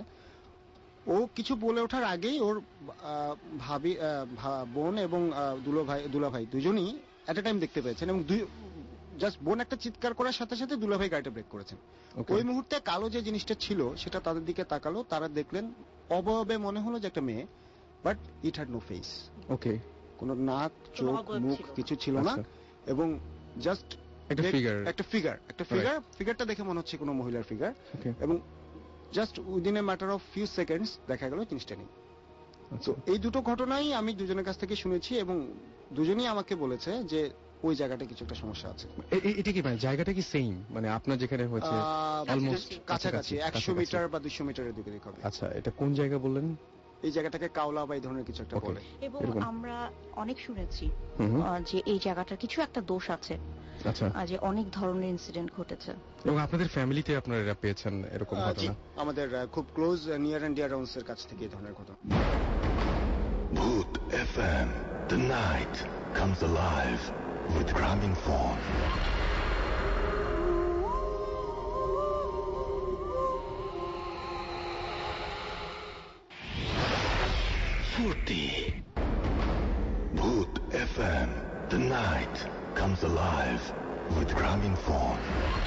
ও কিছু বলে ওঠার আগেই ওর ভাবি বোন এবং দুলো ভাই দুলা ভাই দুজনই এট এ টাইম দেখতে পেয়েছেন, এবং জাস্ট বোন একটা চিৎকার করার সাথে সাথে দুলা ভাই গাড়িটা ব্রেক করেছেন। ওই মুহূর্তে কালো যে জিনিসটা ছিল সেটা তাদের দিকে তাকালো, তারা দেখলেন অবয়বে মনে হলো যে একটা মেয়ে, but it had no face. Okay, কোন নাক চোখ মুখ কিছু ছিল না, এবং জাস্ট একটা ফিগার একটা ফিগার একটা ফিগার ফিগারটা দেখে মনে হচ্ছে কোনো মহিলার ফিগার, এবং just within a matter of few seconds দেখা গেল জিনিসটা নেই। তো এই দুটো ঘটনাই আমি দুজনের কাছ থেকে শুনেছি, এবং দুজনেই আমাকে বলেছে যে ওই জায়গাটা কিছু একটা সমস্যা আছে। এটা কি মানে জায়গাটা কি সেম, মানে আপনার যেখানে হয়েছে অলমোস্ট কাছাকাছি একশো মিটার বা দুইশো মিটারের দিকে দিকে হবে। আচ্ছা, এটা কোন জায়গা বললেন? এই জায়গাটাকে কাওলা বা এই ধরনের কিছু একটা বলে। এবং আমরা অনেক শুনেছি যে এই জায়গাটার কিছু একটা দোষ আছে, আচ্ছা, যে অনেক ধরনের ইনসিডেন্ট ঘটেছে। এবং আপনাদের ফ্যামিলিতে আপনারা এটা পেয়েছেন এরকম ঘটনা? আমাদের খুব close near and dear ones এর কাছ থেকে এই ধরনের ঘটনা। Bhoot FM, the night comes alive with Gramophone. Furti. Bhoot F M, the night comes alive with Gramophone.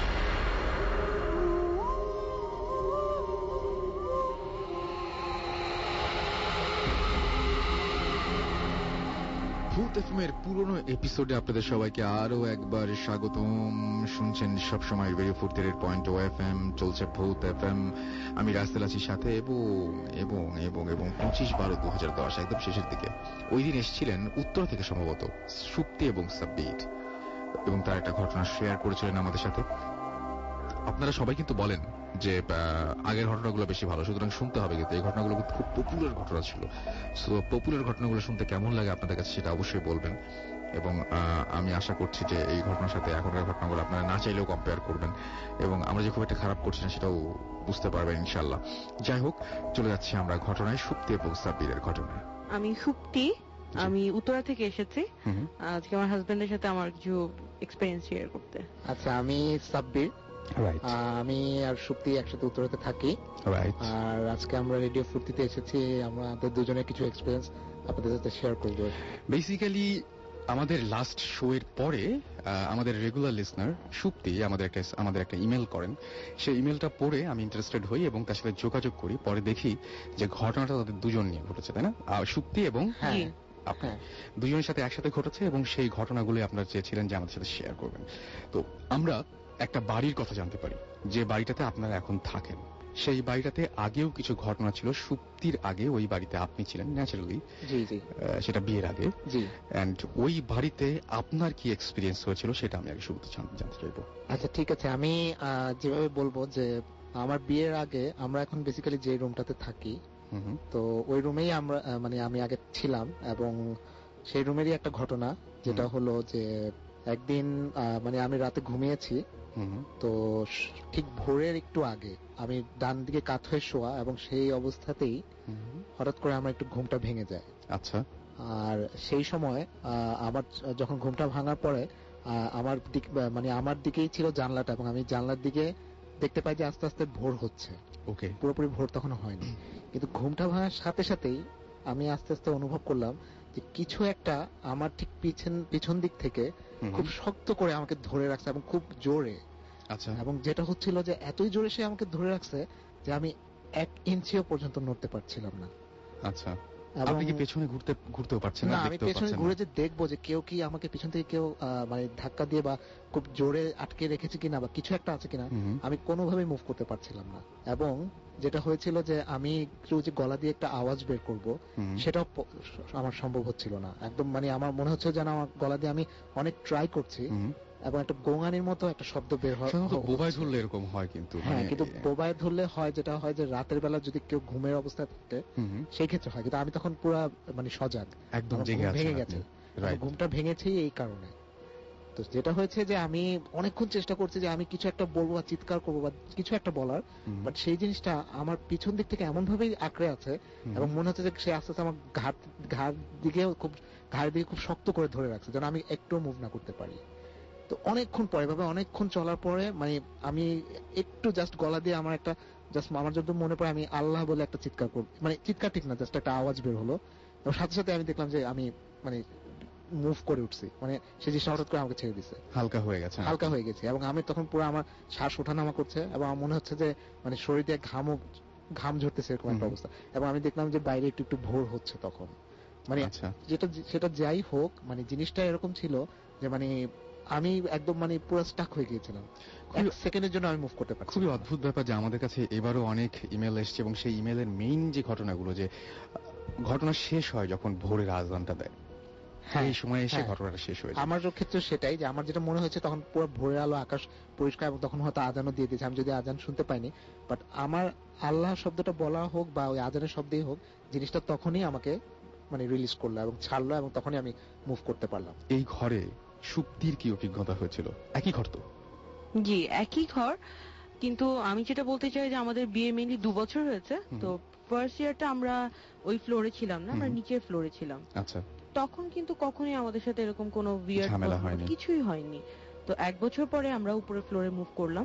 Bhoot FM এর পুরনো এপিসোডে আপনাদের সবাইকে আরো একবার স্বাগতম। শুনছেন সবসময় রেডিও ফুর্তির পয়েন্ট ও এফএম, চলছে ভূত এফএম। আমি রাস্তাল আছি সাথে, এবং এবং এবং এবং পঁচিশ বারো দু হাজার দশ একদম শেষের দিকে ওই দিন এসেছিলেন উত্তর থেকে সম্ভবত সুপ্তি এবং সাব্বির, এবং তার একটা ঘটনা শেয়ার করেছিলেন আমাদের সাথে। আপনারা সবাই কিন্তু বলেন যে আগের ঘটনাগুলো বেশি ভালো, সুতরাং শুনতে হবে, কিন্তু এই ঘটনাগুলো কিন্তু খুব পপুলার ঘটনা ছিল। সো পপুলার ঘটনাগুলো শুনতে কেমন লাগে আপনাদের কাছে সেটা অবশ্যই বলবেন, এবং আমি আশা করছি যে এই ঘটনার সাথে এখনকার ঘটনাগুলো আপনারা না চাইলেও কম্পেয়ার করবেন, এবং আমরা যে খুব একটা খারাপ করছি না সেটাও বুঝতে পারবেন ইনশাল্লাহ। যাই হোক, চলে যাচ্ছি আমরা ঘটনায়, সুপ্তি এবং সাব্বিরের ঘটনায়। আমি সুপ্তি, আমি উত্তরা থেকে এসেছি আজকে আমার হাজবেন্ডের সাথে আমার কিছু এক্সপেরিয়েন্স শেয়ার করতে। আচ্ছা, আমি সাব্বির, আমি আর সুপ্তি একসাথে উত্তরাতে থাকি, আর আজকে আমরা রেডিও ফুর্তিতে এসেছি আমাদের দুজনের কিছু এক্সপেরিয়েন্স আপনাদের সাথে শেয়ার করবো। বেসিক্যালি আমাদের লাস্ট শো এর পরে আমাদের রেগুলার লিসনার সুপ্তি আমাদের একটা আমাদের একটা ইমেল করেন। সেই ইমেলটা পড়ে আমি ইন্টারেস্টেড হই এবং তার সাথে যোগাযোগ করি। পরে দেখি যে ঘটনাটা তাদের দুজন নিয়ে ঘটেছে, তাই না? সুপ্তি এবং আপনার দুজনের সাথে একসাথে ঘটেছে এবং সেই ঘটনাগুলো আপনারা চেয়েছিলেন যে আমাদের সাথে শেয়ার করবেন। তো আমরা একটা বাড়ির কথা জানতে পারি, যে বাড়িটাতে আপনারা এখন থাকেন। সেই বাড়িটাতে আগেও কিছু ঘটনা ছিল। সুপ্তির আগে ওই বাড়িতে আপনি ছিলেন ন্যাচারালি, জি জি, সেটা বিয়ের আগে। জি। এন্ড ওই বাড়িতে আপনার কি এক্সপিরিয়েন্স হয়েছিল সেটা আমি আগে শুরুতে জানতে চাইবো। আচ্ছা ঠিক আছে, আমি যেভাবে বলবো যে আমার বিয়ের আগে আমরা এখন বেসিক্যালি যে রুমটাতে থাকি, তো ওই রুমেই আমরা মানে আমি আগে ছিলাম, এবং সেই রুমেরই একটা ঘটনা যেটা হলো যে একদিন মানে আমি রাতে ঘুমিয়েছি, তো ঠিক ভোরের একটু আগে আমি ডান দিকে কাত হয়ে শোয়া, এবং সেই অবস্থাতেই হঠাৎ করে আমার একটু ঘুমটা ভেঙে যায়। আচ্ছা। আর সেই সময় আমার যখন ঘুমটা ভাঙার পরে আমার দিক মানে আমার দিকেই ছিল জানলাটা, এবং আমি জানলার দিকে দেখতে পাই যে আস্তে আস্তে ভোর হচ্ছে। ওকে। পুরোপুরি ভোর তখন হয়নি, কিন্তু ঘুমটা ভাঙার সাথে সাথেই আমি আস্তে আস্তে অনুভব করলাম যে কিছু একটা আমার ঠিক পিছন পিছন দিক থেকে খুব শক্ত করে আমাকে ধরে রাখছে, এবং খুব জোরে। আচ্ছা। এবং যেটা হচ্ছিল যে এতই জোরে সে আমাকে ধরে রাখছে যে আমি এক ইঞ্চিও পর্যন্ত নড়তে পারছিলাম না। আচ্ছা। আপনি কি পেছনে ঘুরতে ঘুরতেও পারছেন না? আমি পেছনে ঘুরে যে দেখবো যে কেউ কি আমাকে পিছন থেকে কেউ মানে ধাক্কা দিয়ে বা খুব জোরে আটকে রেখেছে কিনা বা কিছু একটা আছে কিনা, আমি কোনোভাবেই মুভ করতে পারছিলাম না। এবং যেটা হয়েছিল যে আমি একটু যে গলা দিয়ে একটা আওয়াজ বের করব, সেটাও আমার সম্ভব হচ্ছিল না একদম। মানে আমার মনে হচ্ছে যেন আমার গলা দিয়ে আমি অনেক ট্রাই করছি, এবং একটা গোঙানির মতো একটা শব্দ বের হয়। বোবায় ধরলে এরকম হয়, কিন্তু হ্যাঁ, কিন্তু বোবায় ধরলে হয় যেটা হয় যে রাতের বেলা যদি কেউ ঘুমের অবস্থায় থাকে সেই ক্ষেত্রে হয়, কিন্তু আমি তখন পুরো মানে সজাগ, একদম ভেঙে গেছে, ঘুমটা ভেঙেছি এই কারণে। তো যেটা হয়েছে যে আমি অনেকক্ষণ চেষ্টা করছি যে আমি কিছু একটা বলবো বা চিৎকার করবো বা কিছু একটা বলার, বাট সেই জিনিসটা আমার পিছন দিক থেকে এমন ভাবেই আঁকড়ে আছে, এবং মনে হচ্ছে যে সে আস্তে আস্তে আমার ঘাট ঘাড় দিকে খুব ঘাড় দিকে খুব শক্ত করে ধরে রাখছে যেন আমি একটু মুভ না করতে পারি। তো অনেকক্ষণ পরে ভাবে অনেকক্ষণ চলার পরে মানে আমি একটু জাস্ট গলা দিয়ে আমার একটা জাস্ট আমার যত মনে পড়ে আমি আল্লাহ বলে একটা চিৎকার করব, মানে চিৎকার ঠিক না, জাস্ট একটা আওয়াজ বের হলো, এবং সাথে সাথে আমি দেখলাম যে আমি মানে মুভ করে উঠছি, মানে সে জিনিসটা হঠাৎ করে আমাকে ছেড়ে দিছে, হালকা হয়ে গেছে হালকা হয়ে গেছে এবং আমি তখন পুরো আমার শ্বাস ওঠানামা করছে, এবং আমার মনে হচ্ছে যে মানে শরীর দিয়ে ঘামও ঘাম ঝরতেছে এরকম একটা অবস্থা। এবং আমি দেখলাম যে বাইরে একটু একটু ভোর হচ্ছে তখন, মানে যেটা সেটা যাই হোক, মানে জিনিসটা এরকম ছিল যে মানে আমি একদম মানে পুরো স্টাক হয়ে গিয়েছিলাম, এক সেকেন্ডের জন্য আমি মুভ করতে পারছি। খুবই অদ্ভুত ব্যাপার যে আমাদের কাছে এবারও অনেক ইমেল এসছে, এবং সেই ইমেলের মেইন যে ঘটনাগুলো, যে ঘটনা শেষ হয় যখন ভোরের আজানটা দেয়, এই সময় এসে ঘটনাটা শেষ হয়ে যায়। আমার ক্ষেত্রে সেটাই, যে আমার যেটা মনে হয়েছে তখন পুরো ভোরের আলো, আকাশ পরিষ্কার, এবং তখন হয়তো আজানও দিয়ে দিয়েছে, আমি যদি আজান শুনতে পাইনি, বাট আমার আল্লাহ শব্দটা বলা হোক বা ওই আজানের শব্দেই হোক, জিনিসটা তখনই আমাকে মানে রিলিজ করলো এবং ছাড়লো, এবং তখনই আমি মুভ করতে পারলাম। এই ঘরে সুপ্তির কি অভিজ্ঞতা হয়েছিল? একই ঘর তো? জি, একই ঘর, কিন্তু আমি যেটা বলতে চাই যে আমাদের বিয়ে মেনলি দু বছর হয়েছে, তো ফার্স্ট ইয়ারটা আমরা ওই ফ্লোরে ছিলাম না, আমরা নিচের ফ্লোরে ছিলাম। আচ্ছা। তখন কিন্তু কখনোই আমাদের সাথে এরকম কোনো উইয়ার্ড কিছুই হয়নি। তো এক বছর পরে আমরা উপরে ফ্লোরে মুভ করলাম।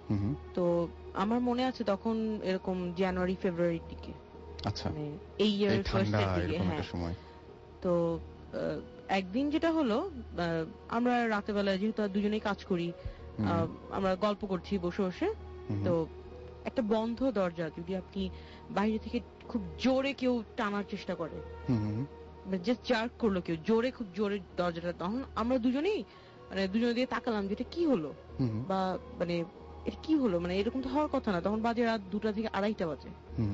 তো আমার মনে আছে তখন এরকম জানুয়ারি ফেব্রুয়ারির দিকে, আচ্ছা, এই ইয়ারের ফার্স্টের দিকে। হ্যাঁ, তো একদিন যেটা হলো, আমরা রাতের বেলায় যেহেতু দুজনেই কাজ করি, আমরা গল্প করছি বসে বসে, তো একটা বন্ধ দরজা যদি আপনি বাইরে থেকে খুব জোরে কেউ টানার চেষ্টা করে, জাস্ট জার্ক করলো কেউ জোরে, খুব জোরে দরজাটা, তখন আমরা দুজনেই মানে দুজনে দিয়ে তাকালাম যে এটা কি হলো, বা মানে এটা কি হলো, মানে এরকম তো হওয়ার কথা না। তখন বাজে রাত দুটা থেকে আড়াইটা বাজে।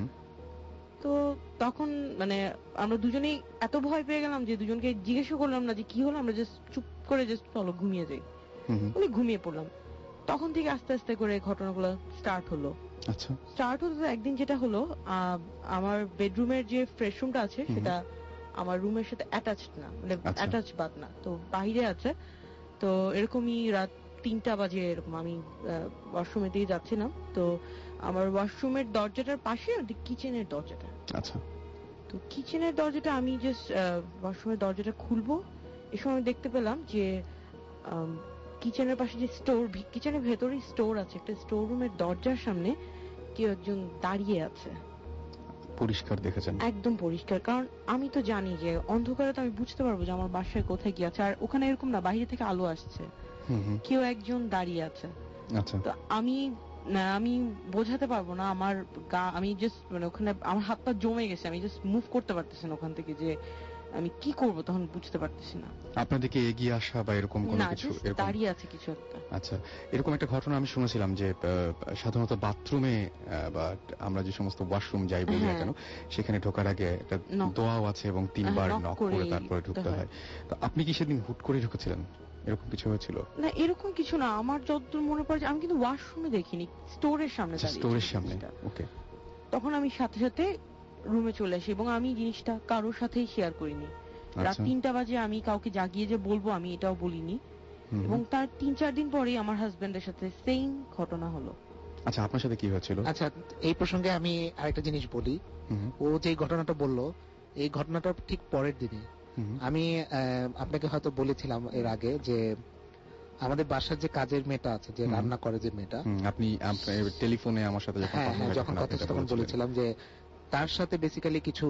তো তখন মানে আমরা দুজনেই এত ভয় পেয়ে গেলাম যে দুজনকে জিজ্ঞেসও করলাম না যে কি হলো, আমরা জাস্ট চুপ করে জাস্ট চলো ঘুমিয়ে যাই, বলে ঘুমিয়ে পড়লাম। তখন থেকে আস্তে আস্তে করে ঘটনাগুলো স্টার্ট হলো। আচ্ছা, স্টার্ট হতে তো একদিন যেটা হলো, আমার বেডরুমের যে ফ্রেশ রুমটা আছে সেটা আমার রুমের সাথে অ্যাটাচড না, মানে অ্যাটাচ বাদ না, তো বাইরে আছে। তো এরকমই রাত তিনটা বাজে এরকম আমি ওয়াশরুমে দিয়ে যাচ্ছিলাম, তো আমার ওয়াশরুমের দরজাটার পাশে কিচেনের দরজাটা। আচ্ছা, তো কিচেনের দরজাটা আমি জাস্ট ওয়াশরুমের দরজাটা খুলবো, এই সময় দেখতে পেলাম যে কিচেনের পাশে যে স্টোর, কিচেনের ভেতরে স্টোর আছে, একটা স্টোর রুমের দরজার সামনে কেউ একজন দাঁড়িয়ে আছে। পরিষ্কার দেখেছেন? একদম পরিষ্কার, কারণ আমি তো জানি যে অন্ধকারে তো আমি বুঝতে পারবো যে আমার বাসায় কোথায় কি আছে, আর ওখানে এরকম না বাইরে থেকে আলো আসছে, কেউ একজন দাঁড়িয়ে আছে। আচ্ছা, তো আমি না আমি বোঝাতে পারবো না আমার গা, আমি জাস্ট মানে ওখানে আমার হাত পা জমে গেছে, আমি জাস্ট মুভ করতে পারতেছি না ওখান থেকে, যে আমি কি করব তখন বুঝতে পারতেছি না। আপনাদেরকে এগিয়ে আসা বা এরকম কোনো কিছু? এরকম দাঁড়িয়ে আছে কিছু একটা। আচ্ছা, এরকম একটা ঘটনা আমি শুনেছিলাম যে সাধারণত বাথরুমে বা আমরা যে সমস্ত ওয়াশরুম যাই বলি না কেন, সেখানে ঢোকার আগে একটা দোয়াও আছে এবং তিনবার নক করে তারপরে ঢুকতে হয়। তো আপনি কি সেদিন হুট করে ঢুকেছিলেন? এরকম কিছু হয়েছিল? না, এরকম কিছু না, আমার যতদূর মনে পড়ে আমি কিন্তু ওয়াশরুমে দেখিনি, স্টোরের সামনে দাঁড়িয়ে। স্টোরের সামনে, ওকে। তখন আমি সাথে সাথে রুমে চলে আসি এবং আমি জিনিসটা কারোর সাথেই শেয়ার করিনি। রাত তিনটা বাজে আমি কাউকে জাগিয়ে যে বলবো আমি এটাও বলিনি, এবং তার তিন চার দিন পরেই আমার হাজবেন্ডের সাথে সেম ঘটনা হলো। আচ্ছা, আপনার সাথে কি হয়েছিল? আচ্ছা, এই প্রসঙ্গে আমি আরেকটা জিনিস বলি। ও যে ঘটনাটা বললো, এই ঘটনাটা ঠিক পরের দিনে আমি আপনাকে হয়তো বলেছিলাম এর আগে যে আমাদের বাসার যে কাজের মেয়েটা আছে, যে রান্না করে যে মেয়েটা, আপনি টেলিফোনে আমার সাথে যখন কথা তখন বলেছিলাম যে তার সাথে বেসিক্যালি কিছু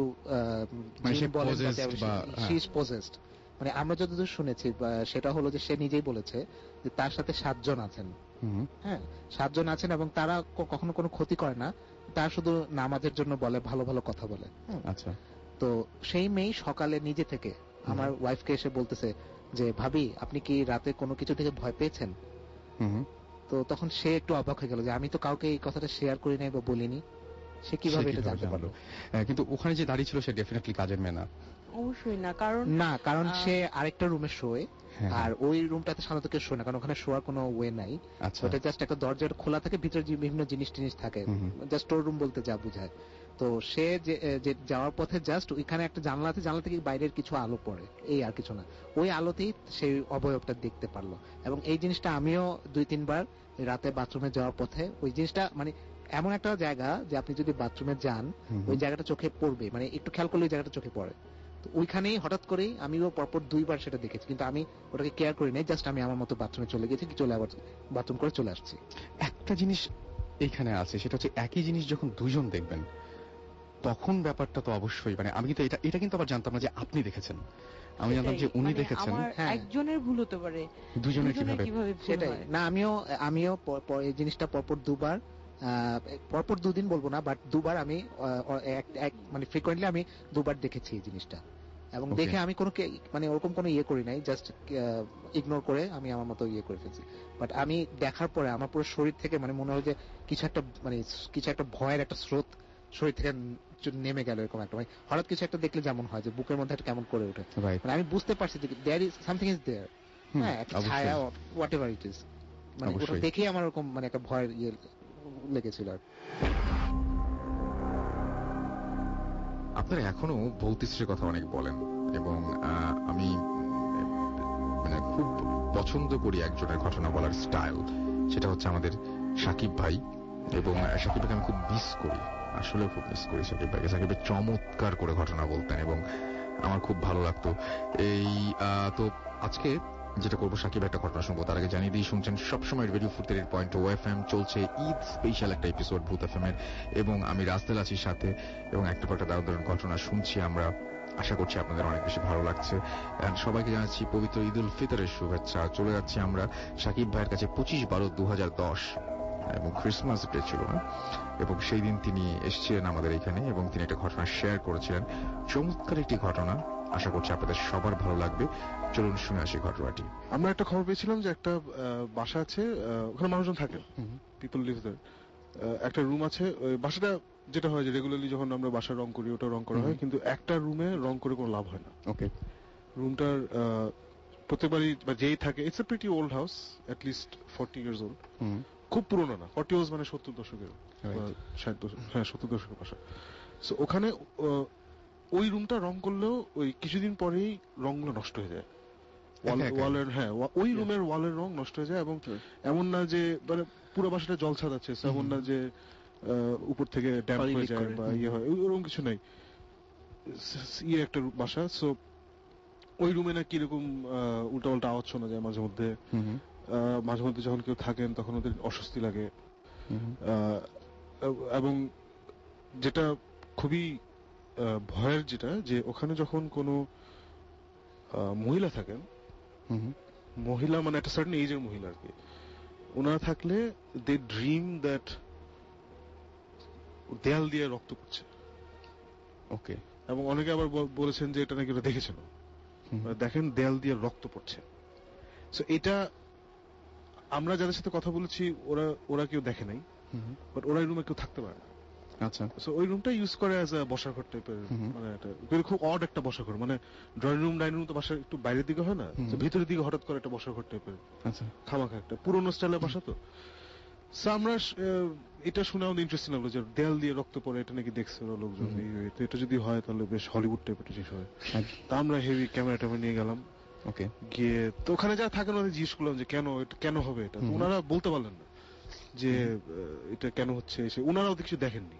মানে আমরা যতদূর শুনেছি সেটা হলো যে সে নিজেই বলেছে যে তার সাথে সাতজন আছেন। হ্যাঁ, সাতজন আছেন এবং তারা কখনো কোনো ক্ষতি করে না, তার শুধু নামাজের জন্য বলে, ভালো ভালো কথা বলে। আচ্ছা, তো সেই মেয়ে সকালে নিজে থেকে আমার ওয়াইফকে এসে বলতেছে যে ভাবি আপনি কি রাতে কোনো কিছু থেকে ভয় পেয়েছেন? তো তখন সে একটু অবাক হয়ে গেল যে আমি তো কাউকে এই কথাটা শেয়ার করি নাই বা বলিনি, সে কিভাবে এটা জানতে পারলো? কিন্তু ওখানে যে দাঁড়িয়ে ছিল সে ডেফিনেটলি কাজের মেয়ে না। অবশ্যই না, কারণ না কারণ সে আরেকটা রুমে শোয়, আর ওই রুমটাতে সাধারণত কেউ শোয় না, কারণ ওখানে শোয়ার কোনো ওয়ে নাই। ওটা জাস্ট একটা দরজা খোলা থাকে, ভিতরে বিভিন্ন জিনিস টিনিস থাকে, জাস্ট স্টোর রুম বলতে যা বোঝায়। তো সে যে যাওয়ার পথে জাস্ট ওইখানে একটা জানলা আছে, জানলা থেকে বাইরের কিছু আলো পড়ে, এই আর কিছু না। ওই আলোতেই সেই অবয়বটা দেখতে পারলো। এবং এই জিনিসটা আমিও দুই তিনবার রাতে বাথরুমে যাওয়ার পথে, ওই জিনিসটা মানে এমন একটা জায়গা যে আপনি যদি বাথরুমে যান ওই জায়গাটা চোখে পড়বে, মানে একটু খেয়াল করলে ওই জায়গাটা চোখে পড়ে। তো ওইখানেই হঠাৎ করেই আমিও পরপর দুইবার সেটা দেখেছি, কিন্তু আমি ওটাকে কেয়ার করি নাই, জাস্ট আমি আমার মতো বাথরুমে চলে গেছি, চলে আবার বাথরুম করে চলে আসছি। একটা জিনিস এইখানে আছে, সেটা হচ্ছে একই জিনিস যখন দুজন দেখবেন তখন ব্যাপারটা তো অবশ্যই, মানে আমি কিন্তু এটা এটা কিন্তু আবার জানতাম না যে আপনি দেখেছেন, আমি জানতাম যে উনি দেখেছেন। একজনের ভুল হতে পারে, দুজনের কিভাবে? সেটাই না, আমিও আমিও এই জিনিসটা পরপর দুবার, পরপর দুদিন বলবো না, বাট দুবার আমি মানে ফ্রিকোয়েন্টলি আমি দুবার দেখেছি এই জিনিসটা, এবং দেখে আমি কোনো মানে ওরকম কোনো ইয়ে করি নাই, জাস্ট ইগনোর করে আমি আমার মতো ইয়ে করে ফেলছি। বাট আমি দেখার পরে আমার পুরো শরীর থেকে মানে মনে হয় যে কিছু একটা মানে কিছু একটা ভয়ের একটা স্রোত শরীর থেকে নেমে গেল, এরকম একটা মানে হঠাৎ কিছু একটা দেখলে যেমন হয় যে বুকের মধ্যে একটা কেমন করে ওঠে, মানে আমি বুঝতে পারছি যে there is something is there, হ্যাঁ, একটা ছায়া, হোয়াট এভার ইট ইজ, মানে ওটা দেখেই আমার ওরকম মানে একটা ভয়ের ইয়ে লেগেছিল। আপনারা এখনো ভৌতিশ্রীর কথা অনেক বলেন, এবং আমি মানে খুব পছন্দ করি একজনের ঘটনা বলার স্টাইল, সেটা হচ্ছে আমাদের সাকিব ভাই। এবং সাকিব ভাইকে আমি খুব মিস করি, আসলে খুব মিস করি সাকিব ভাইকে। সাকিব ভাই চমৎকার করে ঘটনা বলতেন এবং আমার খুব ভালো লাগতো। এই তো আজকে যেটা করবো, সাকিব একটা ঘটনা শুনবো, তার আগে জানিয়ে দিই শুনছেন সবসময় রেডিও ফুর্তির পয়েন্ট ও এফ এম, চলছে ঈদ স্পেশাল একটা এপিসোড ভূত এফ এম এর, এবং আমি রাস্তেল আছি সাথে, এবং একটা পর একটা দারুণ ঘটনা শুনছি আমরা। আশা করছি আপনাদের অনেক বেশি ভালো লাগছে। সবাইকে জানাচ্ছি পবিত্র ঈদ উল ফিতরের শুভেচ্ছা। চলে যাচ্ছি আমরা সাকিব ভাইয়ের কাছে পঁচিশ বারো দু হাজার দশ, এবং ক্রিসমাস ডে ছিল না, এবং সেই দিন তিনি এসেছিলেন আমাদের এখানে এবং তিনি একটা ঘটনা শেয়ার করেছিলেন, চমৎকার একটি ঘটনা। আশা করছি আপনাদের সবার ভালো লাগবে। চলুন শুনে আসি ঘটনাটি। আমরা একটা খবর পেয়েছিলাম যে একটা বাসা আছে, ওখানে মানুষজন থাকে, পিপল লিভ দেয়ার, একটা রুম আছে। ওই বাসাটা যেটা হয় যে রেগুলারলি যখন আমরা বাসা রং করি ওটা রং করা হয়, কিন্তু একটা রুমে রং করে কোনো লাভ হয় না। ওকে, রুমটার প্রত্যেকবারই বা যেই থাকে, it's a pretty old house, at least forty years old, খুব পুরোনো না, ফর্টি ইয়ার্স মানে সত্তর দশকের, ষাট দশক, হ্যাঁ সত্তর দশকের বাসা। সো ওখানে ওই রুমটা রং করলেও ওই কিছুদিন পরেই রংগুলো নষ্ট হয়ে যায়, ওয়ালের, হ্যাঁ ওই রুমের ওয়ালের রং নষ্ট হয়ে যায়। এবং এমন না যে মানে পুরো বাসাটা জল ছাদ আছে, এমন না যে উপর থেকে ড্যাম্প হয়ে যায় বা ইয়ে হয়, ওরকম কিছু নাই, ইয়ে একটা বাসা। সো ওই রুমে না কিরকম উল্টা পাল্টা আওয়াজ শোনা যায় মাঝে মধ্যে, মাঝে মধ্যে যখন কেউ থাকেন তখন ওদের অস্বস্তি লাগে। এবং যেটা খুবই ভয়ের যেটা যে ওখানে যখন কোনো মহিলা থাকেন, মহিলা মানে একটা সার্টেন এজের মহিলা আর কি, ওনারা থাকলে দে ড্রিম দ্যাট দেয়াল দিয়ে রক্ত পড়ছে। ওকে। এবং অনেকে আবার বলেছেন যে এটা নাকি ওরা দেখেছিল, দেখেন দেয়াল দিয়ে রক্ত পড়ছে। সো এটা আমরা যাদের সাথে কথা বলেছি ওরা ওরা কেউ দেখে নাই, বাট ওরা এই রুমে কেউ থাকতে পারে না। আচ্ছা। সো ওই রুমটা ইউজ করে অ্যাজ আ বসার ঘর টাইপের, মানে এটা খুব অড একটা বসার ঘর, মানে ড্রয়িং রুম ডাইনিং রুম তো বাসার একটু বাইরের দিকে হয় না, ভিতরের দিকে হঠাৎ করে একটা বসার ঘর টাইপের। আচ্ছা। খামাখা একটা পুরোনো স্টাইলের বাসা তো। সো আমরা এটা শুনে আমাদের ইন্টারেস্টিং লাগলো যে দেয়াল দিয়ে রক্ত পড়ে, এটা নাকি দেখছে লোকজন। তো এটা যদি হয় তাহলে বেশ হলিউড টাইপের জিনিস হয়। তা আমরা হেভি ক্যামেরা ট্যামেরা নিয়ে গেলাম। ওকে। গিয়ে তো ওখানে যারা থাকেন ওদের জিজ্ঞেস করলাম যে কেন এটা কেন হবে এটা, ওনারা বলতে পারলেন না যে এটা কেন হচ্ছে। ওনারাও কিছু দেখেননি,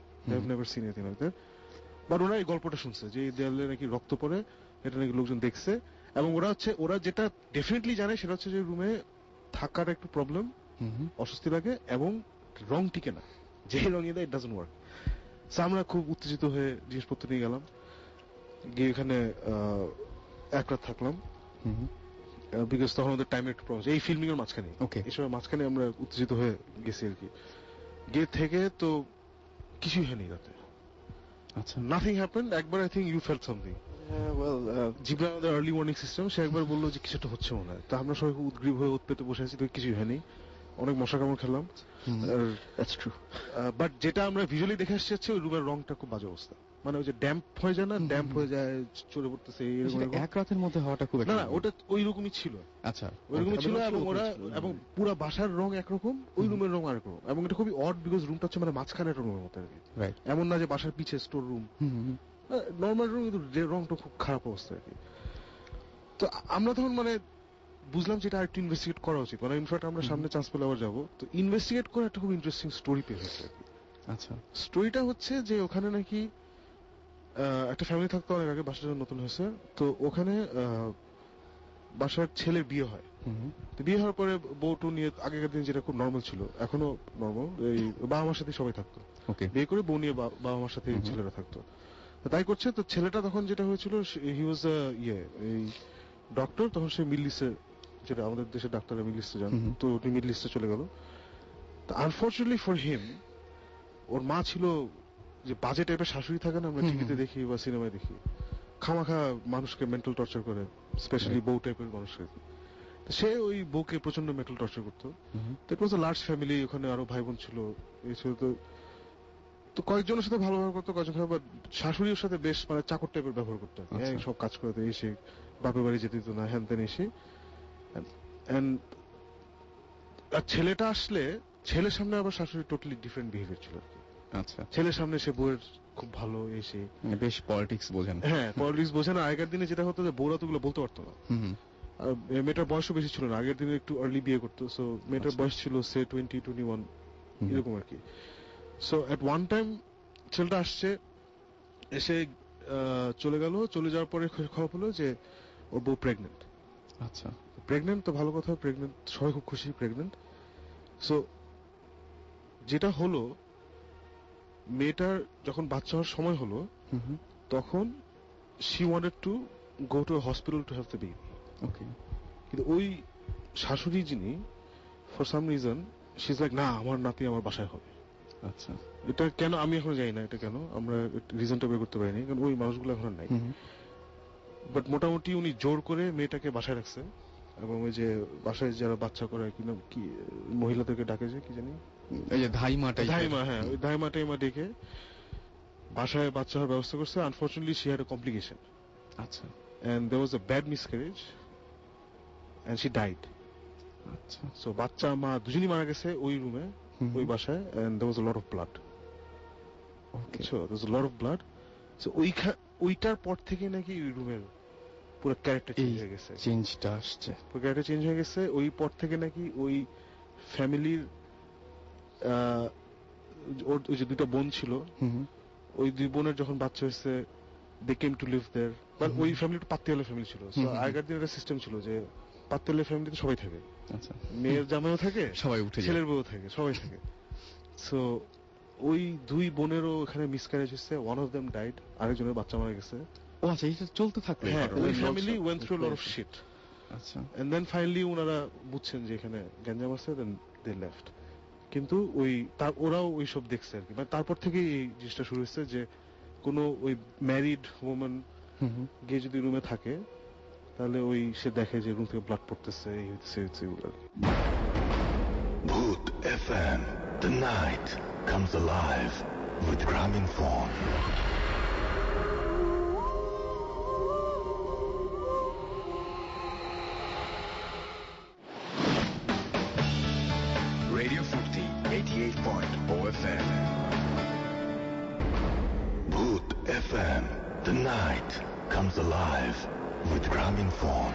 বাট ওরা এই গল্পটা শুনছে যে এই দেয়ালে নাকি রক্ত পড়ে, এটা নাকি লোকজন দেখছে। এবং ওরা হচ্ছে ওরা যেটা ডেফিনেটলি জানে সেটা হচ্ছে যে রুমে থাকার একটু প্রবলেম, অস্বস্তি লাগে এবং রং টিকে না, যে রং দেয় ইট ডাজন্ট ওয়ার্ক। আমরা খুব উত্তেজিত হয়ে জিনিসপত্র নিয়ে গেলাম, গিয়ে এখানে এক রাত থাকলাম, বিকজ তখন আমাদের টাইমের একটু প্রবলেম, এই ফিল্মিং এর মাঝখানে, এই সময় মাঝখানে আমরা উত্তেজিত হয়ে গেছি আর কি। গিয়ে থেকে তো কিছুই হয়নি রাতে। আচ্ছা। Nothing happened. একবার I think you felt something. Jibran আমাদের আর্লি ওয়ার্নিং সিস্টেম, সে একবার বললো যে কিছুটা হচ্ছে মনে হয়। তো আমরা সবাই উদ্গ্রীব হয়ে উৎপেতে বসে আছি, তো কিছুই হয়নি। অনেক মশা কামড় খেলাম, বাট যেটা আমরা ভিজুয়ালি দেখে আসছি হচ্ছে ওই রুমের রংটা খুব বাজে অবস্থা, মানে ওই যে ড্যাম্প হয়ে যায় না, ড্যাম্প হয়ে যায়, চলে পড়তেছে। এক রাতের মধ্যে হওয়াটা খুব না, ওটা ওই রকমই ছিল। আচ্ছা, ওই রকমই ছিল। এবং ওরা এবং পুরো বাসার রং একরকম, ওই রুমের রং আরেকরকম। এবং এটা খুবই অড, বিকজ রুমটা হচ্ছে মানে মাঝখানে একটা রুমের মতো আর কি, এমন না যে বাসার পিছে স্টোর রুম, নর্মাল রুম, কিন্তু রংটা খুব খারাপ অবস্থা আর কি। তো আমরা তখন মানে বুঝলাম যে এটা আরেকটু ইনভেস্টিগেট করা উচিত, মানে ইনফ্যাক্ট আমরা সামনে চান্স পেলে আবার যাবো, তো ইনভেস্টিগেট করে একটা খুব ইন্টারেস্টিং স্টোরি পেয়ে গেছে আর কি। আচ্ছা। স্টোরিটা হচ্ছে যে ওখানে নাকি একটা ফ্যামিলি থাকতো অনেক আগে, বাসাটা নতুন হয়েছে, তো ওখানে বাসার ছেলের বিয়ে হয়। তো বিয়ে হওয়ার পরে বউটু নিয়ে আগেকার দিন যেটা খুব নর্মাল ছিল, এখনো নর্মাল, এই বাবা মার সাথে সবাই থাকতো। বিয়ে করে বউ নিয়ে বাবা মার সাথে ছেলেরা থাকতো, তাই করছে। তো ছেলেটা তখন যেটা হয়েছিল, হি ওয়াজ ইয়ে এই ডক্টর, তখন সে মিডল ইস্টে, যেটা আমাদের দেশের ডাক্তাররা মিডল ইস্টে যান, তো উনি মিডল ইস্টে চলে গেল। তো আনফর্চুনেটলি ফর হিম, ওর মা ছিল যে বাজে টাইপের শাশুড়ি থাকে না, আমরা টিভিতে দেখি বা সিনেমায় দেখি, খামাখা মানুষকে মেন্টাল টর্চার করে, স্পেশালি বউ টাইপের মানুষকে। সে ওই বউকে প্রচন্ড মেন্টাল টর্চার করতো। তো ইট ওয়াজ আ লার্জ ফ্যামিলি, ওখানে আরো ভাই বোন ছিল, এই ছিল। তো তো কয়েকজনের সাথে ভালো ব্যবহার করতো, কয়েকজন খারাপ। শাশুড়ির সাথে বেশ মানে চাকর টাইপের ব্যবহার করতো, সব কাজ করতে এসে বাপের বাড়ি যেতে দিত না, হ্যান তেন এসে। আর ছেলেটা আসলে ছেলের সামনে আবার শাশুড়ি টোটালি ডিফারেন্ট বিহেভিয়ার ছিল আর কি। আচ্ছা। ছেলের সামনে সে বউয়ের খুব ভালো, এসে বেশ পলিটিক্স বোঝেন। হ্যাঁ, পলিটিক্স বোঝেন। আগের দিনে যেটা হতো যে বউরা তো গুলো বলতে পারতো না, আর মেয়েটার বয়সও বেশি ছিল না, আগের দিনে একটু আর্লি বিয়ে করতো। সো মেয়েটার বয়স ছিল সে টোয়েন্টি টোয়েন্টি ওয়ান এরকম আর কি। সো এট ওয়ান টাইম ছেলেটা আসছে, এসে চলে গেল। চলে যাওয়ার পরে খবর হলো যে ওর বউ প্রেগনেন্ট। আচ্ছা। প্রেগনেন্ট তো ভালো কথা, প্রেগনেন্ট, সবাই খুব খুশি প্রেগনেন্ট। সো যেটা হলো, মেয়েটার যখন বাচ্চা হওয়ার সময় হলো, তখন she wanted to go to a hospital to have the baby. ওকে। কিন্তু ওই শাশুড়ি যিনি, for some reason she is like, না আমার নাতি আমার বাসায় হবে। আচ্ছা। এটা কেন আমি এখন জানি না, এটা কেন আমরা রিজনটা বের করতে পারিনি, কারণ ওই মানুষগুলো এখন নাই। বাট মোটামুটি উনি জোর করে মেয়েটাকে বাসায় রাখছে। এবং ওই যে বাসায় যারা বাচ্চা করে কি না, কি মহিলাদেরকে ডাকে যে কি জানি, এই যে ধাইমা, ধাইমা, হ্যাঁ, ওই ধাইমা টাইমা ডেকে বাসায় বাচ্চা হওয়ার ব্যবস্থা করছে। Unfortunately she had a complication. আচ্ছা। And there was a bad miscarriage and she died. আচ্ছা। সো বাচ্চা মা দুজনই মারা গেছে ওই রুমে, ওই বাসায়। And there was a lot of blood. Okay. So there was a lot of blood. So ওইটার পর থেকে নাকি ওই রুমের পুরো ক্যারেক্টার চেঞ্জ হয়ে গেছে, চেঞ্জটা আসছে, পুরো ক্যারেক্টার চেঞ্জ হয়ে গেছে। ওই পর থেকে নাকি ওই ফ্যামিলির ওই যে দুটো বোন ছিল, ওই দুই বোনের যখন বাচ্চা হয়েছে, they came to live there. But ওই ফ্যামিলিটা পাত্তিয়ালা ফ্যামিলি ছিল। সো আগের দিন একটা সিস্টেম ছিল যে পাত্তিয়ালা ফ্যামিলিতে সবাই থাকে, মেয়ের জামাইও থাকে, সবাই উঠে, ছেলের বউ থাকে, সবাই থাকে। সো ওই দুই বোনেরও এখানে মিসক্যারেজ হয়েছে, ওয়ান অফ দেম ডাইড, আরেকজনের বাচ্চা মারা গেছে। ও আচ্ছা, এটা চলতে থাকলো। হ্যাঁ, ওই family went through lot of shit. আচ্ছা, এন্ড দেন ফাইনালি ওনারা বুঝছেন যে এখানে গ্যাঞ্জাম আছে, দেন দে লেফট। কিন্তু ওই তার ওরাও ওই সব দেখছে আর কি, মানে তারপর থেকে এই জিনিসটা শুরু হয়েছে যে কোনো ওই ম্যারিড ওম্যান গিয়ে যদি রুমে থাকে তাহলে ওই সে দেখে যে রুম থেকে ব্লাড পড়তেছে, এই হচ্ছে হচ্ছে Bhoot FM, the night comes alive with Graminphone. Radio Furti eighty-eight point oh F M. Bhoot F M, the night comes alive with Graminphone.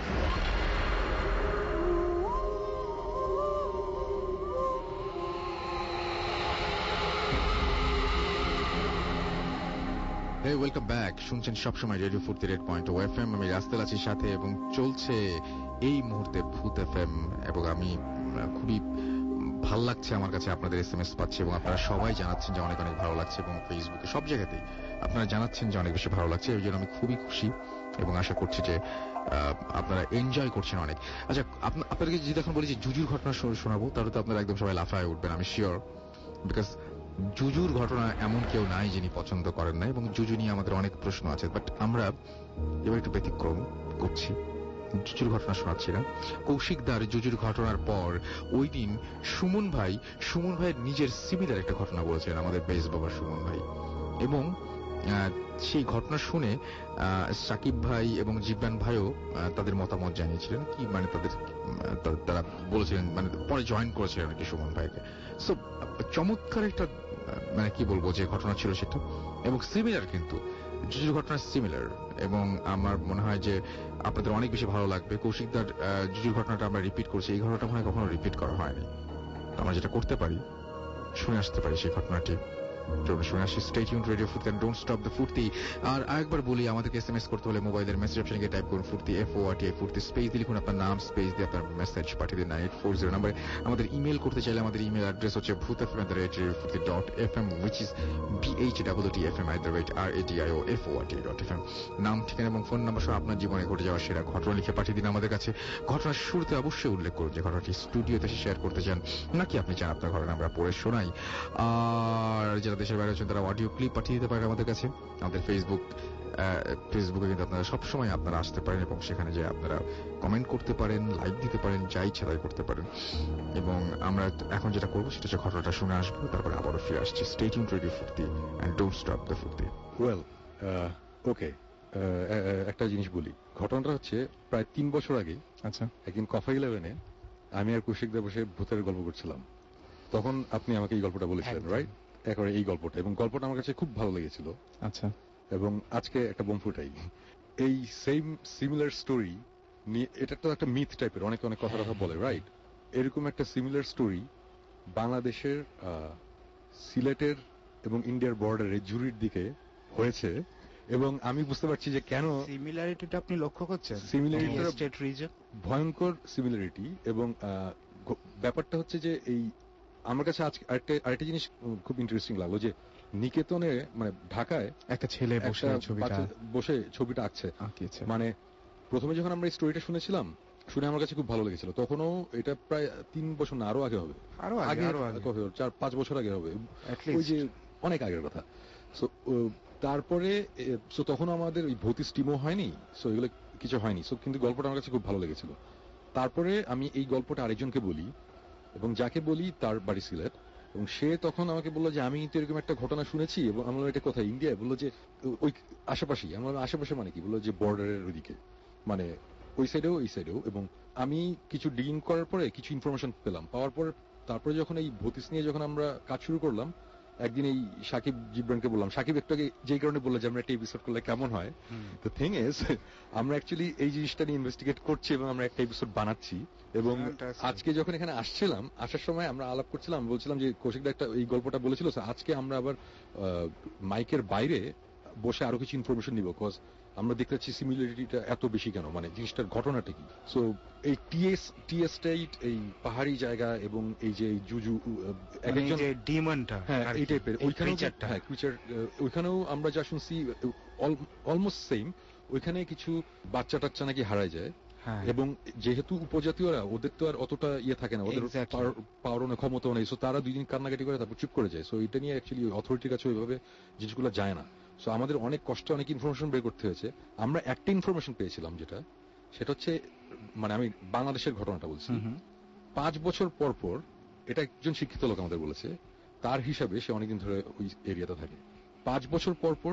Hey, welcome back. শুনছেন সবসময় radio Foorti eight point o F M. আমি রাস্তাল আছি সাথে এবং চলছে এই মুহূর্তে ভূত এফ এম, এবং আমি খুবই ভাল লাগছে আমার কাছে, আপনাদের এস এম এস পাচ্ছি এবং আপনারা সবাই জানাচ্ছেন যে অনেক অনেক ভালো লাগছে, এবং ফেসবুকে সব জায়গাতেই আপনারা জানাচ্ছেন যে অনেক বেশি ভালো লাগছে। এই জন্য আমি খুবই খুশি এবং আশা করছি যে আপনারা এনজয় করছেন অনেক। আচ্ছা, আপনাদেরকে যদি এখন বলি যে জুজুর ঘটনা শোনাবো, তাহলে তো আপনারা একদম সবাই লাফায় উঠবেন, আমি শিওর। বিকজ জুজুর ঘটনা এমন কেউ নাই যিনি পছন্দ করেন না, এবং জুজু নিয়ে আমাদের অনেক প্রশ্ন আছে। বাট আমরা এবার একটু ব্যতিক্রম করছি, জুজুর ঘটনা শোনাচ্ছি না। কৌশিকদার জুজুর ঘটনার পর ওই দিন সুমন ভাই সুমন ভাইয়ের নিজের সিমিলার একটা ঘটনা বলেছিলেন আমাদের বেশ বাবা সুমন ভাই, এবং সেই ঘটনা শুনে সাকিব ভাই এবং জিব্রান ভাইও তাদের মতামত জানিয়েছিলেন, কি মানে তাদের তারা বলেছিলেন, মানে পরে জয়েন করেছিলেন আর কি সুমন ভাইকে। সো চমৎকার একটা মানে কি বলবো যে ঘটনা ছিল সেটা, এবং সিমিলার, কিন্তু জুজুর ঘটনা সিমিলার, এবং আমার মনে হয় যে আপনাদের অনেক বেশি ভালো লাগবে। কৌশিকদার জুজুর ঘটনাটা আমরা রিপিট করছি, এই ঘটনাটা মনে হয় কখনো রিপিট করা হয়নি। আমরা যেটা করতে পারি, শুনে আসতে পারি সেই ঘটনাটি। শুনে আসি stay tuned radio Foorti and don't stop the Foorti. আর আরেকবার বলি, আমাদেরকে এসএমএস করতে হলে মোবাইলের মেসেজ অপশনে গিয়ে টাইপ করুন Foorti, F O R T I Foorti, space দিয়ে লিখুন আপনার নাম, স্পেস দিয়ে আপনার মেসেজ পাঠিয়ে দিন এইট ফোর জিরো নাম্বারে। আমাদের ইমেল করতে চাইলে আমাদের ইমেল অ্যাড্রেস হচ্ছে Bhoot F M at the rate radio Foorti dot F M, which is B H double T F M at the rate R A D I O F O R T dot F M. নাম, ঠিকানা এবং phone number সহ আপনার জীবনে ঘটে যাওয়া সেরা ঘটনা লিখে পাঠিয়ে দিন আমাদের কাছে। ঘটনার শুরুতে অবশ্যই উল্লেখ করুন যে ঘটনাটি স্টুডিওতে শেয়ার করতে চান, নাকি আপনি চান আপনার ঘটনা আমরা পড়ে শোনাই। আর যারা দেশের বাইরে আছেন তারা অডিও ক্লিপ পাঠিয়ে দিতে পারেন আমাদের কাছে। আমাদের ফেসবুক ফেসবুকে কিন্তু আপনারা সবসময় আপনারা আসতে পারেন, এবং সেখানে যে আপনারা কমেন্ট করতে পারেন, লাইক দিতে পারেন, যা ইচ্ছা তাই করতে পারেন। এবং আমরা এখন যেটা করবো সেটা হচ্ছে ঘটনাটা শুনে আসবো, তারপরে আবারও ফিরে আসছি। Stay tuned radio Foorti and don't stop the Foorti. Well, okay, একটা জিনিস বলি। ঘটনাটা হচ্ছে প্রায় তিন বছর আগে। আচ্ছা, একদিন কফি ইলেভেনে আমি আর কৌশিকদা বসে ভূতের গল্প করছিলাম, তখন আপনি আমাকে এই গল্পটা বলেছিলেন, রাইট? একেবারে এই গল্পটা, এবং গল্পটা আমার কাছে খুব ভালো লেগেছিল। আচ্ছা, এবং আজকে একটা বোম ফুটাই এই সেম সিমিলার স্টোরি নিয়ে। এটা তো একটা মিথ টাইপের, অনেকে অনেক কথা কথা বলে, রাইট? এরকম একটা সিমিলার স্টোরি বাংলাদেশের সিলেটের এবং ইন্ডিয়ার বর্ডারে জুরির দিকে হয়েছে, এবং আমি বুঝতে পারছি যে কেন সিমিলারিটিটা আপনি লক্ষ্য করছেন। সিমিলারিটি স্টেট রিজন, ভয়ঙ্কর সিমিলারিটি। এবং ব্যাপারটা হচ্ছে যে এই আমার কাছে আজকে আরেকটা জিনিস খুব ইন্টারেস্টিং লাগলো, যে নিকেতনে মানে ঢাকায় একটা ছেলে বসে ছবিটা বসে ছবিটা আঁকছে। মানে প্রথমে যখন আমরা এই স্টোরিটা শুনেছিলাম, শুনে আমার কাছে খুব ভালো লেগেছিল। তখনও এটা প্রায় তিন বছর না আরো আগে হবে, আরো আগে চার পাঁচ বছর আগে হবে, ওই যে অনেক আগের কথা। সো তারপরে তখন আমাদের ওই ভৌতিক টিমও হয়নি, সো এগুলো কিছু হয়নি। সো কিন্তু গল্পটা আমার কাছে খুব ভালো লেগেছিল। তারপরে আমি এই গল্পটা আরেকজনকে বলি, এবং যাকে বলি তার বাড়ি সিলেট, এবং সে তখন আমাকে বললো যে আমি তো এরকম একটা ঘটনা শুনেছি, এবং আমরা এটা কোথায়, ইন্ডিয়ায়? বললো যে ওই আশেপাশেই। আমরা আশেপাশে মানে কি? বললো যে বর্ডারের ওইদিকে, মানে ওই সাইডেও এই সাইডেও। এবং আমি কিছু ডিলিং করার পরে কিছু ইনফরমেশন পেলাম, পাওয়ার পর তারপরে যখন এই ভূতিস নিয়ে যখন আমরা কাজ শুরু করলাম, একদিন এই সাকিব জিব্রানকে বললাম, সাকিব একটু আগে যেই কারণে বললো যে আমরা একটা এপিসোড করলে কেমন হয়। তো থিং ইজ, আমরা অ্যাকচুয়ালি এই জিনিসটা নিয়ে ইনভেস্টিগেট করছি এবং আমরা একটা এপিসোড বানাচ্ছি। এবং আজকে যখন এখানে আসছিলাম, আসার সময় আমরা আলাপ করছিলাম, বলছিলাম যে কৌশিকদা একটা এই গল্পটা বলেছিল, আজকে আমরা আবার মাইকের বাইরে বসে আরো কিছু ইনফরমেশন নিব, বিকজ আমরা দেখতে পাচ্ছি সিমিলারিটিটা এত বেশি কেন, মানে জিনিসটার ঘটনাটা কি। সো এই টিএস টিএস স্টেট, এই পাহাড়ি জায়গা এবং এই যে জুজু একজন ডিমনটা, হ্যাঁ এই টাইপের, ওইখানেও হ্যাঁ ক্রিচার, ওইখানেও আমরা যা শুনছি অলমোস্ট সেম। ওইখানে কিছু বাচ্চা টাচ্চা নাকি হারায় যায়, এবং যেহেতু উপজাতীয়রা, ওদের তো আর অতটা ইয়ে থাকে না, ওদের পাওয়ার অনেক ক্ষমতা নেই, সো তারা দুই দিন কান্নাকাটি করে তারপর চুপ করে যায়। সো এটা নিয়ে অ্যাকচুয়ালি অথরিটির কাছে ওইভাবে জিনিসগুলো যায় না। সো আমাদের অনেক কষ্টে অনেক ইনফরমেশন বের করতে হয়েছে। আমরা একটা ইনফরমেশন পেয়েছিলাম, যেটা সেটা হচ্ছে, মানে আমি বাংলাদেশের ঘটনাটা বলছি, পাঁচ বছর পর পর, এটা একজন শিক্ষিত লোক আমাদের বলেছে, তার হিসাবে সে অনেকদিন ধরে ওই এরিয়াতে থাকে, পাঁচ বছর পর পর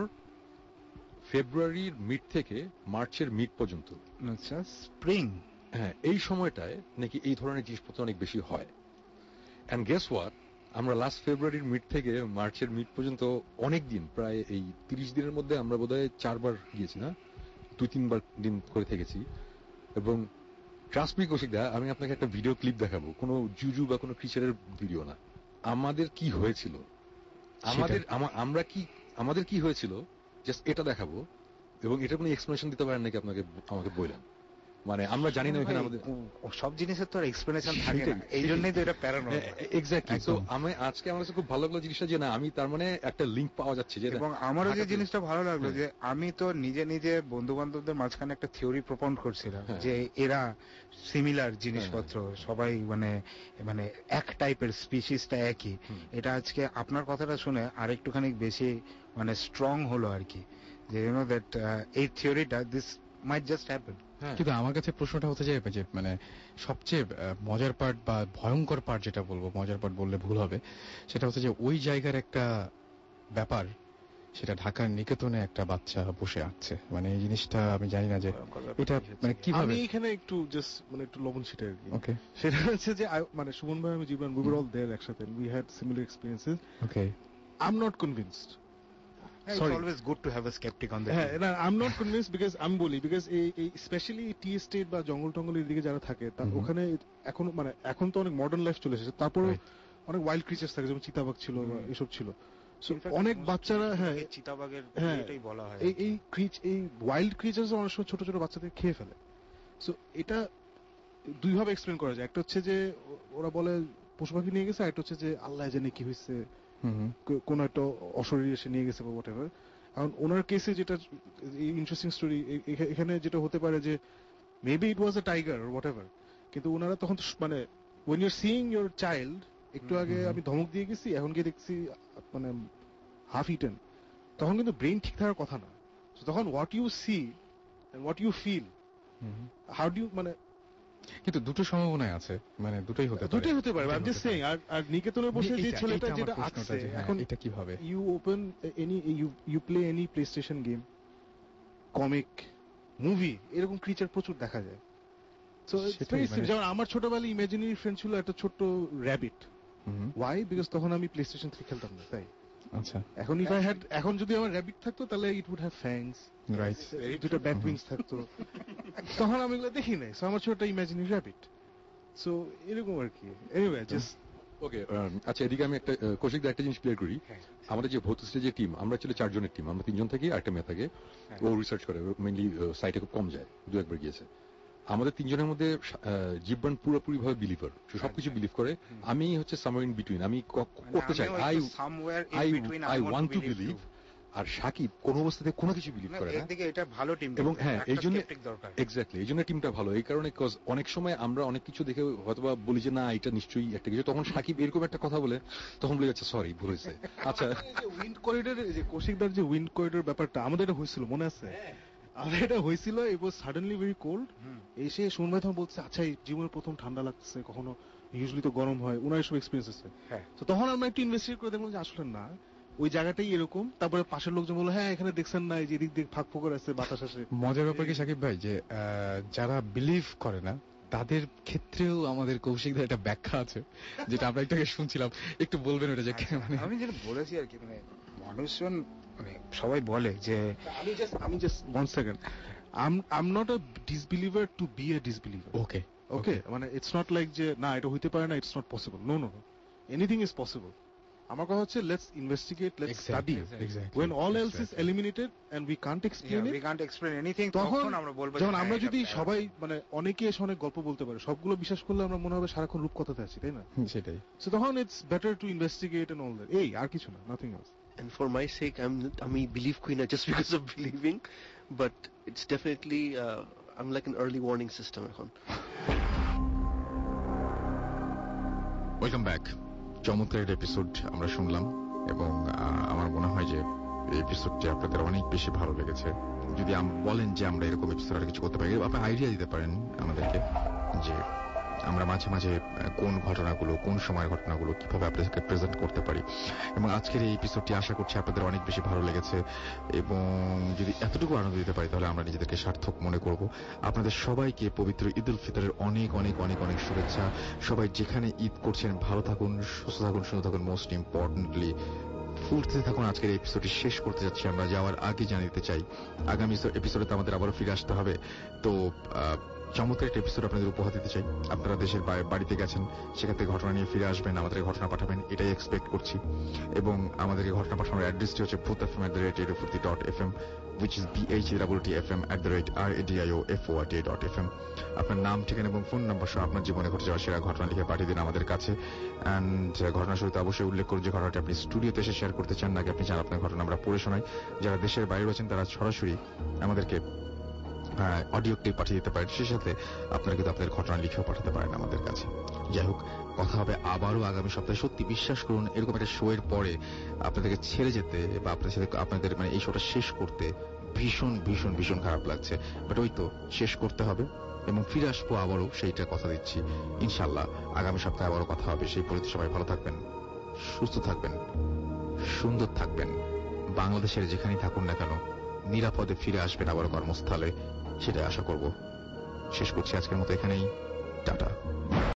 ফেব্রুয়ারির মিড থেকে মার্চের মিড পর্যন্ত, আচ্ছা স্প্রিং, হ্যাঁ এই সময়টায় নাকি এই ধরনের জিনিসপত্র অনেক বেশি হয়। এন্ড গেস হোয়াট, আমরা লাস্ট ফেব্রুয়ারির মিড থেকে মার্চের মিড পর্যন্ত অনেক দিন, প্রায় এই তিরিশ দিনের মধ্যে আমরা বোধহয় চারবার গিয়েছি, না দুই তিনবার দিন করে থেকেছি। এবং ট্রাস্ট মি কৌশিক দা, আমি আপনাকে একটা ভিডিও ক্লিপ দেখাবো, কোনো জুজু বা কোনো ক্রিচারের ভিডিও না, আমাদের কি হয়েছিল, আমাদের আমরা কি আমাদের কি হয়েছিল জাস্ট এটা দেখাবো, এবং এটা কোনো এক্সপ্লেনেশন দিতে পারেন নাকি আপনাকে, আমাকে বললেন। মানে আমরা জানি না ওখানে আমাদের সব জিনিসের তো এক্সপ্লেনেশন থাকে না, এই জন্যই তো এটা প্যারানর্মাল। এক্স্যাক্টলি। সো আমি আজকে আমার কাছে খুব ভালো লাগলো জিনিসটা, যে না আমি তার মানে একটা লিংক পাওয়া যাচ্ছে। যে এবং আমারও যে জিনিসটা ভালো লাগলো, যে আমি তো নিজে নিজে বন্ধু বান্ধবদের মাঝখানে একটা থিওরি প্রপোন্ড করছিলাম, যে এরা সিমিলার জিনিসপত্র, সবাই মানে মানে এক টাইপের, স্পিসিসটা একই। এটা আজকে আপনার কথাটা শুনে আরেকটুখানি বেশি মানে স্ট্রং হলো আর কি, যে ইউ নো দ্যাট এই থিওরিটা দিস মাইট জাস্ট হ্যাপেন। কিন্তু আমার কাছে প্রশ্নটা হতে যায় যে মানে সবচেয়ে মজার পার্ট বা ভয়ঙ্কর পার্ট, যেটা বলবো, মজার পার্ট বললে ভুল হবে, সেটা হচ্ছে যে ওই জায়গার একটা ব্যাপার, সেটা ঢাকার নিকেতনে একটা বাচ্চা বসে আছে। মানে এই জিনিসটা আমি জানি না যে এটা মানে কিভাবে। আমি এখানে একটু জাস্ট মানে একটু লবণ ছিটে আর কি। ওকে, সেটা হচ্ছে যে মানে সুমন ভাই, আমি Jibon, we were all there একসাথে, we had similar experiences. Okay, I am not convinced. It's Sorry. always good to have a skeptic on the team. Yeah, no, I'm not convinced because I'm বলি because এই specially টি state বা জঙ্গল টঙ্গলের দিকে যারা থাকে, তার ওখানে এখন মানে এখন তো অনেক মডার্ন লাইফ চলে এসেছে, তারপরে অনেক ওয়াইল্ড ক্রিচার্স থাকে, যেমন চিতাবাঘ ছিল বা এসব ছিল। সো অনেক বাচ্চারা, হ্যাঁ চিতাবাঘের এটাই বলা হয়, এই এই ক্রিচ এই ওয়াইল্ড ক্রিচার্স অনেক সময় ছোট ছোট বাচ্চাদের খেয়ে ফেলে। সো এটা দুই ভাবে এক্সপ্লেন করা যায়। একটা হচ্ছে যে ওরা বলে পশু পাখি নিয়ে গেছে, আর একটা হচ্ছে যে আল্লাহ জানে কি হয়েছে, কোন একটা অশরীর এসে নিয়ে গেছে বা হোয়াটএভার। এখন ওনার কেসে যেটা ইন্টারেস্টিং স্টোরি, এখানে যেটা হতে পারে যে maybe it was a tiger or whatever, কিন্তু ওনারা তখন মানে when you're seeing your child, একটু আগে আমি ধমক দিয়ে গেছি, এখন গিয়ে দেখছি মানে হাফ ইটেন, তখন কিন্তু ব্রেন ঠিক থাকার কথা না। তখন what you see and what you feel, how do you মানে, কিন্তু দুটো সম্ভাবনাই আছে, মানে দুটোই হতে পারে, দুটোই হতে পারে। I am just saying. আর আর নিকেতনে বসে যে ছেলেটা যেটা আছে, এখন এটা কিভাবে you open any you you play any PlayStation game, comic, movie, এরকম ক্রিচার প্রচুর দেখা যায়। So it's very simple. যেমন আমার ছোটবেলায় ইমাজিনারি ফ্রেন্ড ছিল একটা ছোট্ট র‍্যাবিট। ওয়াই? বিকজ তখন আমি প্লে স্টেশন থ্রি খেলতাম না, তাই। আচ্ছা, এখন ইফ আই হ্যাড, এখন যদি আমার র‍্যাবিট থাকতো তাহলে it would have fangs, right, দুটো ব্যাক উইংস থাকতো। তখন আমি এগুলো দেখি নাই, সো আমার ছোট একটা ইমাজিনারি র‍্যাবিট। সো এরকম আর কি। Anyway just okay. আচ্ছা, এদিকে আমি একটা কৌশিকদা একটা জিনিস ক্লিয়ার করি। আমাদের যে ভৌতশ্রী যে টিম, আমরা ছিল চারজনের টিম, আমরা তিনজন থাকি, আরেকটা মেয়ে থাকে, ও রিসার্চ করে, মেইনলি সাইটে খুব কম যায়, দু একবার গিয়েছে। আমাদের তিনজনের মধ্যে জীবন পুরোপুরি ভাবে বিলিভার, সবকিছু বিলিভ করে। আমি হচ্ছে সামওয়্যার ইন বিটুইন, আমি করতে চাই, I I want to believe. আর সাকিব কোন অবস্থাতে কোনো কিছু বিলিভ করে না। এদিকে এটা ভালো টিম, এবং হ্যাঁ এই জন্য এক্স্যাক্টলি এই জন্য টিমটা ভালো, এই কারণে কজ অনেক সময় আমরা অনেক কিছু দেখে হয়তোবা বলি যে না এটা নিশ্চয়ই একটা কিছু, তখন সাকিব এরকম একটা কথা বলে, তখন বলে যাচ্ছে সরি ভুল হয়েছে। আচ্ছা, উইন্ড করিডোর, যে কৌশিকদার যে উইন্ড করিডোর ব্যাপারটা আমাদের এটা হয়েছিল, মনে আছে? আমাদের এটা হয়েছিল, it was suddenly very cold. এসে শুনবে তখন বলছে আচ্ছা এই জীবনের প্রথম ঠান্ডা লাগছে, কখনো ইউজুয়ালি তো গরম হয়, ওনার এসব এক্সপিরিয়েন্স আছে। তো তখন আমরা একটু ইনভেস্টিগেট করে দেখলাম যে আসলে না, ওই জায়গাটাই এরকম। তারপরে পাশের লোকজন বললো হ্যাঁ এখানে দেখছেন না, এই যে এদিক দিয়ে ফাঁক ফোকর আছে, বাতাস আসে। মজার ব্যাপার কি সাকিব ভাই, যে যারা বিলিভ করে না তাদের ক্ষেত্রেও আমাদের কৌশিকদা একটা ব্যাখ্যা আছে, যেটা আমরা একটু শুনছিলাম, একটু বলবেন ওটা? যে আমি যেটা বলেছি আর কি, মানে মানুষজন মানে সবাই বলে যে আমি জাস্ট আমি just one second, I am not a disbeliever to be a disbeliever. Okay okay, মানে ইটস নট লাইক যে না এটা হইতে পারে না, it's not possible. No no no, anything is possible. আমার কথা হচ্ছে let's investigate, let's study. when all else is eliminated and we can't explain yeah, it, we can't explain anything, তখন আমরা বলবো যখন আমরা যদি সবাই মানে অনেকে এসে অনেক গল্প বলতে পারে, সবগুলো বিশ্বাস করলে আমরা মনে হবে সারাক্ষণ রূপকথাতে আছি, তাই না? সেটাই। সো তখন it's better to investigate and all that. এই আর কিছু না, nothing else. And for my sake, I'm আমি believe queen not just because of believing, but it's definitely uh, I'm like an early warning system এখন। Welcome back. চমৎকার episode আমরা শুনলাম এবং আমার মনে হয় যে এই এপিসোডটি আপনাদের অনেক বেশি ভালো লেগেছে। যদি বলেন যে আমরা এরকম এপিসোড আর কিছু করতে পারি, আপনি আইডিয়া দিতে পারেন আমাদেরকে যে আমরা মাঝে মাঝে কোন ঘটনাগুলো, কোন সময়ের ঘটনাগুলো কিভাবে আপনাদেরকে প্রেজেন্ট করতে পারি। এবং আজকের এই এপিসোডটি আশা করছি আপনাদের অনেক বেশি ভালো লেগেছে এবং যদি এতটুকু আনন্দ দিতে পারি তাহলে আমরা নিজেদেরকে সার্থক মনে করব। আপনাদের সবাইকে পবিত্র ঈদ উল ফিতরের অনেক অনেক অনেক অনেক শুভেচ্ছা। সবাই যেখানে ঈদ করছেন ভালো থাকুন, সুস্থ থাকুন, সুন্দর থাকুন। মোস্ট ইম্পর্টেন্টলি ফুর্তিতে থাকুন। আজকের এই এপিসোডটি শেষ করতে যাচ্ছি। আমরা যাওয়ার আগে জানিয়ে দিতে চাই আগামী এপিসোডে আমাদের আবারও ফিরে আসতে হবে। তো চমৎকার একটা এপিসোড আপনাদের উপহার দিতে চাই। আপনারা দেশের বাড়িতে গেছেন, সেখান থেকে ঘটনা নিয়ে ফিরে আসবেন, আমাদেরকে ঘটনা পাঠাবেন, এটাই এক্সপেক্ট করছি। এবং আমাদেরকে ঘটনা পাঠানোর অ্যাড্রেসটি হচ্ছে Bhoot FM at the rate radio Foorti dot F M, which is b h e t t f m at the rate r a d i o f o r t a dot f m। আপনার নাম, ঠিকানা এবং phone number সহ আপনার জীবনে ঘটে যাওয়া সেরা ঘটনা লিখে পাঠিয়ে দিন আমাদের কাছে। অ্যান্ড ঘটনা শুরুতে অবশ্যই উল্লেখ করুন যে ঘটনাটি আপনি স্টুডিওতে এসে শেয়ার করতে চান, নাকি আপনি চান আপনার ঘটনা আমরা পড়ে শোনাই। যারা দেশের বাইরে রয়েছেন তারা সরাসরি আমাদেরকে অডিও ক্লিপ পাঠিয়ে দিতে পারেন, সেই সাথে আপনারা কিন্তু আপনাদের ঘটনা লিখেও পাঠাতে পারেন আমাদের কাছে। যাই হোক, কথা হবে আবারও আগামী সপ্তাহে। সত্যি বিশ্বাস করুন, এরকম একটা শো এর পরে আপনাদেরকে ছেড়ে যেতে বা আপনাদের সাথে আপনাদের মানে এই শোটা শেষ করতে ভীষণ ভীষণ ভীষণ খারাপ লাগছে, বাট ওই তো শেষ করতে হবে এবং ফিরে আসবো আবারও, সেইটা কথা দিচ্ছি ইনশাল্লাহ। আগামী সপ্তাহে আবারও কথা হবে। সেই পরিস্থিতি সবাই ভালো থাকবেন, সুস্থ থাকবেন, সুন্দর থাকবেন। বাংলাদেশের যেখানেই থাকুন না কেন নিরাপদে ফিরে আসবেন আবারও কর্মস্থলে, সেটাই আশা করব। শেষ করছি আজকের মতো এখানেই। টাটা।